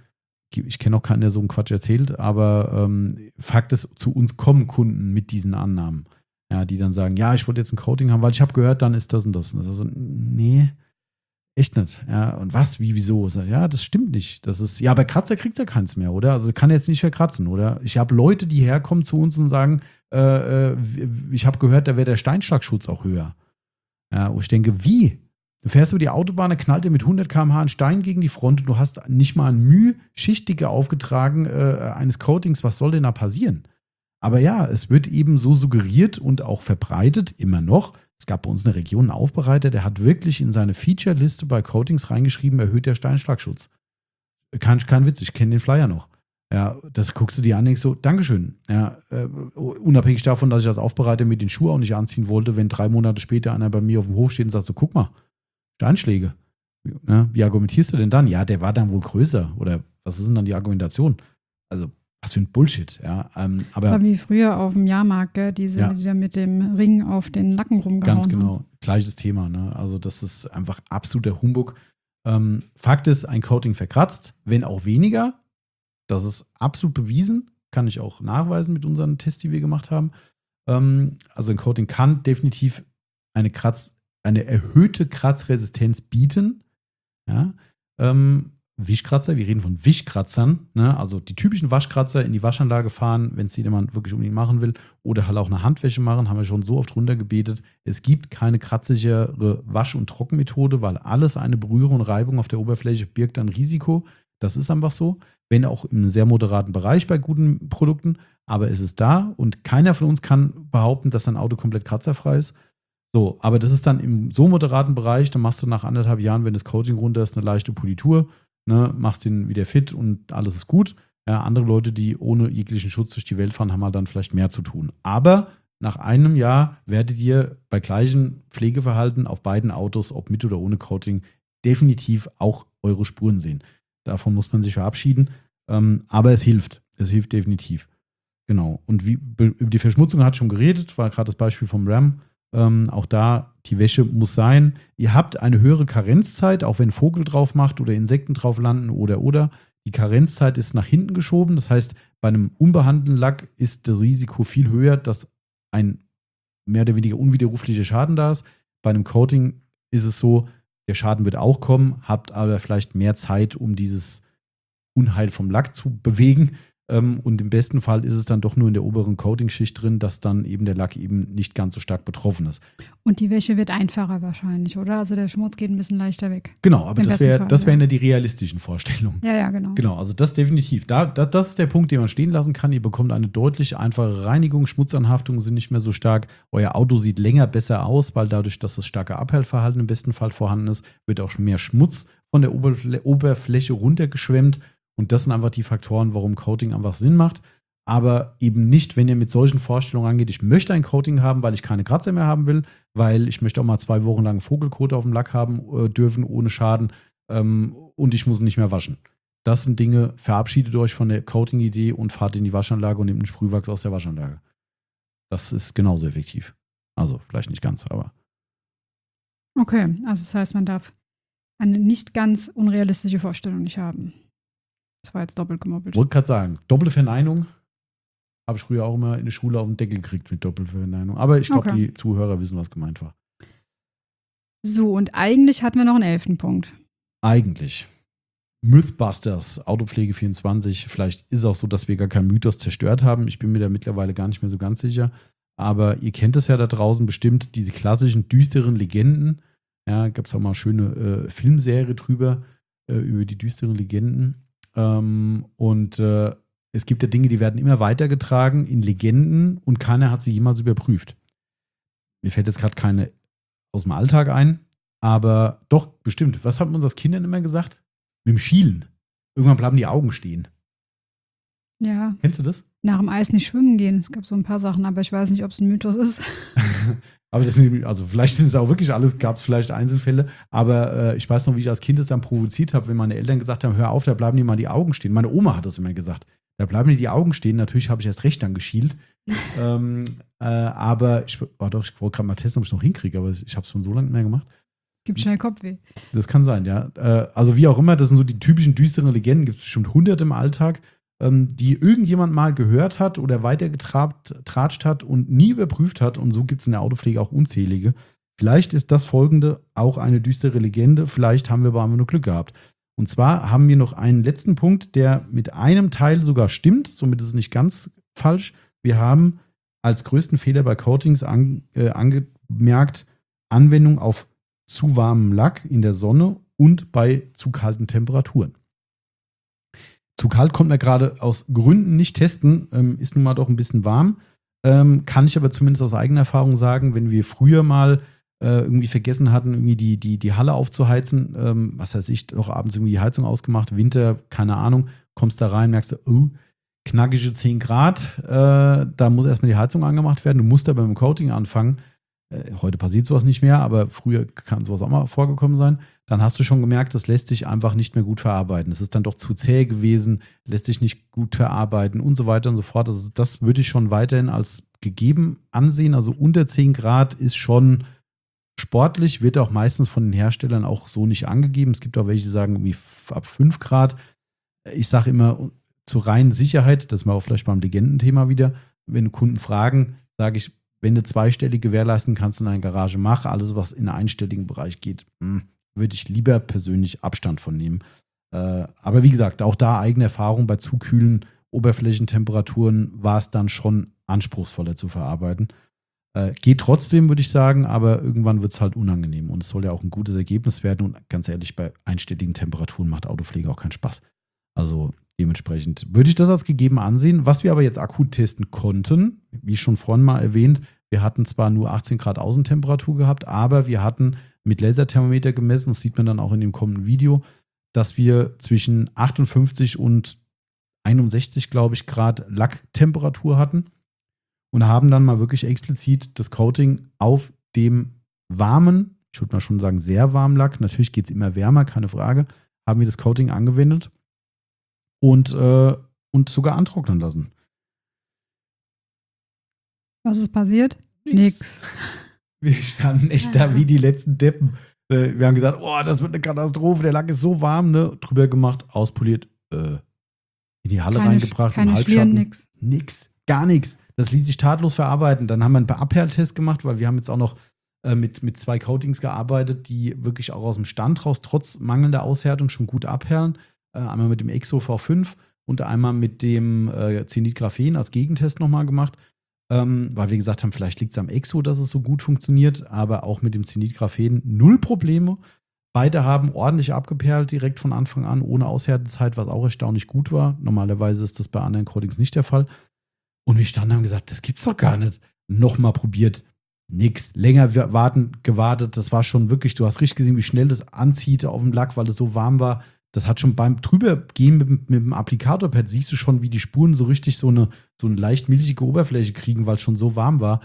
A: ich kenne auch keinen, der so einen Quatsch erzählt, aber ähm, Fakt ist, zu uns kommen Kunden mit diesen Annahmen. Ja, die dann sagen, ja, ich wollte jetzt ein Coating haben, weil ich habe gehört, dann ist das und das. Und das ist, nee, echt nicht. Ja, und was, wie, wieso? Ja, das stimmt nicht. Das ist, ja, bei Kratzer kriegt er keins mehr, oder? Also kann jetzt nicht verkratzen, oder? Ich habe Leute, die herkommen zu uns und sagen, äh, äh, ich habe gehört, da wäre der Steinschlagschutz auch höher. Ja, und ich denke, wie? Du fährst über die Autobahn, da knallt dir mit hundert Kilometer pro Stunde ein Stein gegen die Front und du hast nicht mal ein Mühe Schichtdicke aufgetragen äh, eines Coatings. Was soll denn da passieren? Aber ja, es wird eben so suggeriert und auch verbreitet, immer noch. Es gab bei uns in der Region einen Aufbereiter, der hat wirklich in seine Feature-Liste bei Coatings reingeschrieben, erhöht der Steinschlagschutz. Kein, kein Witz, ich kenne den Flyer noch. Ja, das guckst du dir an, denkst so, Dankeschön. Ja, äh, unabhängig davon, dass ich als Aufbereiter mit den Schuhe auch nicht anziehen wollte, wenn drei Monate später einer bei mir auf dem Hof steht und sagt so, guck mal, Steinschläge. Ja, wie argumentierst du denn dann? Ja, der war dann wohl größer. Oder was ist denn dann die Argumentation? Also, was für ein Bullshit. Ja, ähm, aber,
B: das war wie früher auf dem Jahrmarkt, gell? Diese,
A: ja,
B: die da mit dem Ring auf den Lacken rumgehauen
A: ganz genau.
B: haben.
A: Gleiches Thema. Ne? Also, das ist einfach absoluter Humbug. Ähm, Fakt ist, ein Coating verkratzt, wenn auch weniger. Das ist absolut bewiesen. Kann ich auch nachweisen mit unseren Tests, die wir gemacht haben. Ähm, also, ein Coating kann definitiv eine Kratz eine erhöhte Kratzresistenz bieten. Ja, ähm, Wischkratzer, wir reden von Wischkratzern, ne? Also die typischen Waschkratzer in die Waschanlage fahren, wenn es jemand wirklich unbedingt machen will, oder halt auch eine Handwäsche machen, haben wir schon so oft runtergebetet. Es gibt keine kratzsichere Wasch- und Trockenmethode, weil alles eine Berührung und Reibung auf der Oberfläche birgt ein Risiko. Das ist einfach so, wenn auch im sehr moderaten Bereich bei guten Produkten, aber es ist da und keiner von uns kann behaupten, dass sein Auto komplett kratzerfrei ist. So, aber das ist dann im so moderaten Bereich, dann machst du nach anderthalb Jahren, wenn das Coating runter ist, eine leichte Politur, ne, machst den wieder fit und alles ist gut. Ja, andere Leute, die ohne jeglichen Schutz durch die Welt fahren, haben halt dann vielleicht mehr zu tun. Aber nach einem Jahr werdet ihr bei gleichem Pflegeverhalten auf beiden Autos, ob mit oder ohne Coating, definitiv auch eure Spuren sehen. Davon muss man sich verabschieden. Ähm, aber es hilft. Es hilft definitiv. Genau. Und wie, über die Verschmutzung hat schon geredet, war gerade das Beispiel vom Ram. Ähm, auch da, die Wäsche muss sein. Ihr habt eine höhere Karenzzeit, auch wenn Vogel drauf macht oder Insekten drauf landen oder oder. Die Karenzzeit ist nach hinten geschoben. Das heißt, bei einem unbehandelten Lack ist das Risiko viel höher, dass ein mehr oder weniger unwiderruflicher Schaden da ist. Bei einem Coating ist es so, der Schaden wird auch kommen, habt aber vielleicht mehr Zeit, um dieses Unheil vom Lack zu bewegen. Und im besten Fall ist es dann doch nur in der oberen Coating-Schicht drin, dass dann eben der Lack eben nicht ganz so stark betroffen ist.
B: Und die Wäsche wird einfacher wahrscheinlich, oder? Also der Schmutz geht ein bisschen leichter weg.
A: Genau, aber das wäre das wären ja die realistischen Vorstellungen.
B: Ja, ja, genau.
A: Genau, also das definitiv. Da, da, das ist der Punkt, den man stehen lassen kann. Ihr bekommt eine deutlich einfache Reinigung, Schmutzanhaftungen sind nicht mehr so stark. Euer Auto sieht länger besser aus, weil dadurch, dass das starke Abhellverhalten im besten Fall vorhanden ist, wird auch mehr Schmutz von der Oberfl- Oberfläche runtergeschwemmt. Und das sind einfach die Faktoren, warum Coating einfach Sinn macht. Aber eben nicht, wenn ihr mit solchen Vorstellungen angeht, ich möchte ein Coating haben, weil ich keine Kratzer mehr haben will, weil ich möchte auch mal zwei Wochen lang Vogelkot auf dem Lack haben äh, dürfen, ohne Schaden, ähm, und ich muss ihn nicht mehr waschen. Das sind Dinge, verabschiedet euch von der Coating-Idee und fahrt in die Waschanlage und nehmt einen Sprühwachs aus der Waschanlage. Das ist genauso effektiv. Also vielleicht nicht ganz, aber.
B: Okay, also das heißt, man darf eine nicht ganz unrealistische Vorstellung nicht haben. Das war jetzt doppelt gemoppelt.
A: Ich wollte gerade sagen, doppelte Verneinung habe ich früher auch immer in der Schule auf den Deckel gekriegt mit Doppelverneinung. Aber ich glaube, okay, die Zuhörer wissen, was gemeint war.
B: So, und eigentlich hatten wir noch einen elften Punkt.
A: Eigentlich. Mythbusters, Autopflege vierundzwanzig. Vielleicht ist es auch so, dass wir gar keinen Mythos zerstört haben. Ich bin mir da mittlerweile gar nicht mehr so ganz sicher. Aber ihr kennt es ja da draußen bestimmt, diese klassischen düsteren Legenden. Ja, gab es auch mal eine schöne äh, Filmserie drüber, äh, über die düsteren Legenden. Ähm, und äh, es gibt ja Dinge, die werden immer weitergetragen in Legenden und keiner hat sie jemals überprüft. Mir fällt jetzt gerade keine aus dem Alltag ein, aber doch, bestimmt. Was haben wir uns als Kindern immer gesagt? Mit dem Schielen. Irgendwann bleiben die Augen stehen.
B: Ja.
A: Kennst du das?
B: Nach dem Eis nicht schwimmen gehen. Es gab so ein paar Sachen, aber ich weiß nicht, ob es ein Mythos ist.
A: Aber das mit, also vielleicht sind es auch wirklich alles, gab es vielleicht Einzelfälle, aber äh, ich weiß noch, wie ich als Kind es dann provoziert habe, wenn meine Eltern gesagt haben, hör auf, da bleiben dir mal die Augen stehen. Meine Oma hat das immer gesagt. Da bleiben dir die Augen stehen. Natürlich habe ich erst recht dann geschielt. ähm, äh, aber ich, oh doch, ich wollte gerade mal testen, ob ich es noch hinkriege, aber ich habe es schon so lange nicht mehr gemacht.
B: Gibt schnell Kopfweh.
A: Das kann sein, ja. Äh, also wie auch immer, das sind so die typischen düsteren Legenden, gibt es bestimmt hunderte im Alltag, ähm, die irgendjemand mal gehört hat oder weitergetratscht hat und nie überprüft hat. Und so gibt es in der Autopflege auch unzählige. Vielleicht ist das folgende auch eine düstere Legende, vielleicht haben wir aber einfach nur Glück gehabt. Und zwar haben wir noch einen letzten Punkt, der mit einem Teil sogar stimmt, somit ist es nicht ganz falsch. Wir haben als größten Fehler bei Coatings an, äh, angemerkt, Anwendung auf zu warmem Lack in der Sonne und bei zu kalten Temperaturen. Zu kalt konnten wir gerade aus Gründen nicht testen, ähm, ist nun mal doch ein bisschen warm. Ähm, kann ich aber zumindest aus eigener Erfahrung sagen, wenn wir früher mal äh, irgendwie vergessen hatten, irgendwie die, die, die Halle aufzuheizen, ähm, was weiß ich, doch abends irgendwie die Heizung ausgemacht, Winter, keine Ahnung, kommst da rein, merkst du, oh, knackige zehn Grad, äh, da muss erstmal die Heizung angemacht werden, du musst aber mit dem Coating anfangen. Heute passiert sowas nicht mehr, aber früher kann sowas auch mal vorgekommen sein. Dann hast du schon gemerkt, das lässt sich einfach nicht mehr gut verarbeiten. Es ist dann doch zu zäh gewesen, lässt sich nicht gut verarbeiten und so weiter und so fort. Also das würde ich schon weiterhin als gegeben ansehen. Also unter zehn Grad ist schon sportlich, wird auch meistens von den Herstellern auch so nicht angegeben. Es gibt auch welche, die sagen irgendwie ab fünf Grad. Ich sage immer zur reinen Sicherheit, das ist mal auch vielleicht beim Legendenthema wieder, wenn Kunden fragen, sage ich, wenn du zweistellig gewährleisten kannst in einer Garage, mach. Alles, was in einen einstelligen Bereich geht, mh, würde ich lieber persönlich Abstand von nehmen. Äh, aber wie gesagt, auch da eigene Erfahrung bei zu kühlen Oberflächentemperaturen war es dann schon anspruchsvoller zu verarbeiten. Äh, geht trotzdem, würde ich sagen, aber irgendwann wird es halt unangenehm. Und es soll ja auch ein gutes Ergebnis werden. Und ganz ehrlich, bei einstelligen Temperaturen macht Autopflege auch keinen Spaß. Also dementsprechend würde ich das als gegeben ansehen. Was wir aber jetzt akut testen konnten, wie schon vorhin mal erwähnt, wir hatten zwar nur achtzehn Grad Außentemperatur gehabt, aber wir hatten mit Laserthermometer gemessen, das sieht man dann auch in dem kommenden Video, dass wir zwischen achtundfünfzig und einundsechzig, glaube ich, Grad Lacktemperatur hatten und haben dann mal wirklich explizit das Coating auf dem warmen, ich würde mal schon sagen sehr warmen Lack, natürlich geht es immer wärmer, keine Frage, haben wir das Coating angewendet und, äh, und sogar antrocknen lassen.
B: Was ist passiert?
A: Nix.
B: Nix.
A: Wir standen echt da wie die letzten Deppen. Wir haben gesagt, oh, das wird eine Katastrophe, der Lack ist so warm, ne? Drüber gemacht, auspoliert, äh, in die Halle
B: keine,
A: reingebracht,
B: keine
A: im Halbschatten.
B: Nix.
A: Nix, gar nichts. Das ließ sich tadellos verarbeiten. Dann haben wir einen Abperltest gemacht, weil wir haben jetzt auch noch äh, mit, mit zwei Coatings gearbeitet, die wirklich auch aus dem Stand raus, trotz mangelnder Aushärtung, schon gut abperlen. Äh, einmal mit dem Exo V fünf und einmal mit dem äh, Zenit-Graphen als Gegentest nochmal gemacht. Ähm, weil wir gesagt haben, vielleicht liegt es am Exo, dass es so gut funktioniert, aber auch mit dem Zenit-Graphen null Probleme. Beide haben ordentlich abgeperlt direkt von Anfang an, ohne Aushärtezeit, was auch erstaunlich gut war. Normalerweise ist das bei anderen Coatings nicht der Fall. Und wir standen und haben gesagt, das gibt's doch gar nicht. Nochmal probiert, nix. Länger warten, gewartet, das war schon wirklich, du hast richtig gesehen, wie schnell das anzieht auf dem Lack, weil es so warm war. Das hat schon beim Drübergehen mit, mit dem Applikatorpad, siehst du schon, wie die Spuren so richtig so eine, so eine leicht milchige Oberfläche kriegen, weil es schon so warm war.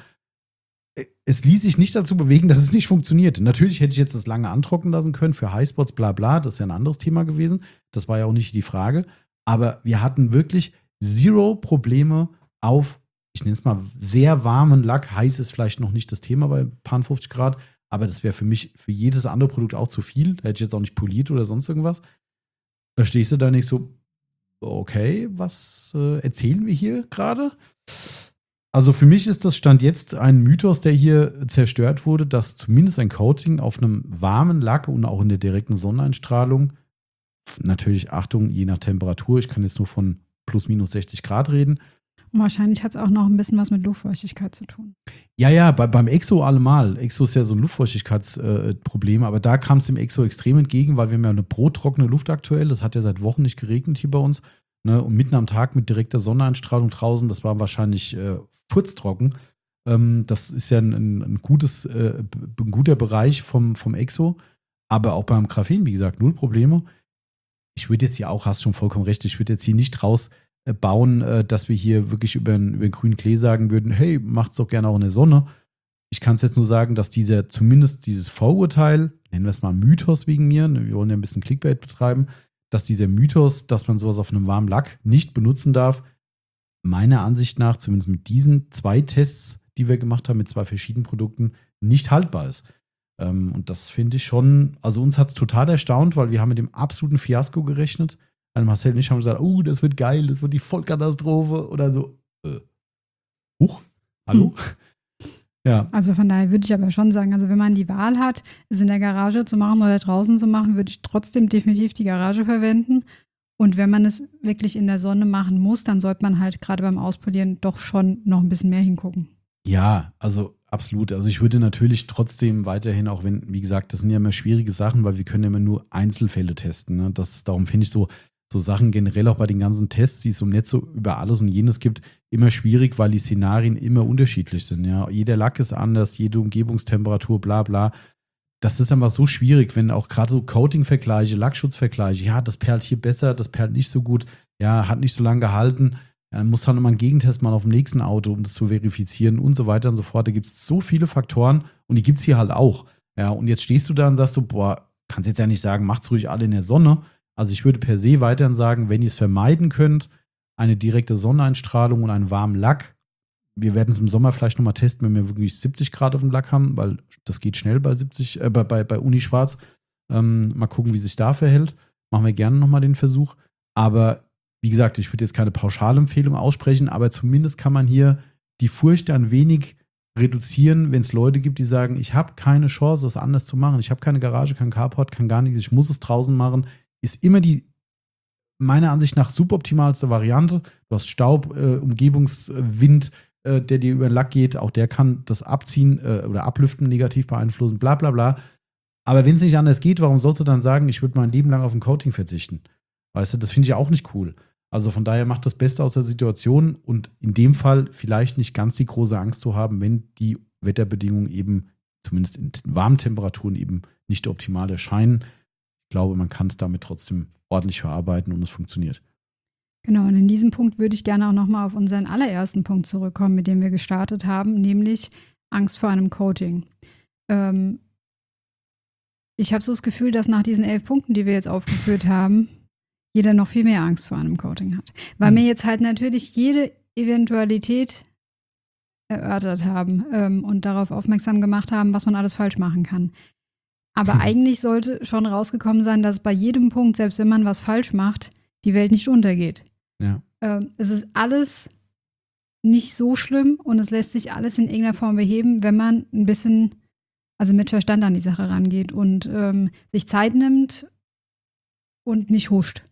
A: Es ließ sich nicht dazu bewegen, dass es nicht funktionierte. Natürlich hätte ich jetzt das lange antrocknen lassen können für Highspots, bla bla, das ist ja ein anderes Thema gewesen. Das war ja auch nicht die Frage. Aber wir hatten wirklich zero Probleme auf, ich nenne es mal, sehr warmen Lack. Heiß ist vielleicht noch nicht das Thema bei paar fünfzig Grad, aber das wäre für mich, für jedes andere Produkt auch zu viel. Da hätte ich jetzt auch nicht poliert oder sonst irgendwas. Da stehst du da nicht so, okay, was äh, erzählen wir hier gerade? Also für mich ist das Stand jetzt ein Mythos, der hier zerstört wurde, dass zumindest ein Coating auf einem warmen Lack und auch in der direkten Sonneneinstrahlung, natürlich Achtung, je nach Temperatur, ich kann jetzt nur von plus minus sechzig Grad reden.
B: Und wahrscheinlich hat es auch noch ein bisschen was mit Luftfeuchtigkeit zu tun.
A: Ja, ja, bei, beim Exo allemal. Exo ist ja so ein Luftfeuchtigkeitsproblem, äh, aber da kam es dem Exo extrem entgegen, weil wir haben ja eine brottrockene Luft aktuell. Das hat ja seit Wochen nicht geregnet hier bei uns. Ne? Und mitten am Tag mit direkter Sonneneinstrahlung draußen, das war wahrscheinlich äh, furztrocken. Ähm, das ist ja ein, ein, gutes, äh, ein guter Bereich vom, vom Exo. Aber auch beim Graphen, wie gesagt, null Probleme. Ich würde jetzt hier auch, hast schon vollkommen recht, ich würde jetzt hier nicht raus bauen, dass wir hier wirklich über den, über den grünen Klee sagen würden, hey, macht's doch gerne auch in der Sonne. Ich kann es jetzt nur sagen, dass dieser, zumindest dieses Vorurteil, nennen wir es mal Mythos wegen mir, wir wollen ja ein bisschen Clickbait betreiben, dass dieser Mythos, dass man sowas auf einem warmen Lack nicht benutzen darf, meiner Ansicht nach, zumindest mit diesen zwei Tests, die wir gemacht haben, mit zwei verschiedenen Produkten, nicht haltbar ist. Ähm, und das finde ich schon, also uns hat es total erstaunt, weil wir haben mit dem absoluten Fiasko gerechnet. Also Marcel und ich haben gesagt, oh, das wird geil, das wird die Vollkatastrophe. Oder so, äh, huch, hallo? Hm. Ja.
B: Also von daher würde ich aber schon sagen, also wenn man die Wahl hat, es in der Garage zu machen oder draußen zu machen, würde ich trotzdem definitiv die Garage verwenden. Und wenn man es wirklich in der Sonne machen muss, dann sollte man halt gerade beim Auspolieren doch schon noch ein bisschen mehr hingucken.
A: Ja, also absolut. Also ich würde natürlich trotzdem weiterhin, auch wenn, wie gesagt, das sind ja immer schwierige Sachen, weil wir können ja immer nur Einzelfälle testen. Ne? Das, darum finde ich so, so Sachen generell auch bei den ganzen Tests, die es im Netz so über alles und jenes gibt, immer schwierig, weil die Szenarien immer unterschiedlich sind. Ja? Jeder Lack ist anders, jede Umgebungstemperatur, bla bla. Das ist einfach so schwierig, wenn auch gerade so Coating-Vergleiche, Lackschutzvergleiche, ja, das perlt hier besser, das perlt nicht so gut, ja, hat nicht so lange gehalten. Dann muss halt nochmal einen Gegentest machen auf dem nächsten Auto, um das zu verifizieren und so weiter und so fort. Da gibt es so viele Faktoren und die gibt es hier halt auch. Ja, und jetzt stehst du da und sagst so, boah, kannst jetzt ja nicht sagen, macht's ruhig alle in der Sonne. Also ich würde per se weiterhin sagen, wenn ihr es vermeiden könnt, eine direkte Sonneneinstrahlung und einen warmen Lack. Wir werden es im Sommer vielleicht nochmal testen, wenn wir wirklich siebzig Grad auf dem Lack haben, weil das geht schnell bei siebzig, äh, bei, bei, bei Uni Schwarz. Ähm, mal gucken, wie sich da verhält. Machen wir gerne nochmal den Versuch. Aber wie gesagt, ich würde jetzt keine Pauschalempfehlung aussprechen, aber zumindest kann man hier die Furcht ein wenig reduzieren, wenn es Leute gibt, die sagen, ich habe keine Chance, das anders zu machen. Ich habe keine Garage, kein Carport, kann gar nichts, ich muss es draußen machen. Ist immer die, meiner Ansicht nach, suboptimalste Variante. Du hast Staub, äh, Umgebungswind, äh, der dir über den Lack geht. Auch der kann das Abziehen äh, oder Ablüften negativ beeinflussen, bla bla bla. Aber wenn es nicht anders geht, warum sollst du dann sagen, ich würde mein Leben lang auf ein Coating verzichten? Weißt du, das finde ich ja auch nicht cool. Also von daher macht das Beste aus der Situation und in dem Fall vielleicht nicht ganz die große Angst zu haben, wenn die Wetterbedingungen eben, zumindest in warmen Temperaturen, eben nicht optimal erscheinen. Ich glaube, man kann es damit trotzdem ordentlich verarbeiten und es funktioniert.
B: Genau, und in diesem Punkt würde ich gerne auch nochmal auf unseren allerersten Punkt zurückkommen, mit dem wir gestartet haben, nämlich Angst vor einem Coating. Ähm, ich habe so das Gefühl, dass nach diesen elf Punkten, die wir jetzt aufgeführt haben, jeder noch viel mehr Angst vor einem Coating hat. Weil mhm. wir jetzt halt natürlich jede Eventualität erörtert haben ähm, und darauf aufmerksam gemacht haben, was man alles falsch machen kann. Aber hm. eigentlich sollte schon rausgekommen sein, dass bei jedem Punkt, selbst wenn man was falsch macht, die Welt nicht untergeht.
A: Ja.
B: Ähm, es ist alles nicht so schlimm und es lässt sich alles in irgendeiner Form beheben, wenn man ein bisschen, also mit Verstand an die Sache rangeht und ähm, sich Zeit nimmt und nicht huscht.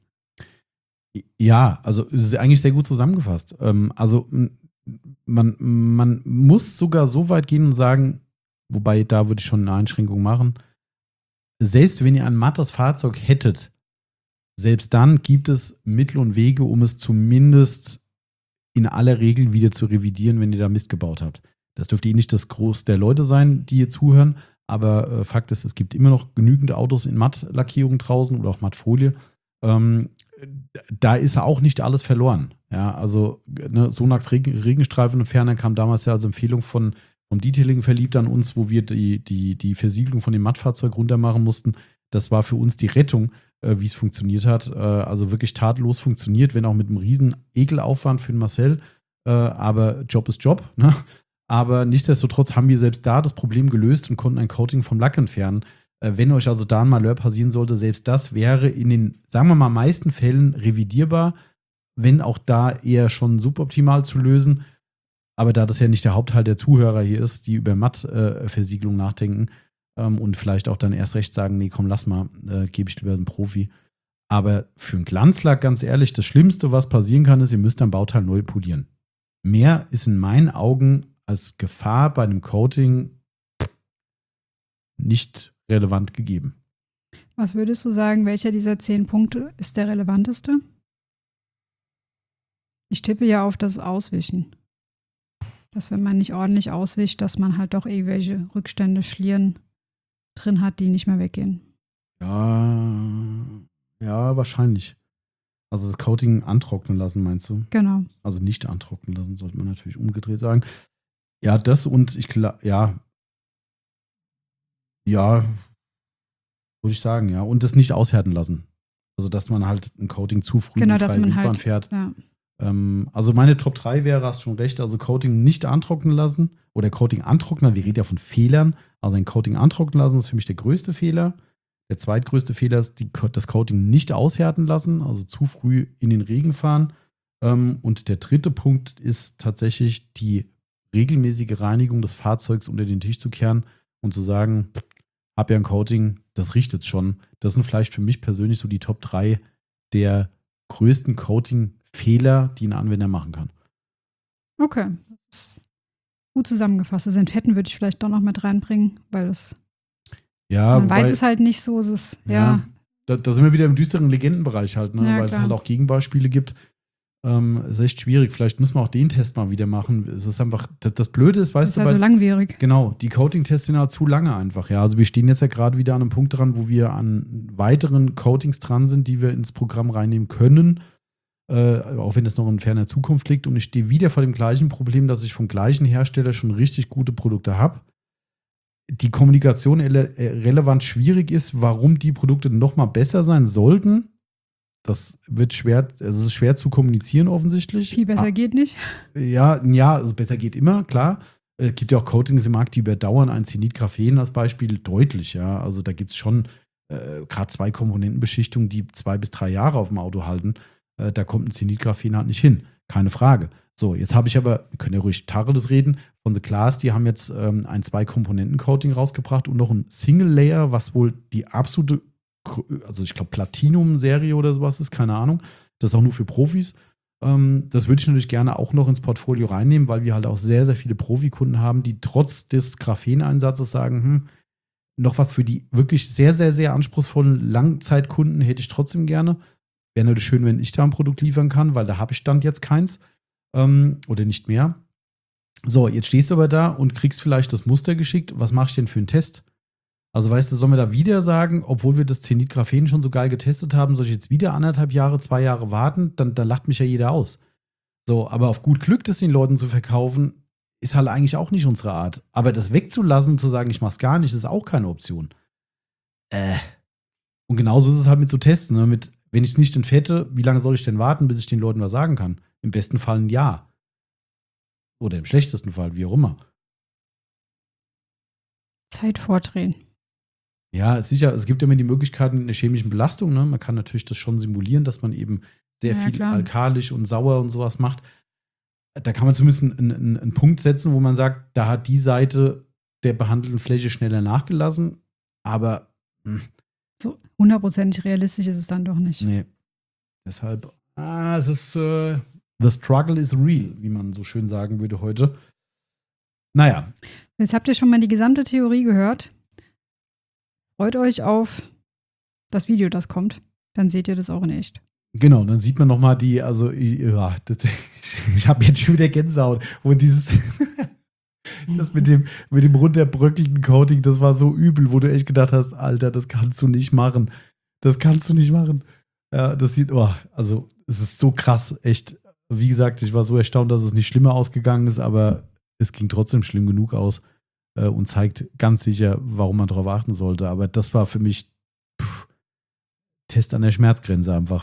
A: Ja, also es ist eigentlich sehr gut zusammengefasst. Ähm, also man, man muss sogar so weit gehen und sagen, wobei da würde ich schon eine Einschränkung machen, selbst wenn ihr ein mattes Fahrzeug hättet, selbst dann gibt es Mittel und Wege, um es zumindest in aller Regel wieder zu revidieren, wenn ihr da Mist gebaut habt. Das dürfte eh nicht das Groß der Leute sein, die hier zuhören, aber äh, Fakt ist, es gibt immer noch genügend Autos in Mattlackierung draußen oder auch Mattfolie. Ähm, da ist ja auch nicht alles verloren. Ja, also ne, Sonax Regen, Regenstreifen und Ferner kam damals ja als Empfehlung von, vom Detailing verliebt an uns, wo wir die, die, die Versiegelung von dem Mattfahrzeug runter machen mussten. Das war für uns die Rettung, äh, wie es funktioniert hat. Äh, also wirklich tadellos funktioniert, wenn auch mit einem riesen Ekelaufwand für den Marcel. Äh, aber Job ist Job. Ne? Aber nichtsdestotrotz haben wir selbst da das Problem gelöst und konnten ein Coating vom Lack entfernen. Wenn euch also da ein Malheur passieren sollte, selbst das wäre in den, sagen wir mal, meisten Fällen revidierbar, wenn auch da eher schon suboptimal zu lösen. Aber da das ja nicht der Hauptteil der Zuhörer hier ist, die über Mattversiegelung äh, nachdenken ähm, und vielleicht auch dann erst recht sagen, nee, komm, lass mal, äh, gebe ich lieber einen Profi. Aber für einen Glanzlack, ganz ehrlich, das Schlimmste, was passieren kann, ist, ihr müsst ein Bauteil neu polieren. Mehr ist in meinen Augen als Gefahr bei einem Coating nicht relevant gegeben.
B: Was würdest du sagen, welcher dieser zehn Punkte ist der relevanteste? Ich tippe ja auf das Auswischen. Dass wenn man nicht ordentlich auswischt, dass man halt doch irgendwelche Rückstände, Schlieren drin hat, die nicht mehr weggehen.
A: Ja, ja, wahrscheinlich. Also das Coating antrocknen lassen, meinst du?
B: Genau.
A: Also nicht antrocknen lassen, sollte man natürlich umgedreht sagen. Ja, das und ich glaube, ja, Ja, würde ich sagen, ja. Und das nicht aushärten lassen. Also, dass man halt ein Coating zu früh
B: genau,
A: in die
B: dass
A: freie
B: man
A: Wildbahn
B: halt
A: fährt.
B: Ja.
A: Ähm, also meine Top drei wäre, hast schon recht, also Coating nicht antrocknen lassen oder Coating antrocknen, wir reden ja von Fehlern, also ein Coating antrocknen lassen ist für mich der größte Fehler. Der zweitgrößte Fehler ist, die, das Coating nicht aushärten lassen, also zu früh in den Regen fahren. Ähm, und der dritte Punkt ist tatsächlich die regelmäßige Reinigung des Fahrzeugs unter den Tisch zu kehren und zu sagen, hab ja ein Coating, das riecht jetzt schon. Das sind vielleicht für mich persönlich so die Top drei der größten Coating-Fehler, die ein Anwender machen kann.
B: Okay, das ist gut zusammengefasst. Das Entfetten würde ich vielleicht doch noch mit reinbringen, weil es
A: Ja,
B: man
A: wobei,
B: weiß es halt nicht so, es ist, ja.
A: ja da, da sind wir wieder im düsteren Legendenbereich halt, ne?
B: Ja,
A: weil
B: klar.
A: es halt auch Gegenbeispiele gibt. Ähm, ist echt schwierig. Vielleicht müssen wir auch den Test mal wieder machen. Es ist einfach, das, das Blöde ist,
B: Das
A: weißt
B: ist
A: du,
B: ja
A: bei,
B: so langwierig.
A: genau, die Coating-Tests sind halt zu lange einfach. Ja, also wir stehen jetzt ja gerade wieder an einem Punkt dran, wo wir an weiteren Coatings dran sind, die wir ins Programm reinnehmen können. Äh, auch wenn das noch in ferner Zukunft liegt. Und ich stehe wieder vor dem gleichen Problem, dass ich vom gleichen Hersteller schon richtig gute Produkte habe. Die Kommunikation ele- äh, relevant schwierig ist, warum die Produkte nochmal besser sein sollten. Das wird schwer, also es ist schwer zu kommunizieren offensichtlich.
B: Viel besser
A: Ah,
B: geht nicht.
A: Ja, ja, also besser geht immer, klar. Es gibt ja auch Coatings im Markt, die überdauern ein Zenitgraphen als Beispiel deutlich, ja. Also da gibt es schon äh, gerade zwei Komponentenbeschichtungen, die zwei bis drei Jahre auf dem Auto halten. Äh, da kommt ein Zenitgraphen halt nicht hin. Keine Frage. So, jetzt habe ich aber, wir können ja ruhig Tacheles reden, von The Class, die haben jetzt ähm, ein Zwei-Komponenten-Coating rausgebracht und noch ein Single-Layer, was wohl die absolute, also ich glaube Platinum-Serie oder sowas ist, keine Ahnung. Das ist auch nur für Profis. Ähm, das würde ich natürlich gerne auch noch ins Portfolio reinnehmen, weil wir halt auch sehr, sehr viele Profikunden haben, die trotz des Grapheneinsatzes sagen, hm, noch was für die wirklich sehr, sehr, sehr anspruchsvollen Langzeitkunden hätte ich trotzdem gerne. Wäre natürlich schön, wenn ich da ein Produkt liefern kann, weil da habe ich Stand jetzt keins ähm, oder nicht mehr. So, jetzt stehst du aber da und kriegst vielleicht das Muster geschickt. Was mache ich denn für einen Test? Also weißt du, sollen wir da wieder sagen, obwohl wir das Zenitgraphen schon so geil getestet haben, soll ich jetzt wieder anderthalb Jahre, zwei Jahre warten? Dann, dann lacht mich ja jeder aus. So, aber auf gut Glück, das den Leuten zu verkaufen, ist halt eigentlich auch nicht unsere Art. Aber das wegzulassen und zu sagen, ich mach's gar nicht, ist auch keine Option. Äh. Und genauso ist es halt mit so Tests, ne? Mit, wenn ich es nicht entfette, wie lange soll ich denn warten, bis ich den Leuten was sagen kann? Im besten Fall ein Jahr. Oder im schlechtesten Fall, wie auch immer.
B: Zeit vordrehen.
A: Ja, sicher, es gibt ja immer die Möglichkeiten einer chemischen Belastung. Ne? Man kann natürlich das schon simulieren, dass man eben sehr
B: Ja,
A: viel
B: klar.
A: alkalisch und sauer und sowas macht. Da kann man zumindest einen, einen, einen Punkt setzen, wo man sagt, da hat die Seite der behandelten Fläche schneller nachgelassen. Aber mh,
B: So hundertprozentig realistisch ist es dann doch nicht.
A: nee. Deshalb, ah, es ist, äh, the struggle is real, wie man so schön sagen würde heute. Naja,
B: Jetzt habt ihr schon mal die gesamte Theorie gehört. Freut euch auf das Video, das kommt. Dann seht ihr das auch in echt.
A: genau, dann sieht man noch mal die, also ich, ja, das, ich habe jetzt schon wieder Gänsehaut, wo dieses, das mit dem, mit dem runterbröckelten Coating, das war so übel, wo du echt gedacht hast, Alter, das kannst du nicht machen. Das kannst du nicht machen. Ja, das sieht, oh, also es ist so krass, echt. Wie gesagt, ich war so erstaunt, dass es nicht schlimmer ausgegangen ist, aber es ging trotzdem schlimm genug aus äh, und zeigt ganz sicher, warum man darauf achten sollte. Aber das war für mich pff, Test an der Schmerzgrenze einfach.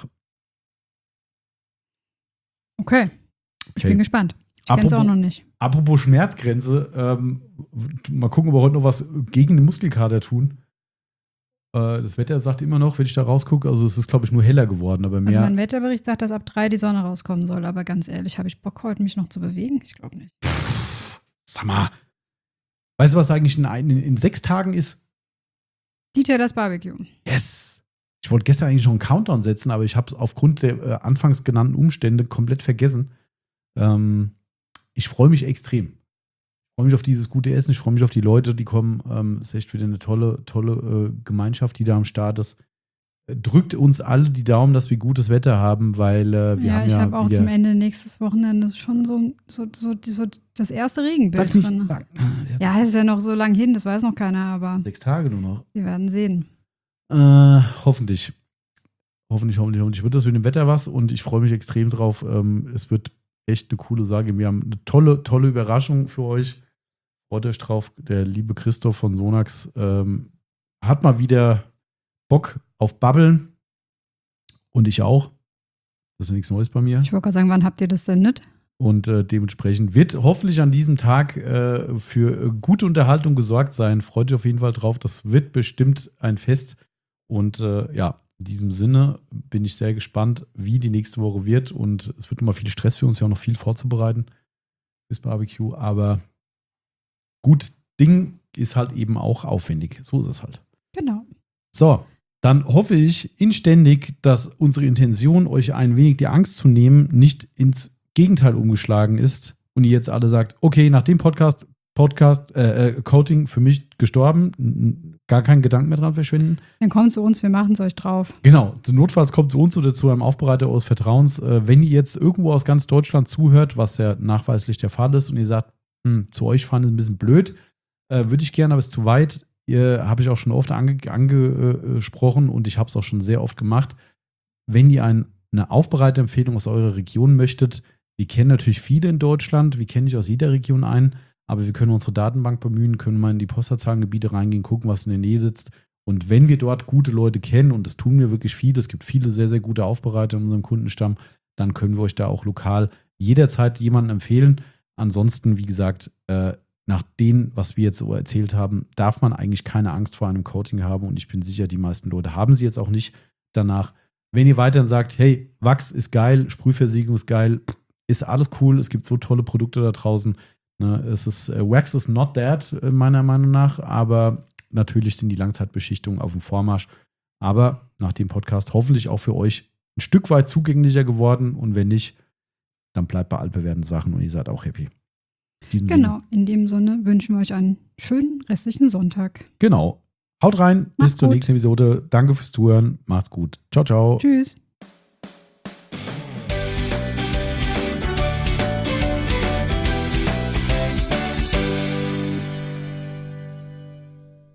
B: Okay, ich
A: Okay.
B: bin gespannt. Ich kenne es auch
A: Apropos-
B: noch nicht.
A: Apropos Schmerzgrenze, ähm, mal gucken, ob wir heute noch was gegen den Muskelkater tun. Äh, das Wetter sagt immer noch, wenn ich da rausgucke, also es ist, glaube ich, nur heller geworden, aber mehr.
B: Also mein Wetterbericht sagt, dass ab drei die Sonne rauskommen soll. Aber ganz ehrlich, habe ich Bock heute mich noch zu bewegen? Ich glaube nicht.
A: Pff, sag mal. Weißt du, was eigentlich in, ein, in sechs Tagen ist?
B: Dieter, das Barbecue.
A: Yes! Ich wollte gestern eigentlich schon einen Countdown setzen, aber ich habe es aufgrund der äh, anfangs genannten Umstände komplett vergessen. Ähm, ich freue mich extrem. Ich freue mich auf dieses gute Essen. Ich freue mich auf die Leute, die kommen. Ähm, ist echt wieder eine tolle, tolle äh, Gemeinschaft, die da am Start ist. Äh, Drückt uns alle die Daumen, dass wir gutes Wetter haben, weil äh, wir
B: Ja,
A: haben
B: ich
A: ja
B: habe auch
A: wieder,
B: zum Ende nächstes Wochenende schon so, so, so, so das erste Regenbild
A: Sag's nicht.
B: drin.
A: Sag, ah, der hat
B: Ja, es ist ja noch so lang hin, das weiß noch keiner, aber
A: sechs Tage nur noch.
B: wir werden sehen.
A: Äh, hoffentlich. Hoffentlich, hoffentlich, hoffentlich wird das mit dem Wetter was und ich freue mich extrem drauf. Ähm, es wird echt eine coole Sache. Wir haben eine tolle, tolle Überraschung für euch. Freut euch drauf. Der liebe Christoph von Sonax ähm, hat mal wieder Bock auf Babbeln und ich auch. Das ist nichts Neues bei mir.
B: Ich wollte gerade sagen, wann habt ihr das denn nicht?
A: Und äh, dementsprechend wird hoffentlich an diesem Tag äh, für äh, gute Unterhaltung gesorgt sein. Freut euch auf jeden Fall drauf. Das wird bestimmt ein Fest. Und äh, ja, in diesem Sinne bin ich sehr gespannt, wie die nächste Woche wird. Und es wird nochmal viel Stress für uns, ja auch noch viel vorzubereiten fürs Barbecue. Aber gut, Ding ist halt eben auch aufwendig. So ist es halt.
B: Genau.
A: So, dann hoffe ich inständig, dass unsere Intention, euch ein wenig die Angst zu nehmen, nicht ins Gegenteil umgeschlagen ist und ihr jetzt alle sagt, okay, nach dem Podcast, Podcast, äh, äh, Coating für mich gestorben, gar keinen Gedanken mehr dran verschwinden.
B: Dann kommt zu uns, wir machen es euch drauf.
A: Genau, notfalls kommt zu uns oder zu einem Aufbereiter eures Vertrauens. Äh, wenn ihr jetzt irgendwo aus ganz Deutschland zuhört, was ja nachweislich der Fall ist und ihr sagt, hm, zu euch fahren ist ein bisschen blöd, äh, würde ich gerne, aber es ist zu weit. Ihr habe ich auch schon oft ange, angesprochen und ich habe es auch schon sehr oft gemacht. Wenn ihr ein, eine Aufbereiterempfehlung aus eurer Region möchtet, wir kennen natürlich viele in Deutschland, wir kennen nicht aus jeder Region ein, aber wir können unsere Datenbank bemühen, können mal in die Postleitzahlengebiete reingehen, gucken, was in der Nähe sitzt. Und wenn wir dort gute Leute kennen, und das tun wir wirklich viele, es gibt viele sehr, sehr gute Aufbereiter in unserem Kundenstamm, dann können wir euch da auch lokal jederzeit jemanden empfehlen. Ansonsten, wie gesagt, äh, nach dem, was wir jetzt so erzählt haben, darf man eigentlich keine Angst vor einem Coating haben. Und ich bin sicher, die meisten Leute haben sie jetzt auch nicht danach. Wenn ihr weiterhin sagt, hey, Wachs ist geil, Sprühversiegelung ist geil, ist alles cool, es gibt so tolle Produkte da draußen. Ne, es ist, äh, Wax is not dead, äh, meiner Meinung nach, aber natürlich sind die Langzeitbeschichtungen auf dem Vormarsch. Aber nach dem Podcast hoffentlich auch für euch ein Stück weit zugänglicher geworden und wenn nicht, dann bleibt bei altbewährten Sachen und ihr seid auch happy. In
B: genau, Sinne. In dem Sinne wünschen wir euch einen schönen restlichen Sonntag.
A: Genau. Haut rein,
B: Macht's
A: bis zur
B: gut.
A: nächsten Episode. Danke fürs Zuhören, macht's gut. Ciao, ciao.
B: Tschüss.